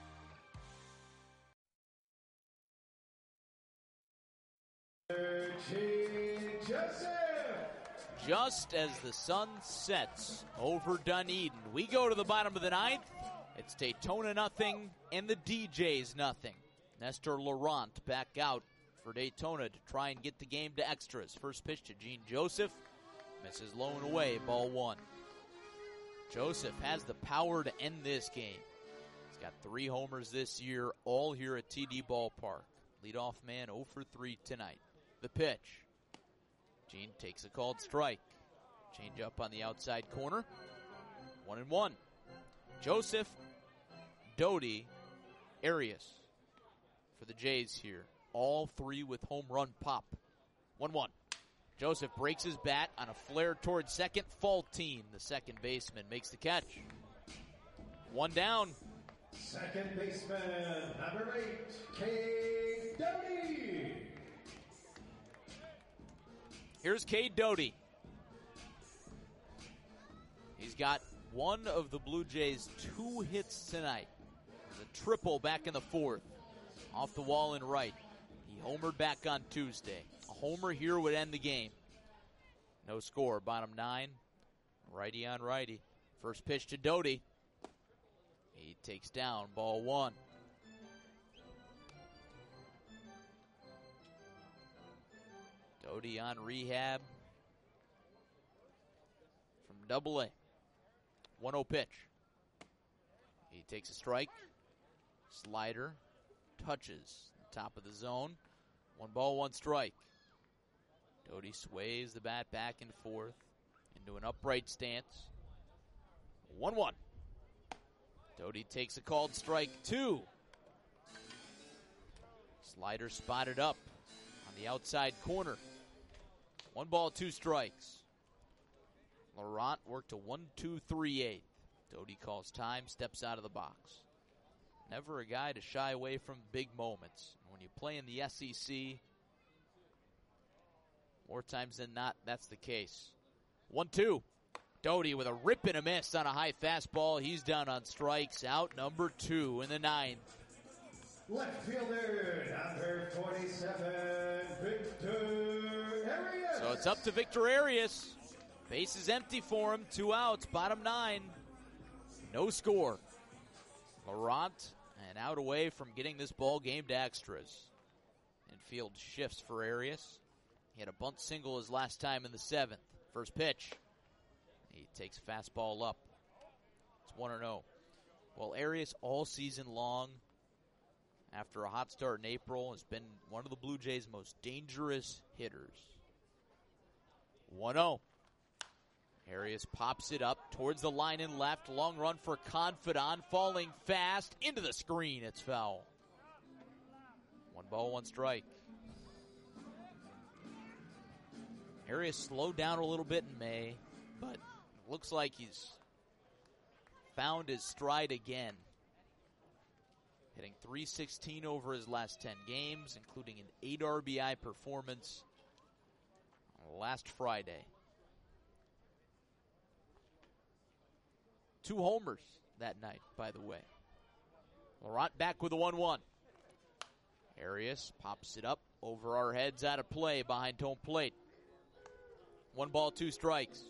Just as the sun sets over Dunedin, we go to the bottom of the 9th. It's Daytona nothing and the DJs nothing. Nestor Laurent back out for Daytona to try and get the game to extras. First pitch to Gene Joseph. Misses low and away, ball 1. Joseph has the power to end this game. He's got 3 homers this year, all here at TD Ballpark. Leadoff man 0 for 3 tonight. The pitch. Gene takes a called strike. Change up on the outside corner. 1-1. Joseph, Doty, Arias for the Jays here. All 3 with home run pop. 1-1. Joseph breaks his bat on a flare towards second. Faltine, the second baseman, makes the catch. 1 down. Second baseman, number 8, Cade Doty. Here's Cade Doty. He's got one of the Blue Jays' 2 hits tonight. There's a triple back in the 4th. Off the wall and right. He homered back on Tuesday. A homer here would end the game. No score, bottom 9. Righty on righty. First pitch to Doty. He takes down ball 1. Doty on rehab from Double-A. 1-0 pitch. He takes a strike. Slider. touches. Top of the zone. 1 ball, 1 strike. Doty sways the bat back and forth into an upright stance. 1-1. Doty takes a called strike 2. Slider spotted up on the outside corner. 1 ball, 2 strikes. Laurent worked a 1-2-3-8. Doty calls time, steps out of the box. Never a guy to shy away from big moments. When you play in the SEC, more times than not, that's the case. 1-2. Doty with a rip and a miss on a high fastball. He's down on strikes. Out number 2 in the 9th. Left fielder, number 27, Victor Arias. So it's up to Victor Arias. Base is empty for him. 2 outs, bottom 9. No score. Laurent and out away from getting this ball game to extras. Infield shifts for Arias. He had a bunt single his last time in the 7th. First pitch. He takes fastball up. It's 1-0. Well, Arias all season long, after a hot start in April, has been one of the Blue Jays' most dangerous hitters. 1-0. Arias pops it up towards the line and left. Long run for Confidant, falling fast into the screen. It's foul. 1 ball, 1 strike. Arias slowed down a little bit in May, but it looks like he's found his stride again. Hitting .316 over his last 10 games, including an 8 RBI performance last Friday. 2 homers that night, by the way. Laurent back with a 1-1. Arias pops it up over our heads, out of play behind home plate. 1 ball, 2 strikes.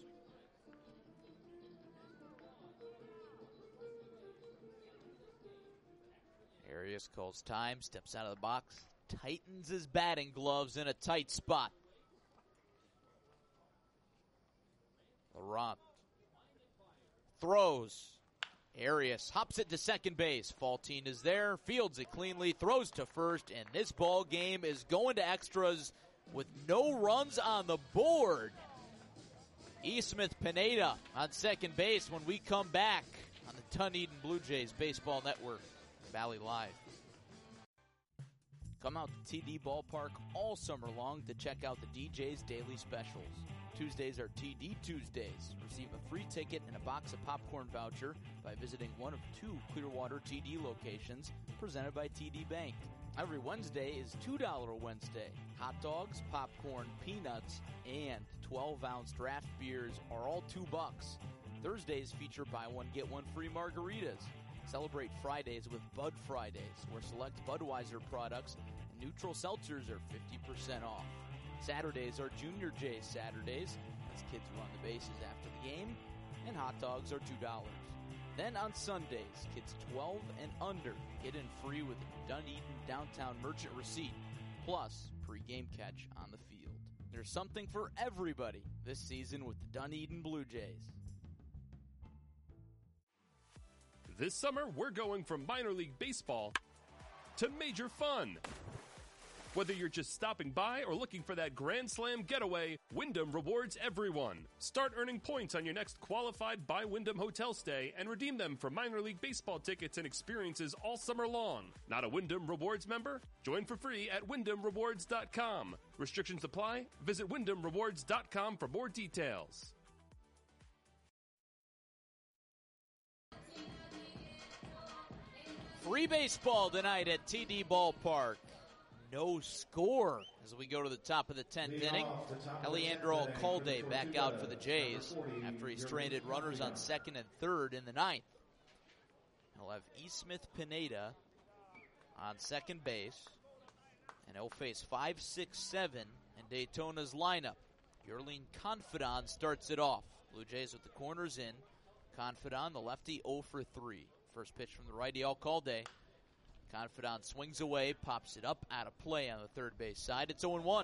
Arias calls time, steps out of the box, tightens his batting gloves in a tight spot. Laurent throws. Arias hops it to second base. Faltine is there, fields it cleanly, throws to first, and this ball game is going to extras with no runs on the board. E. Smith Pineda on second base when we come back on the Dunedin Blue Jays Baseball Network, Valley Live. Come out to TD Ballpark all summer long to check out the DJ's daily specials. Tuesdays are TD Tuesdays. Receive a free ticket and a box of popcorn voucher by visiting one of 2 Clearwater TD locations presented by TD Bank. Every Wednesday is $2 Wednesday. Hot dogs, popcorn, peanuts, and 12-ounce draft beers are all $2. Thursdays feature buy one, get one free margaritas. Celebrate Fridays with Bud Fridays, where select Budweiser products and neutral seltzers are 50% off. Saturdays are Junior Jays Saturdays, as kids run the bases after the game, and hot dogs are $2. Then on Sundays, kids 12 and under get in free with a Dunedin Downtown Merchant receipt, plus pre-game catch on the field. There's something for everybody this season with the Dunedin Blue Jays. This summer, we're going from minor league baseball to major fun. Whether you're just stopping by or looking for that Grand Slam getaway, Wyndham rewards everyone. Start earning points on your next qualified by Wyndham hotel stay and redeem them for minor league baseball tickets and experiences all summer long. Not a Wyndham Rewards member? Join for free at WyndhamRewards.com. Restrictions apply. Visit WyndhamRewards.com for more details. Free baseball tonight at TD Ballpark. No score as we go to the top of the 10th inning. Eliandro Alcalde back out for the Jays after he stranded runners on second and third in the 9th. He'll have E. Smith Pineda on second base, and he'll face 5, 6, 7 in Daytona's lineup. Yerlin Confidant starts it off. Blue Jays with the corners in. Confidant, the lefty, 0 for 3. First pitch from the righty, Alcalde. Confidant swings away, pops it up, out of play on the third base side. It's 0-1.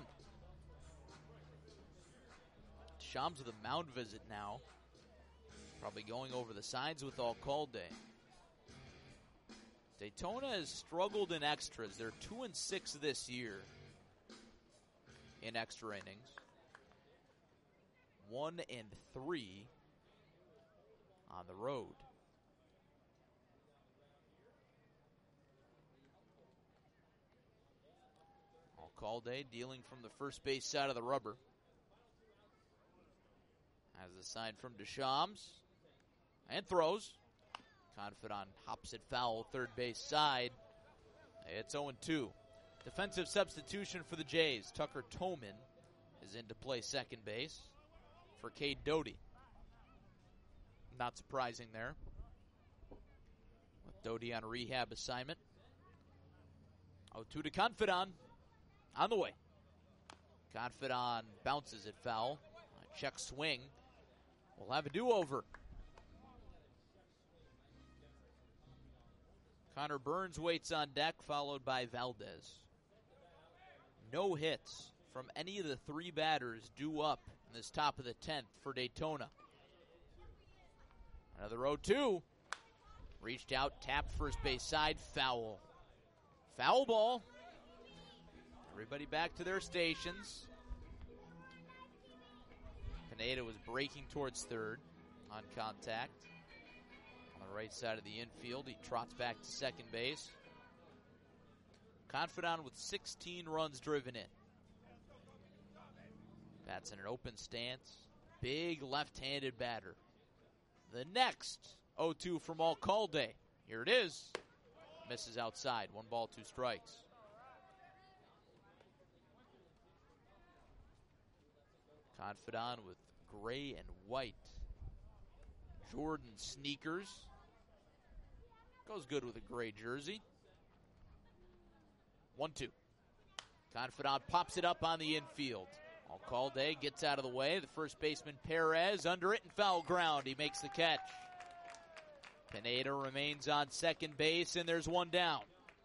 Shams with a mound visit now. Probably going over the signs with Alcalde. Daytona has struggled in extras. They're 2-6 this year in extra innings. 1-3 on the road. Alcalde dealing from the first base side of the rubber. Has the sign from Deschamps. And throws. Confidant hops it foul, third base side. It's 0-2. Defensive substitution for the Jays. Tucker Toman is in to play second base for Cade Doty. Not surprising there. With Doty on a rehab assignment. 0-2 to Confidant. On the way. Confidant bounces it foul. A check swing. We'll have a do-over. Connor Burns waits on deck, followed by Valdez. No hits from any of the three batters due up in this top of the 10th for Daytona. Another 0-2. Reached out, tapped first base side, foul. Foul ball. Everybody back to their stations. Pineda was breaking towards third on contact. On the right side of the infield, he trots back to second base. Confidant with 16 runs driven in. Bats in an open stance. Big left-handed batter. The next 0-2 from Alcalde. Here it is. Misses outside. 1 ball, 2 strikes. Confidant with gray and white Jordan sneakers. Goes good with a gray jersey. 1-2. Confidant pops it up on the infield. Alcalde gets out of the way. The first baseman Perez under it and foul ground. He makes the catch. Pineda remains on second base, and there's one down.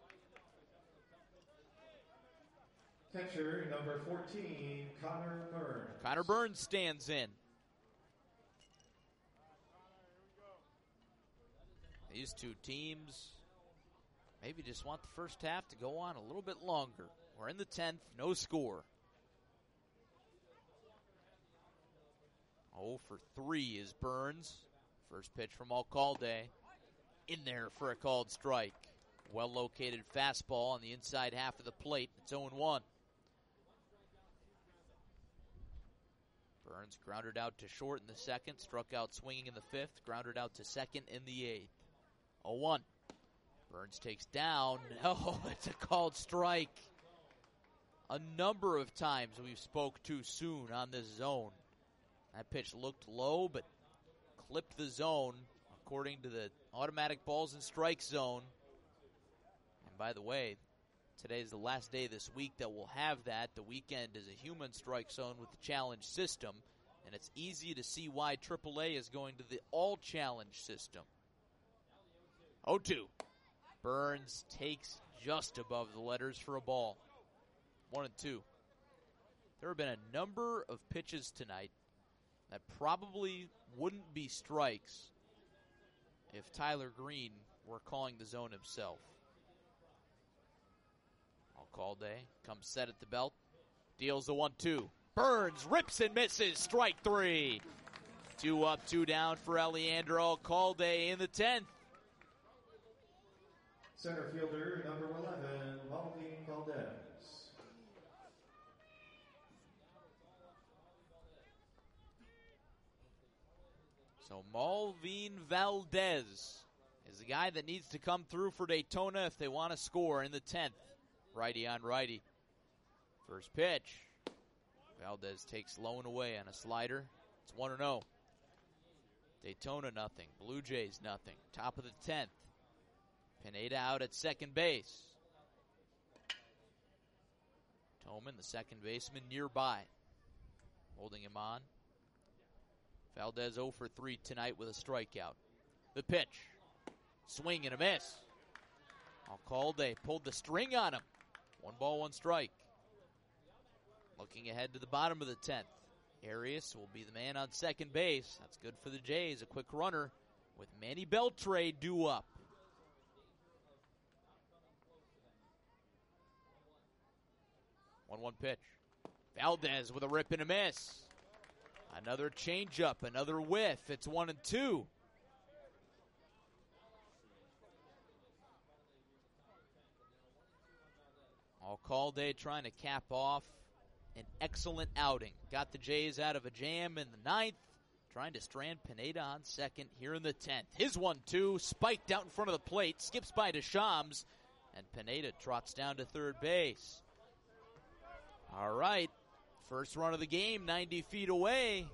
Catcher number 14, Connor Burns. Connor Burns stands in. These two teams maybe just want the first half to go on a little bit longer. We're in the 10th, no score. 0 for 3 is Burns. First pitch from Alcalde. In there for a called strike. Well-located fastball on the inside half of the plate. It's 0-1. Burns grounded out to short in the second, struck out swinging in the fifth, grounded out to second in the eighth. 0-1. Burns takes down. Oh, it's a called strike. A number of times we spoke too soon on this zone. That pitch looked low, but clipped the zone according to the automatic balls and strike zone. And by the way, today is the last day this week that we'll have that. The weekend is a human strike zone with the challenge system, and it's easy to see why AAA is going to the all-challenge system. 0-2. Burns takes just above the letters for a ball. 1-2. There have been a number of pitches tonight that probably wouldn't be strikes if Tyler Green were calling the zone himself. Alcalde comes set at the belt, deals the 1-2. Burns rips and misses, strike 3. 2 up, 2 down for Eliandro Alcalde in the 10th. Center fielder number 11, Malvin Valdez. So Malvin Valdez is the guy that needs to come through for Daytona if they want to score in the 10th. Righty on righty. First pitch. Valdez takes low and away on a slider. It's 1-0. Daytona nothing. Blue Jays nothing. Top of the 10th. Pineda out at second base. Toman, the second baseman, nearby. Holding him on. Valdez 0 for 3 tonight with a strikeout. The pitch. Swing and a miss. Alcalde pulled the string on him. 1 ball, 1 strike. Looking ahead to the bottom of the 10th. Arias will be the man on second base. That's good for the Jays. A quick runner with Manny Beltre due up. 1-1 pitch. Valdez with a rip and a miss. Another changeup, another whiff. It's 1-2. Alcalde trying to cap off an excellent outing. Got the Jays out of a jam in the 9th. Trying to strand Pineda on second here in the 10th. His 1-2 spiked out in front of the plate. Skips by Deschamps. And Pineda trots down to third base. All right. First run of the game, 90 feet away.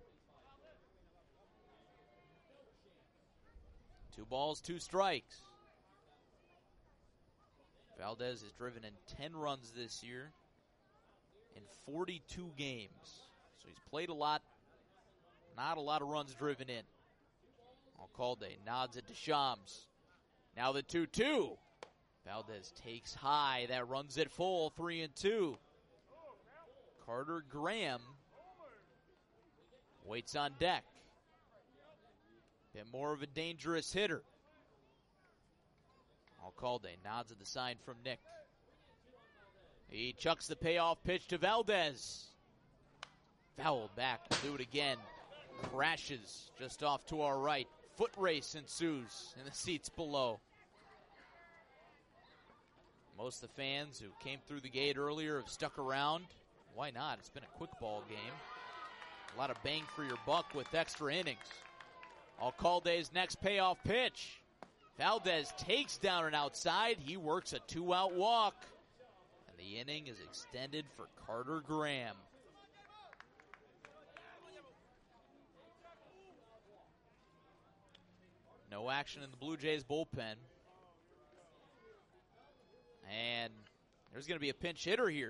2 balls, 2 strikes. Valdez has driven in 10 runs this year in 42 games. So he's played a lot. Not a lot of runs driven in. Alcalde nods at Deschamps. Now the 2-2. Valdez takes high. That runs it full. 3-2. Carter Graham waits on deck. Bit more of a dangerous hitter. Alcalde nods at the sign from Nick. He chucks the payoff pitch to Valdez. Fouled back. We'll do it again. Crashes just off to our right. Foot race ensues in the seats below. Most of the fans who came through the gate earlier have stuck around. Why not? It's been a quick ball game. A lot of bang for your buck with extra innings. Alcalde's next payoff pitch. Valdez takes down and outside. He works a 2-out walk. And the inning is extended for Carter Graham. No action in the Blue Jays bullpen. And there's going to be a pinch hitter here.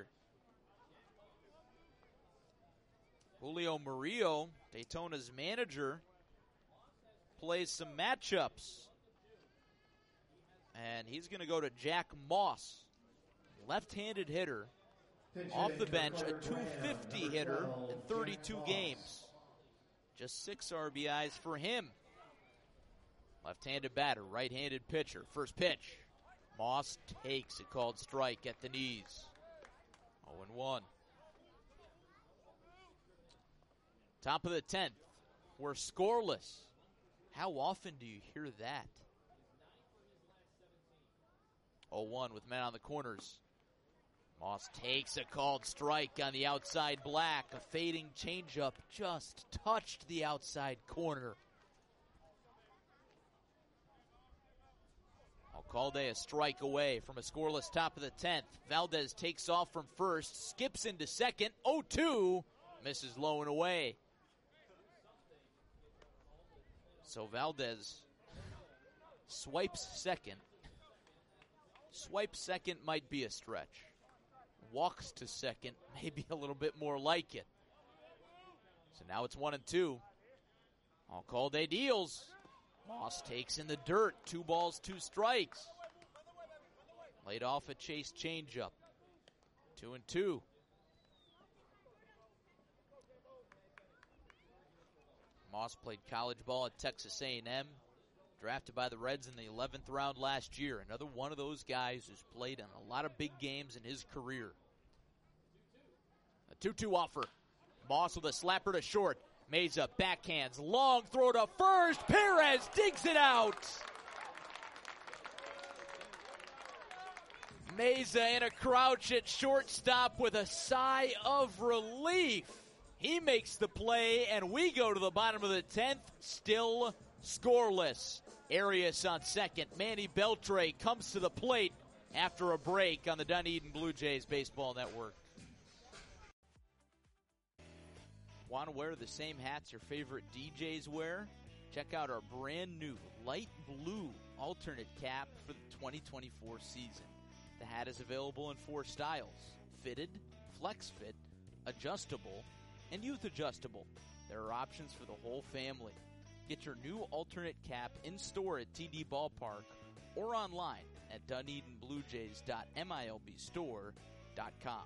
Julio Murillo, Daytona's manager, plays some matchups. And he's going to go to Jack Moss, left-handed hitter, off the bench, a .250 hitter in 32 games. Just 6 RBIs for him. Left-handed batter, right-handed pitcher. First pitch. Moss takes a called strike at the knees. 0-1. Top of the 10th. We're scoreless. How often do you hear that? 0-1 with men on the corners. Moss takes a called strike on the outside black. A fading changeup just touched the outside corner. Alcalde a strike away from a scoreless top of the 10th. Valdez takes off from first, skips into second. 0-2, misses low and away. So Valdez swipes second. Swipe second might be a stretch. Walks to second, maybe a little bit more like it. So now it's 1-2. Alcalde deals. Moss takes in the dirt. 2 balls, 2 strikes. Laid off a chase changeup. 2-2. Moss played college ball at Texas A&M. Drafted by the Reds in the 11th round last year. Another one of those guys who's played in a lot of big games in his career. A 2-2 offer. Moss with a slapper to short. Meza backhands. Long throw to first. Perez digs it out. Meza in a crouch at shortstop with a sigh of relief. He makes the play, and we go to the bottom of the 10th, still scoreless. Arias on second. Manny Beltre comes to the plate after a break on the Dunedin Blue Jays Baseball Network. Want to wear the same hats your favorite DJs wear? Check out our brand new light blue alternate cap for the 2024 season. The hat is available in 4 styles: fitted, flex fit, adjustable, and youth adjustable. There are options for the whole family. Get your new alternate cap in store at TD Ballpark or online at DunedinBlueJays.MILBstore.com.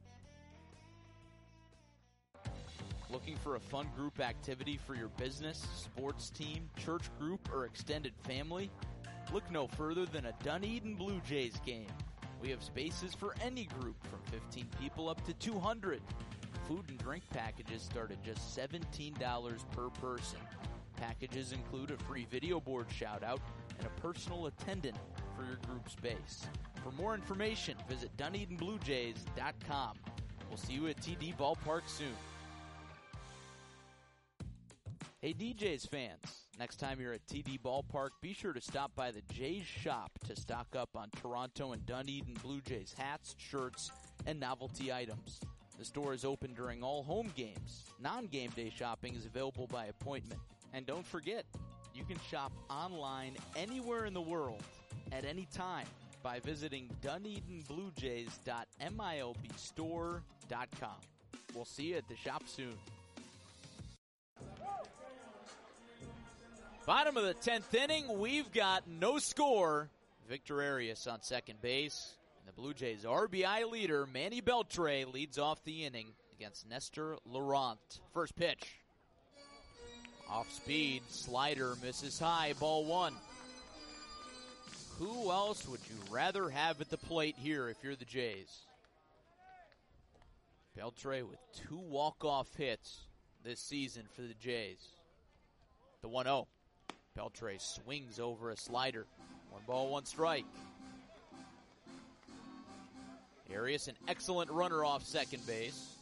Looking for a fun group activity for your business, sports team, church group, or extended family? Look no further than a Dunedin Blue Jays game. We have spaces for any group from 15 people up to 200. Food and drink packages start at just $17 per person. Packages include a free video board shout-out and a personal attendant for your group space. For more information, visit DunedinBlueJays.com. We'll see you at TD Ballpark soon. Hey DJs fans, next time you're at TD Ballpark, be sure to stop by the Jays shop to stock up on Toronto and Dunedin Blue Jays hats, shirts, and novelty items. The store is open during all home games. Non-game day shopping is available by appointment. And don't forget, you can shop online anywhere in the world at any time by visiting DunedinBlueJays.milbstore.com. We'll see you at the shop soon. Bottom of the 10th inning, we've got no score. Victor Arias on second base. And the Blue Jays RBI leader, Manny Beltre, leads off the inning against Nestor Laurent. First pitch. Off speed, slider misses high, ball one. Who else would you rather have at the plate here if you're the Jays? Beltre with 2 walk-off hits this season for the Jays. The 1-0. Beltre swings over a slider. 1 ball, 1 strike. Arias, an excellent runner off second base.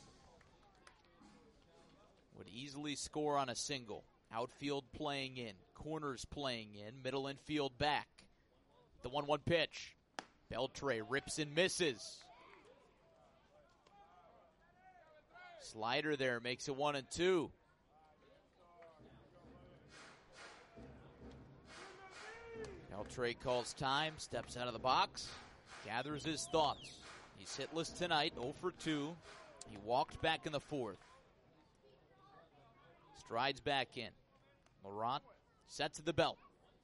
Would easily score on a single. Outfield playing in. Corners playing in. Middle infield back. The 1-1 pitch. Beltre rips and misses. Slider there makes it 1-2. Beltre calls time, steps out of the box, gathers his thoughts. He's hitless tonight, 0 for 2. He walked back in the 4th. Strides back in. Laurent sets at the belt.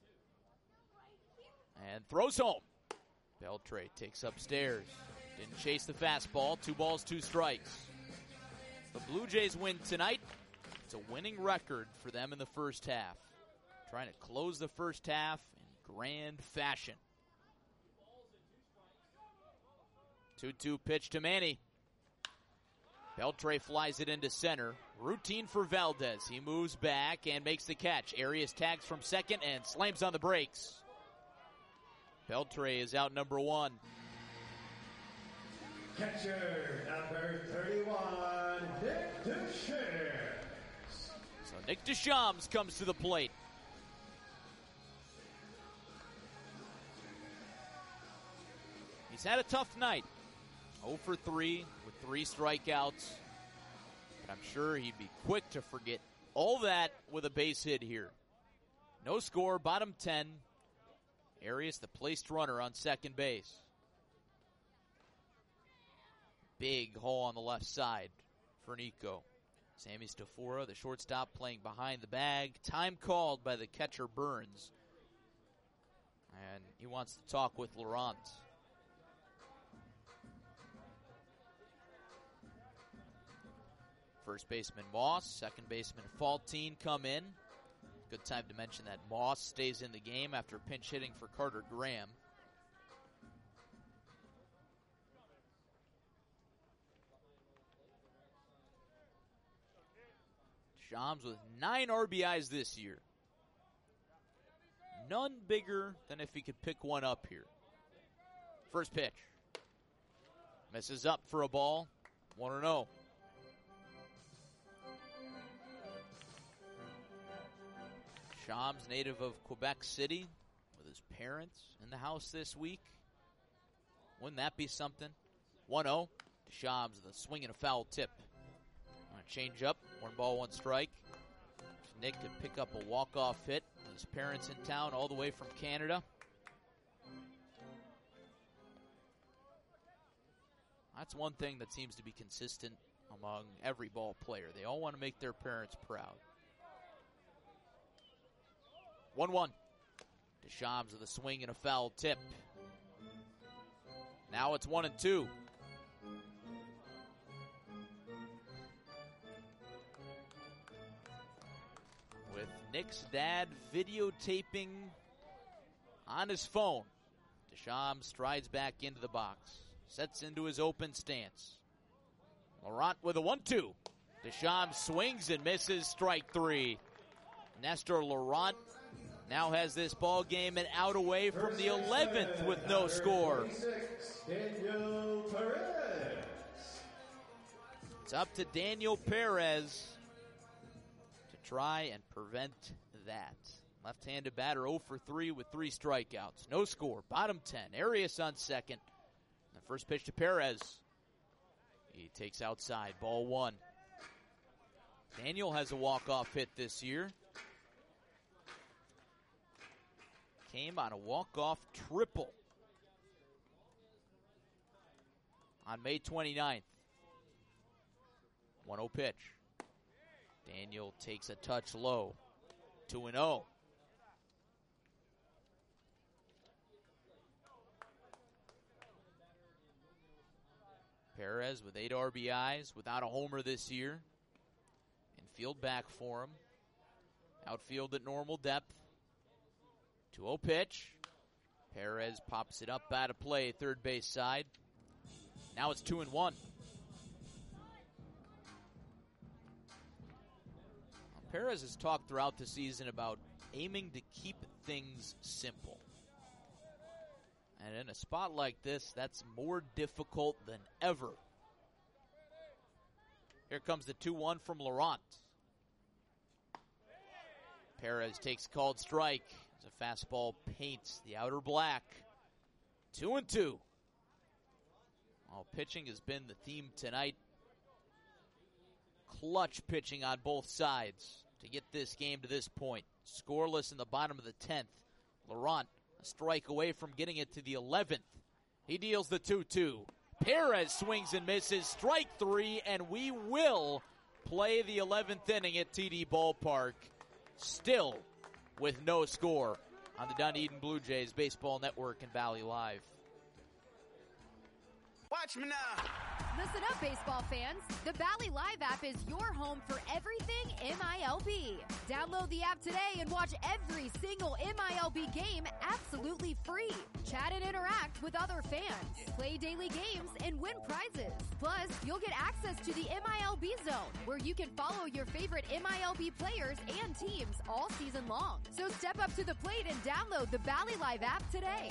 And throws home. Beltre takes upstairs. Didn't chase the fastball. 2 balls, 2 strikes. The Blue Jays win tonight. It's a winning record for them in the first half. Trying to close the first half in grand fashion. 2-2 pitch to Manny. Beltre flies it into center. Routine for Valdez. He moves back and makes the catch. Arias tags from second and slams on the brakes. Beltre is out number 1. Catcher number 31, Nick Deschamps. So Nick Deschamps comes to the plate. He's had a tough night. 0 for 3 with 3 strikeouts. But I'm sure he'd be quick to forget all that with a base hit here. No score, bottom 10. Arias, the placed runner on second base. Big haul on the left side for Nico. Sammy Stafora, the shortstop, playing behind the bag. Time called by the catcher Burns. And he wants to talk with Laurent. First baseman Moss, second baseman Faltine come in. Good time to mention that Moss stays in the game after pinch hitting for Carter Graham. Shams with 9 RBIs this year. None bigger than if he could pick one up here. First pitch. Misses up for a ball. 1-0. Shams, native of Quebec City, with his parents in the house this week. Wouldn't that be something? 1-0. Shams with a swing and a foul tip. Change up, 1 ball, 1 strike. Nick could pick up a walk-off hit with his parents in town all the way from Canada. That's one thing that seems to be consistent among every ball player. They all want to make their parents proud. 1-1. Deschamps with a swing and a foul tip. Now it's 1-2. With Nick's dad videotaping on his phone. Deschamps strides back into the box. Sets into his open stance. Laurent with a 1-2. Deschamps swings and misses, strike 3. Nestor Laurent now has this ball game and out away from the 11th with no score. Daniel Perez. It's up to Daniel Perez to try and prevent that. Left-handed batter 0 for 3 with 3 strikeouts. No score. Bottom 10. Arias on second. The first pitch to Perez. He takes outside. Ball 1. Daniel has a walk-off hit this year. Came on a walk-off triple on May 29th. 1-0 pitch. Daniel takes a touch low. 2-0. Perez with 8 RBIs, without a homer this year. Infield back for him. Outfield at normal depth. 2-0 pitch. Perez pops it up out of play, third base side. Now it's 2-1. Perez has talked throughout the season about aiming to keep things simple. And in a spot like this, that's more difficult than ever. Here comes the 2-1 from Laurent. Perez takes called strike as a fastball paints the outer black. 2-2. Well, pitching has been the theme tonight. Clutch pitching on both sides to get this game to this point. Scoreless in the bottom of the 10th. Laurent, a strike away from getting it to the 11th. He deals the 2-2. Perez swings and misses, strike 3, and we will play the 11th inning at TD Ballpark. Still with no score on the Dunedin Blue Jays Baseball Network and Valley Live. Watch me now. Listen up, baseball fans. The Valley Live app is your home for everything MILB. Download the app today and watch every single MILB game absolutely free. Chat and interact with other fans. Play daily games and win prizes. Plus, you'll get access to the MILB Zone, where you can follow your favorite MILB players and teams all season long. So step up to the plate and download the Valley Live app today.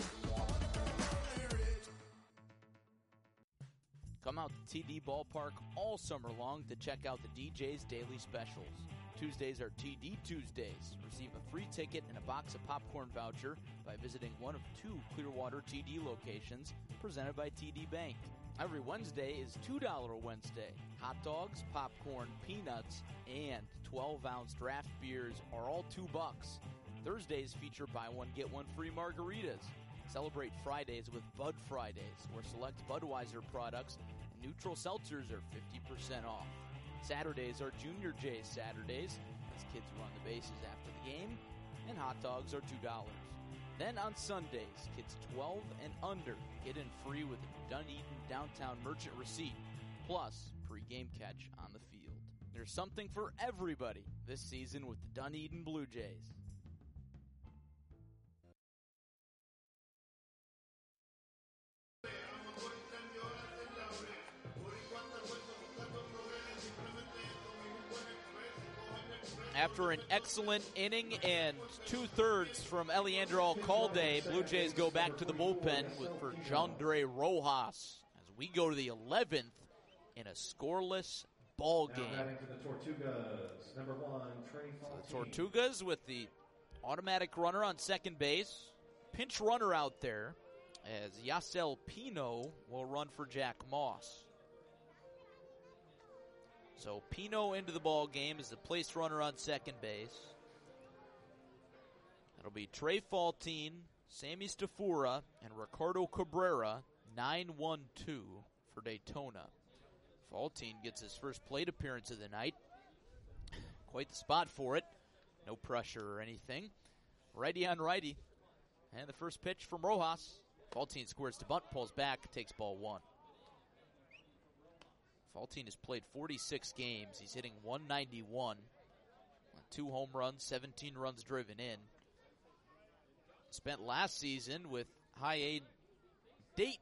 Come out to TD Ballpark all summer long to check out the DJ's daily specials. Tuesdays are TD Tuesdays. Receive a free ticket and a box of popcorn voucher by visiting one of 2 Clearwater TD locations presented by TD Bank. Every Wednesday is $2 Wednesday. Hot dogs, popcorn, peanuts, and 12-ounce draft beers are all $2. Thursdays feature buy one, get one free margaritas. Celebrate Fridays with Bud Fridays, where select Budweiser products and neutral seltzers are 50% off. Saturdays are Junior J's Saturdays, as kids run the bases after the game, and hot dogs are $2. Then on Sundays, kids 12 and under get in free with a Dunedin Downtown Merchant receipt, plus pre-game catch on the field. There's something for everybody this season with the Dunedin Blue Jays. After an excellent inning and 2/3 from Eliandro Alcalde, Blue Jays go back to the bullpen for Jandre Rojas as we go to the 11th in a scoreless ball game. Now batting for the Tortugas, number 1, Trey Faulty. So the Tortugas with the automatic runner on second base. Pinch runner out there as Yasel Pino will run for Jack Moss. So Pino into the ball game as the place runner on second base. It'll be Trey Faultine, Sammy Stafura, and Ricardo Cabrera, 9-1-2 for Daytona. Faultine gets his first plate appearance of the night. Quite the spot for it. No pressure or anything. Righty on righty. And the first pitch from Rojas. Faultine squares to bunt, pulls back, takes ball 1. Faultine has played 46 games. He's hitting .191. 2 home runs, 17 runs driven in. Spent last season with high A Dayton.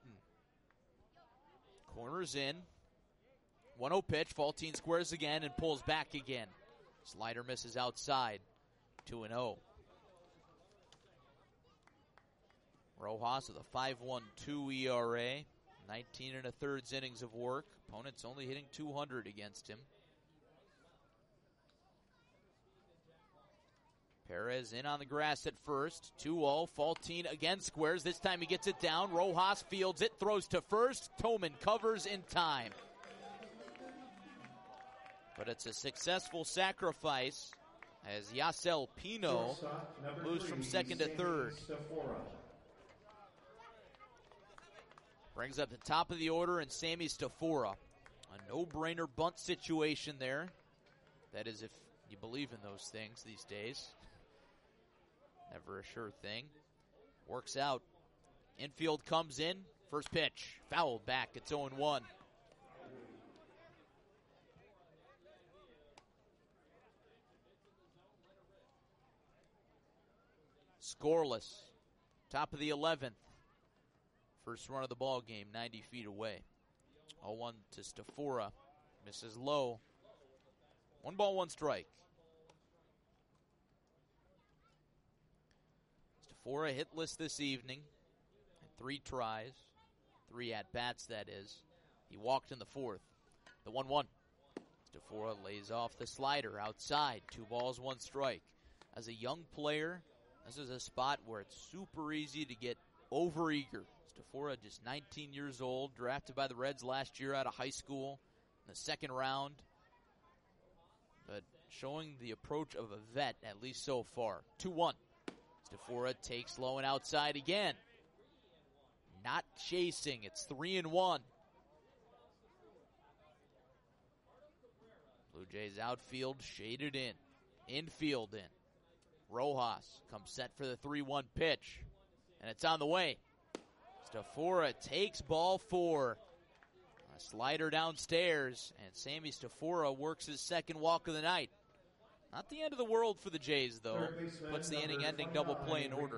Corners in. 1-0 pitch. Faultine squares again and pulls back again. Slider misses outside. 2-0. Rojas with a 5.12 ERA. 19 1/3 innings of work. Opponents only hitting .200 against him. Perez in on the grass at first. 2-0. Faultine again squares. This time he gets it down. Rojas fields it, throws to first. Toman covers in time. But it's a successful sacrifice as Yasel Pino moves from second to third. Brings up the top of the order, and Sammy Stafora. A no-brainer bunt situation there. That is if you believe in those things these days. Never a sure thing. Works out. Infield comes in. First pitch. Fouled back. It's 0-1. Scoreless. Top of the 11th. First run of the ball game, 90 feet away. 0-1 to Stafora. Misses low. 1 ball, 1 strike. Stafora hitless this evening. Had 3 tries. 3 at-bats, that is. He walked in the 4th. The 1-1. Stafora lays off the slider outside. 2 balls, 1 strike. As a young player, this is a spot where it's super easy to get overeager. Stafora, just 19 years old, drafted by the Reds last year out of high school in the 2nd round. But showing the approach of a vet, at least so far. 2-1. Stafora takes low and outside again. Not chasing. It's 3-1. Blue Jays outfield shaded in. Infield in. Rojas comes set for the 3-1 pitch. And it's on the way. Stafora takes ball 4. A slider downstairs, and Sammy Stafora works his 2nd walk of the night. Not the end of the world for the Jays, though. Puts the inning-ending double play in order.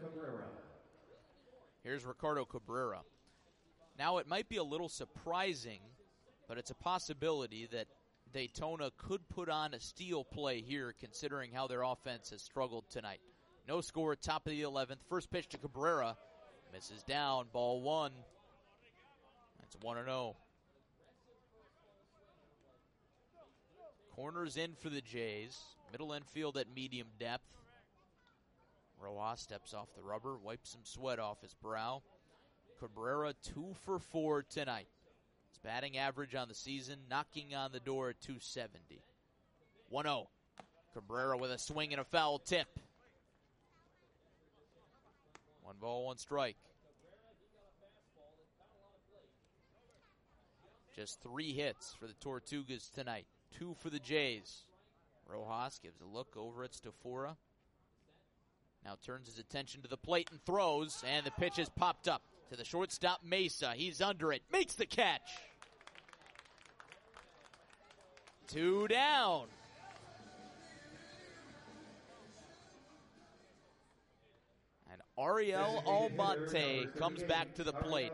Here's Ricardo Cabrera. Now, it might be a little surprising, but it's a possibility that Daytona could put on a steal play here, considering how their offense has struggled tonight. No score at top of the 11th. First pitch to Cabrera. Misses down, ball 1. That's 1-0. Corners in for the Jays. Middle infield at medium depth. Rojas steps off the rubber, wipes some sweat off his brow. Cabrera 2 for 4 tonight. His batting average on the season knocking on the door at .270. 1-0. Cabrera with a swing and a foul tip. 1 ball, 1 strike. Just 3 hits for the Tortugas tonight. 2 for the Jays. Rojas gives a look over at Stafora. Now turns his attention to the plate and throws, and the pitch is popped up to the shortstop Mesa. He's under it, makes the catch. 2 down. And Ariel Almonte comes back to the plate.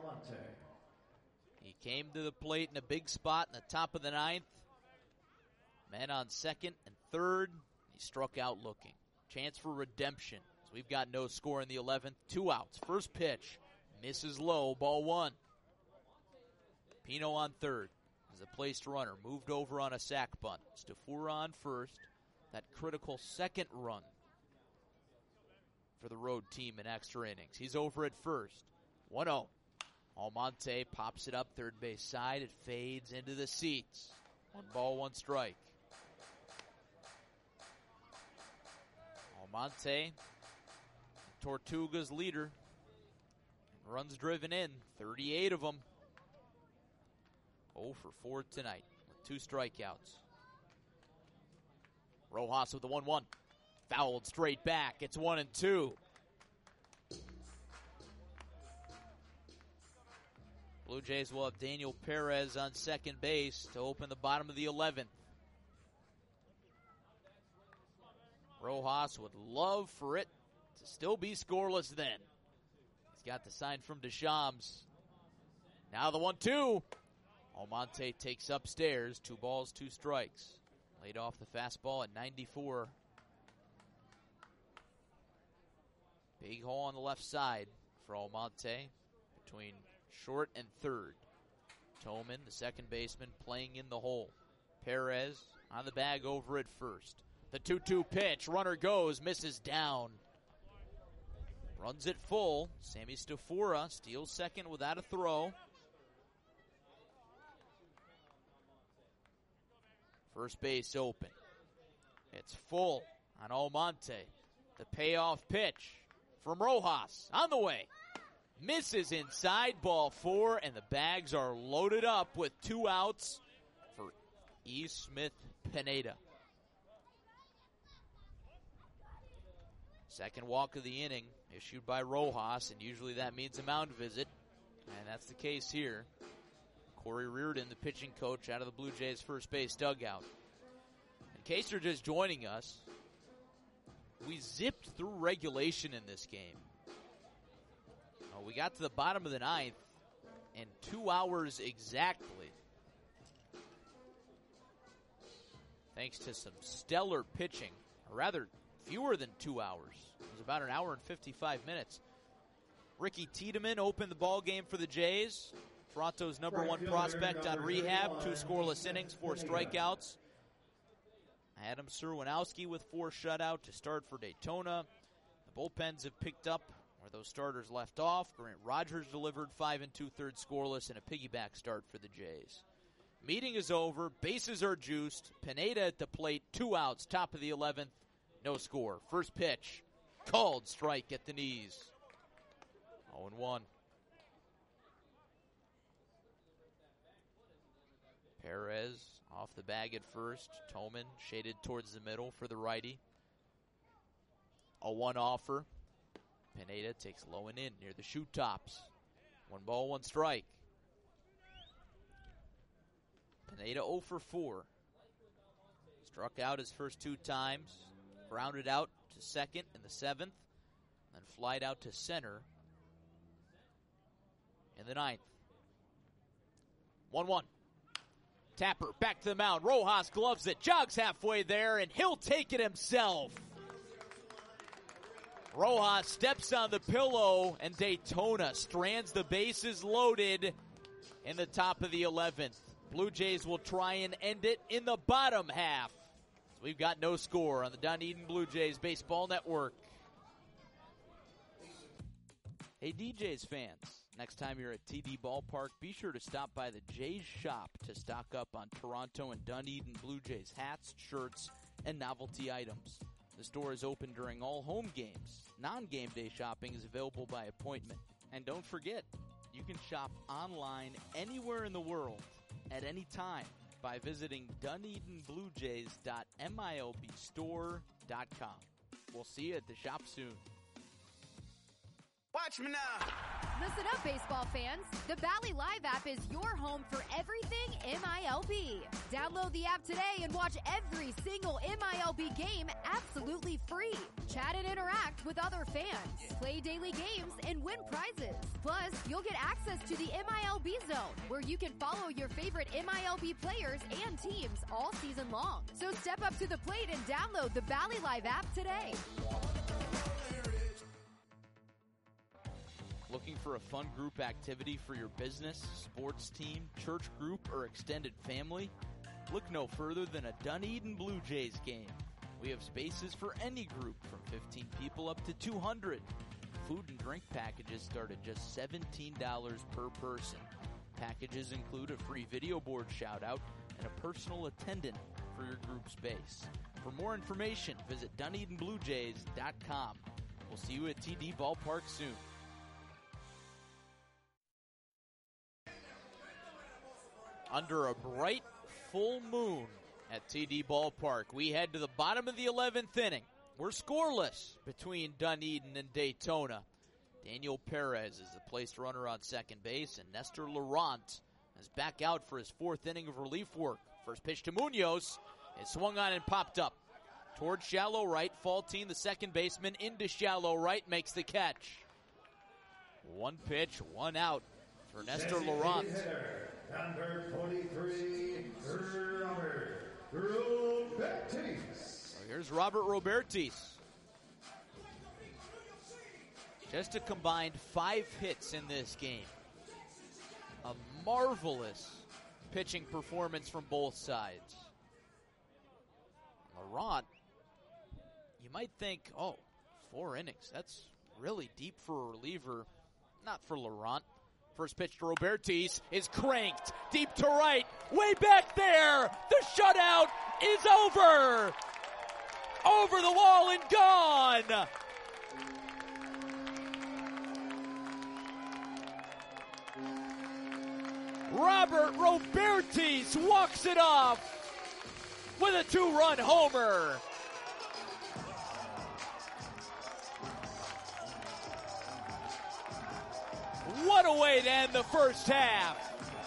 He came to the plate in a big spot in the top of the 9th. Men on 2nd and 3rd. He struck out looking. Chance for redemption. So we've got no score in the 11th. 2 outs. First pitch. Misses low. Ball 1. Pino on 3rd. As a placed runner. Moved over on a sac bunt. Stafora on 1st. That critical 2nd run for the road team in extra innings. He's over at 1st. 1-0. Almonte pops it up 3rd base side. It fades into the seats. 1 ball, 1 strike. Almonte, Tortuga's leader, runs driven in, 38 of them. 0 for 4 tonight with 2 strikeouts. Rojas with the 1-1. Fouled straight back. It's 1-2. Blue Jays will have Daniel Perez on 2nd base to open the bottom of the 11th. Rojas would love for it to still be scoreless then. He's got the sign from Deschamps. Now the 1-2. Almonte takes upstairs. 2 balls, 2 strikes. Laid off the fastball at 94. Big hole on the left side for Almonte between short and third. Toman, the second baseman, playing in the hole. Perez on the bag over at first. The 2-2 pitch. Runner goes, misses down. Runs it full. Sammy Stafura steals second without a throw. First base open. It's full on Almonte. The payoff pitch from Rojas on the way. Misses inside, ball 4, and the bags are loaded up with 2 outs for E. Smith Pineda. Second walk of the inning issued by Rojas, and usually that means a mound visit, and that's the case here. Corey Reardon, the pitching coach, out of the Blue Jays' first base dugout. In case you're just joining us, we zipped through regulation in this game. We got to the bottom of the 9th in 2 hours exactly. Thanks to some stellar pitching, or rather fewer than 2 hours. It was about an hour and 55 minutes. Ricky Tiedemann opened the ball game for the Jays. Toronto's number 1 prospect on rehab, 2 scoreless innings, 4 strikeouts. Adam Serwinowski with 4 shutout to start for Daytona. The bullpens have picked up where those starters left off. Grant Rogers delivered 5 2/3 scoreless and a piggyback start for the Jays. Meeting is over. Bases are juiced. Pineda at the plate. 2 outs. Top of the 11th. No score. First pitch. Called. Strike at the knees. 0-1. Perez off the bag at first. Toman shaded towards the middle for the righty. 0-1 offer. Pineda takes low and in near the shoe tops. 1 ball, 1 strike. Pineda 0 for 4. Struck out his first 2 times. Grounded out to second in the 7th. Then flied out to center in the 9th. 1-1. Tapper back to the mound. Rojas gloves it. Jogs halfway there, and he'll take it himself. Rojas steps on the pillow, and Daytona strands the bases loaded in the top of the 11th. Blue Jays will try and end it in the bottom half. So we've got no score on the Dunedin Blue Jays Baseball Network. Hey, DJs fans, next time you're at TD Ballpark, be sure to stop by the Jays shop to stock up on Toronto and Dunedin Blue Jays hats, shirts, and novelty items. The store is open during all home games. Non-game day shopping is available by appointment. And don't forget, you can shop online anywhere in the world at any time by visiting DunedinBlueJays.milbstore.com. We'll see you at the shop soon. Watch me now. Listen up, baseball fans. The Bally Live app is your home for everything MILB. Download the app today and watch every single MILB game absolutely free. Chat and interact with other fans. Play daily games and win prizes. Plus, you'll get access to the MILB Zone, where you can follow your favorite MILB players and teams all season long. So step up to the plate and download the Bally Live app today. Looking for a fun group activity for your business, sports team, church group, or extended family? Look no further than a Dunedin Blue Jays game. We have spaces for any group from 15 people up to 200. Food and drink packages start at just $17 per person. Packages include a free video board shout-out and a personal attendant for your group space. For more information, visit DunedinBlueJays.com. We'll see you at TD Ballpark soon. Under a bright, full moon at TD Ballpark, we head to the bottom of the 11th inning. We're scoreless between Dunedin and Daytona. Daniel Perez is the placed runner on second base, and Nestor Laurent is back out for his 4th inning of relief work. First pitch to Munoz is swung on and popped up. Towards shallow right, Faultine, the second baseman, into shallow right, makes the catch. One pitch, one out for Nestor Laurent. Number 43, Robert Robertis. So here's Robert Robertis. Just a combined 5 hits in this game. A marvelous pitching performance from both sides. Laurent, you might think, 4 innings. That's really deep for a reliever. Not for Laurent. First pitch to Robertis is cranked deep to right. Way back there. The shutout is over. Over the wall and gone. Robert Robertis walks it off with a 2-run homer. What a way to end the first half.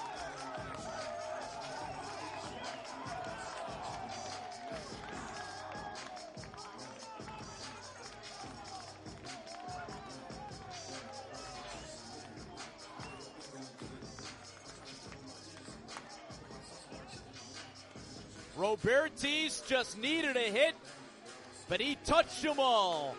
Robertis just needed a hit, but he touched them all.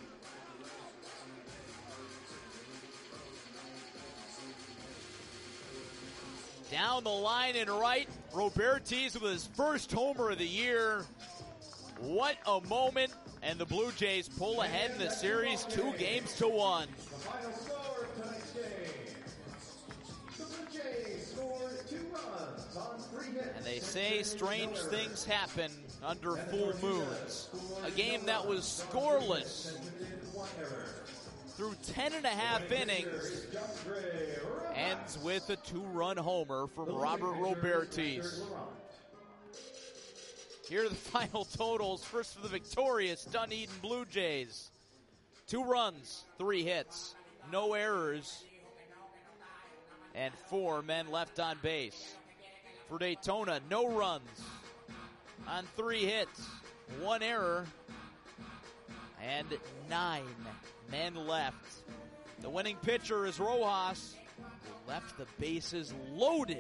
Down the line and right, Robertis with his first homer of the year. What a moment, and the Blue Jays pull ahead in the series 2-1. The final score of tonight's game. The Blue Jays scored 2 runs on 3 hits. And they say strange things happen under full moons. A game that was scoreless through 10.5 innings ends with a 2-run homer from Robert Robertis. Here are the final totals. First for the victorious Dunedin Blue Jays. 2 runs, 3 hits, no errors, and 4 men left on base. For Daytona, no runs on 3 hits, 1 error, and 9 men left. The winning pitcher is Rojas, who left the bases loaded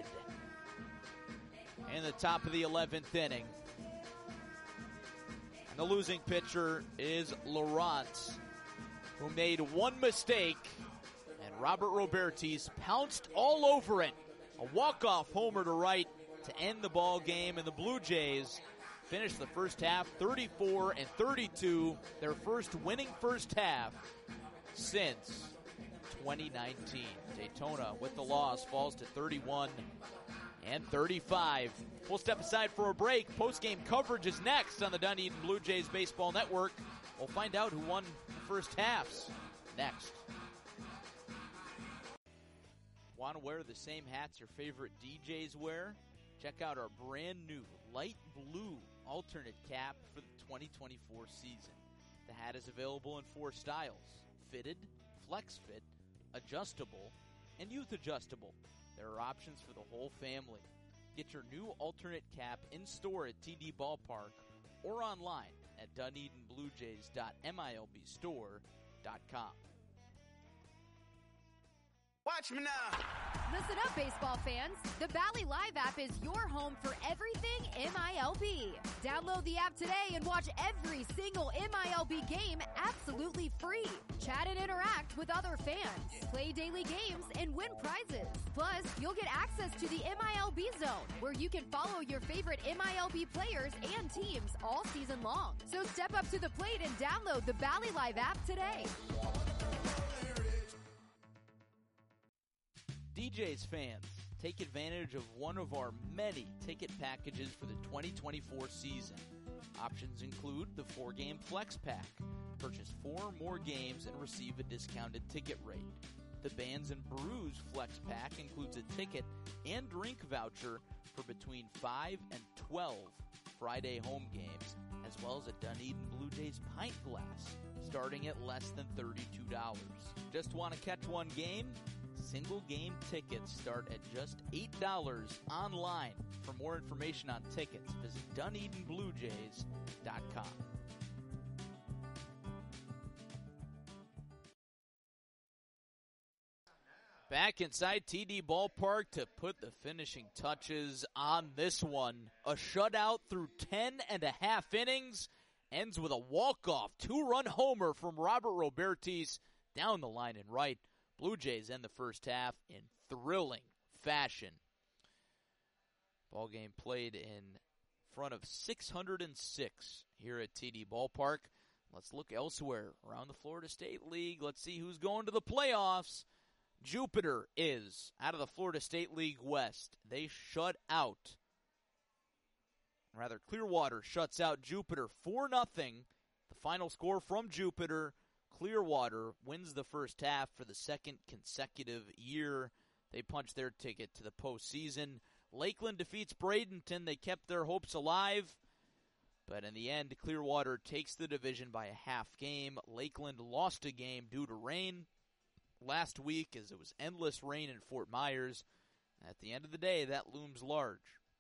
in the top of the 11th inning. And the losing pitcher is Laurent, who made 1 mistake, and Robert Robertis pounced all over it. A walk-off homer to right to end the ball game, and the Blue Jays finished the first half 34-32, their first winning first half since 2019. Daytona, with the loss, falls to 31-35. We'll step aside for a break. Post-game coverage is next on the Dunedin Blue Jays Baseball Network. We'll find out who won the first halves next. Want to wear the same hats your favorite DJs wear? Check out our brand new light blue alternate cap for the 2024 season. The hat is available in 4 styles: fitted, flex fit, adjustable, and youth adjustable. There are options for the whole family. Get your new alternate cap in store at TD Ballpark or online at DunedinBlueJays.MILBstore.com. Watch me now. Listen up, baseball fans. The Bally Live app is your home for everything MILB. Download the app today and watch every single MILB game absolutely free. Chat and interact with other fans. Play daily games and win prizes. Plus, you'll get access to the MILB Zone, where you can follow your favorite MILB players and teams all season long. So step up to the plate and download the Bally Live app today. DJ's fans, take advantage of one of our many ticket packages for the 2024 season. Options include the 4-game Flex Pack. Purchase 4 or more games and receive a discounted ticket rate. The Bands and Brews Flex Pack includes a ticket and drink voucher for between 5 and 12 Friday home games, as well as a Dunedin Blue Jays pint glass, starting at less than $32. Just want to catch one game? Single game tickets start at just $8 online. For more information on tickets, visit DunedinBlueJays.com. Back inside TD Ballpark to put the finishing touches on this one. A shutout through 10.5 innings. Ends with a walk-off 2-run homer from Robert Robertis down the line and right. Blue Jays end the first half in thrilling fashion. Ball game played in front of 606 here at TD Ballpark. Let's look elsewhere around the Florida State League. Let's see who's going to the playoffs. Jupiter is out of the Florida State League West. They shut out. Rather, Clearwater shuts out Jupiter 4-0. The final score from Jupiter. Clearwater wins the first half for the second consecutive year. They punch their ticket to the postseason. Lakeland defeats Bradenton. They kept their hopes alive. But in the end, Clearwater takes the division by a half game. Lakeland lost a game due to rain last week as it was endless rain in Fort Myers. At the end of the day, that looms large.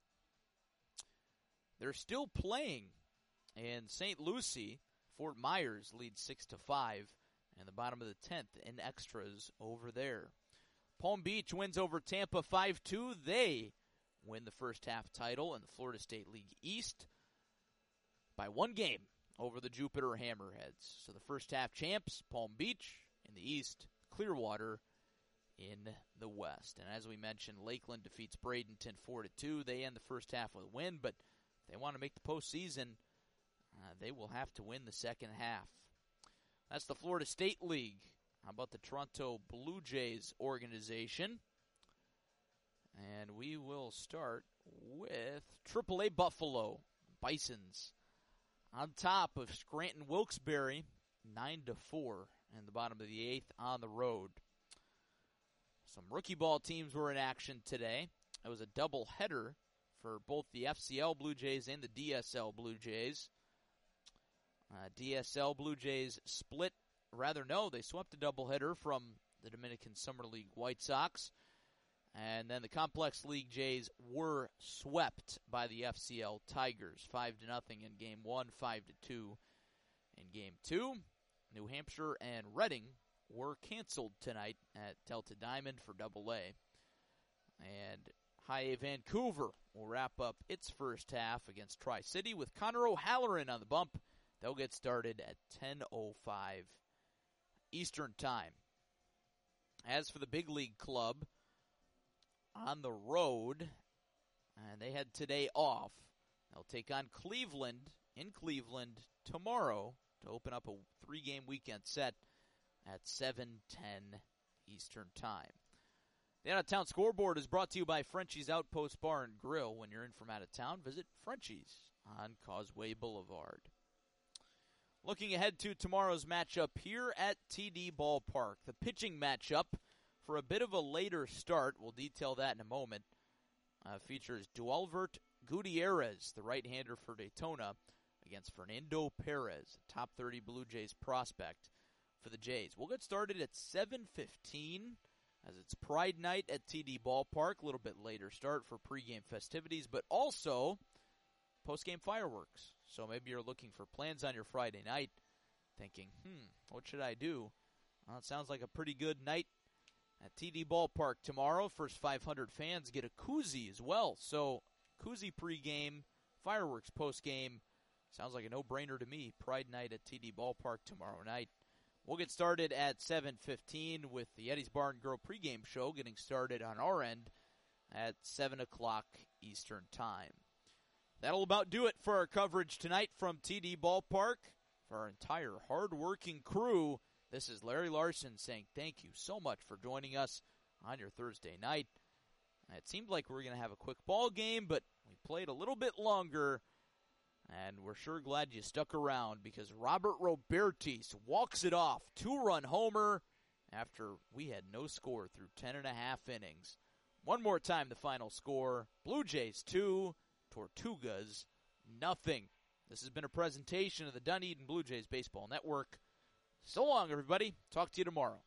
They're still playing in St. Lucie. Fort Myers leads 6-5 in the bottom of the 10th in extras over there. Palm Beach wins over Tampa 5-2. They win the first half title in the Florida State League East by 1 game over the Jupiter Hammerheads. So the first half champs, Palm Beach in the East, Clearwater in the West. And as we mentioned, Lakeland defeats Bradenton 4-2. They end the first half with a win, but if they want to make the postseason, they will have to win the second half. That's the Florida State League. How about the Toronto Blue Jays organization? And we will start with AAA Buffalo Bisons on top of Scranton Wilkes-Barre, 9-4 in the bottom of the 8th on the road. Some rookie ball teams were in action today. It was a doubleheader for both the FCL Blue Jays and the DSL Blue Jays. DSL Blue Jays they swept a doubleheader from the Dominican Summer League White Sox. And then the Complex League Jays were swept by the FCL Tigers, 5-0 in Game 1, 5-2 in Game 2. New Hampshire and Reading were canceled tonight at Delta Diamond for AA. And High A Vancouver will wrap up its first half against Tri-City with Connor O'Halloran on the bump. They'll get started at 10:05 Eastern Time. As for the Big League Club, on the road, and they had today off. They'll take on Cleveland in Cleveland tomorrow to open up a 3-game weekend set at 7:10 Eastern Time. The Out-of-Town Scoreboard is brought to you by Frenchie's Outpost Bar and Grill. When you're in from out of town, visit Frenchie's on Causeway Boulevard. Looking ahead to tomorrow's matchup here at TD Ballpark, the pitching matchup for a bit of a later start, we'll detail that in a moment, features Dualvert Gutierrez, the right-hander for Daytona, against Fernando Perez, a top 30 Blue Jays prospect for the Jays. We'll get started at 7:15 as it's Pride Night at TD Ballpark, a little bit later start for pregame festivities, but also postgame fireworks. So maybe you're looking for plans on your Friday night, thinking, what should I do? Well, it sounds like a pretty good night at TD Ballpark tomorrow. First 500 fans get a koozie as well. So koozie pregame, fireworks postgame. Sounds like a no-brainer to me. Pride Night at TD Ballpark tomorrow night. We'll get started at 7:15 with the Eddie's Bar and Grill pregame show getting started on our end at 7 o'clock Eastern Time. That'll about do it for our coverage tonight from TD Ballpark. For our entire hard-working crew, this is Larry Larson saying thank you so much for joining us on your Thursday night. It seemed like we were going to have a quick ball game, but we played a little bit longer, and we're sure glad you stuck around because Robert Robertis walks it off. 2-run homer after we had no score through 10.5 innings. One more time, the final score, Blue Jays 2, Tortugas nothing. This has been a presentation of the Dunedin Blue Jays Baseball Network. So long, everybody. Talk to you tomorrow.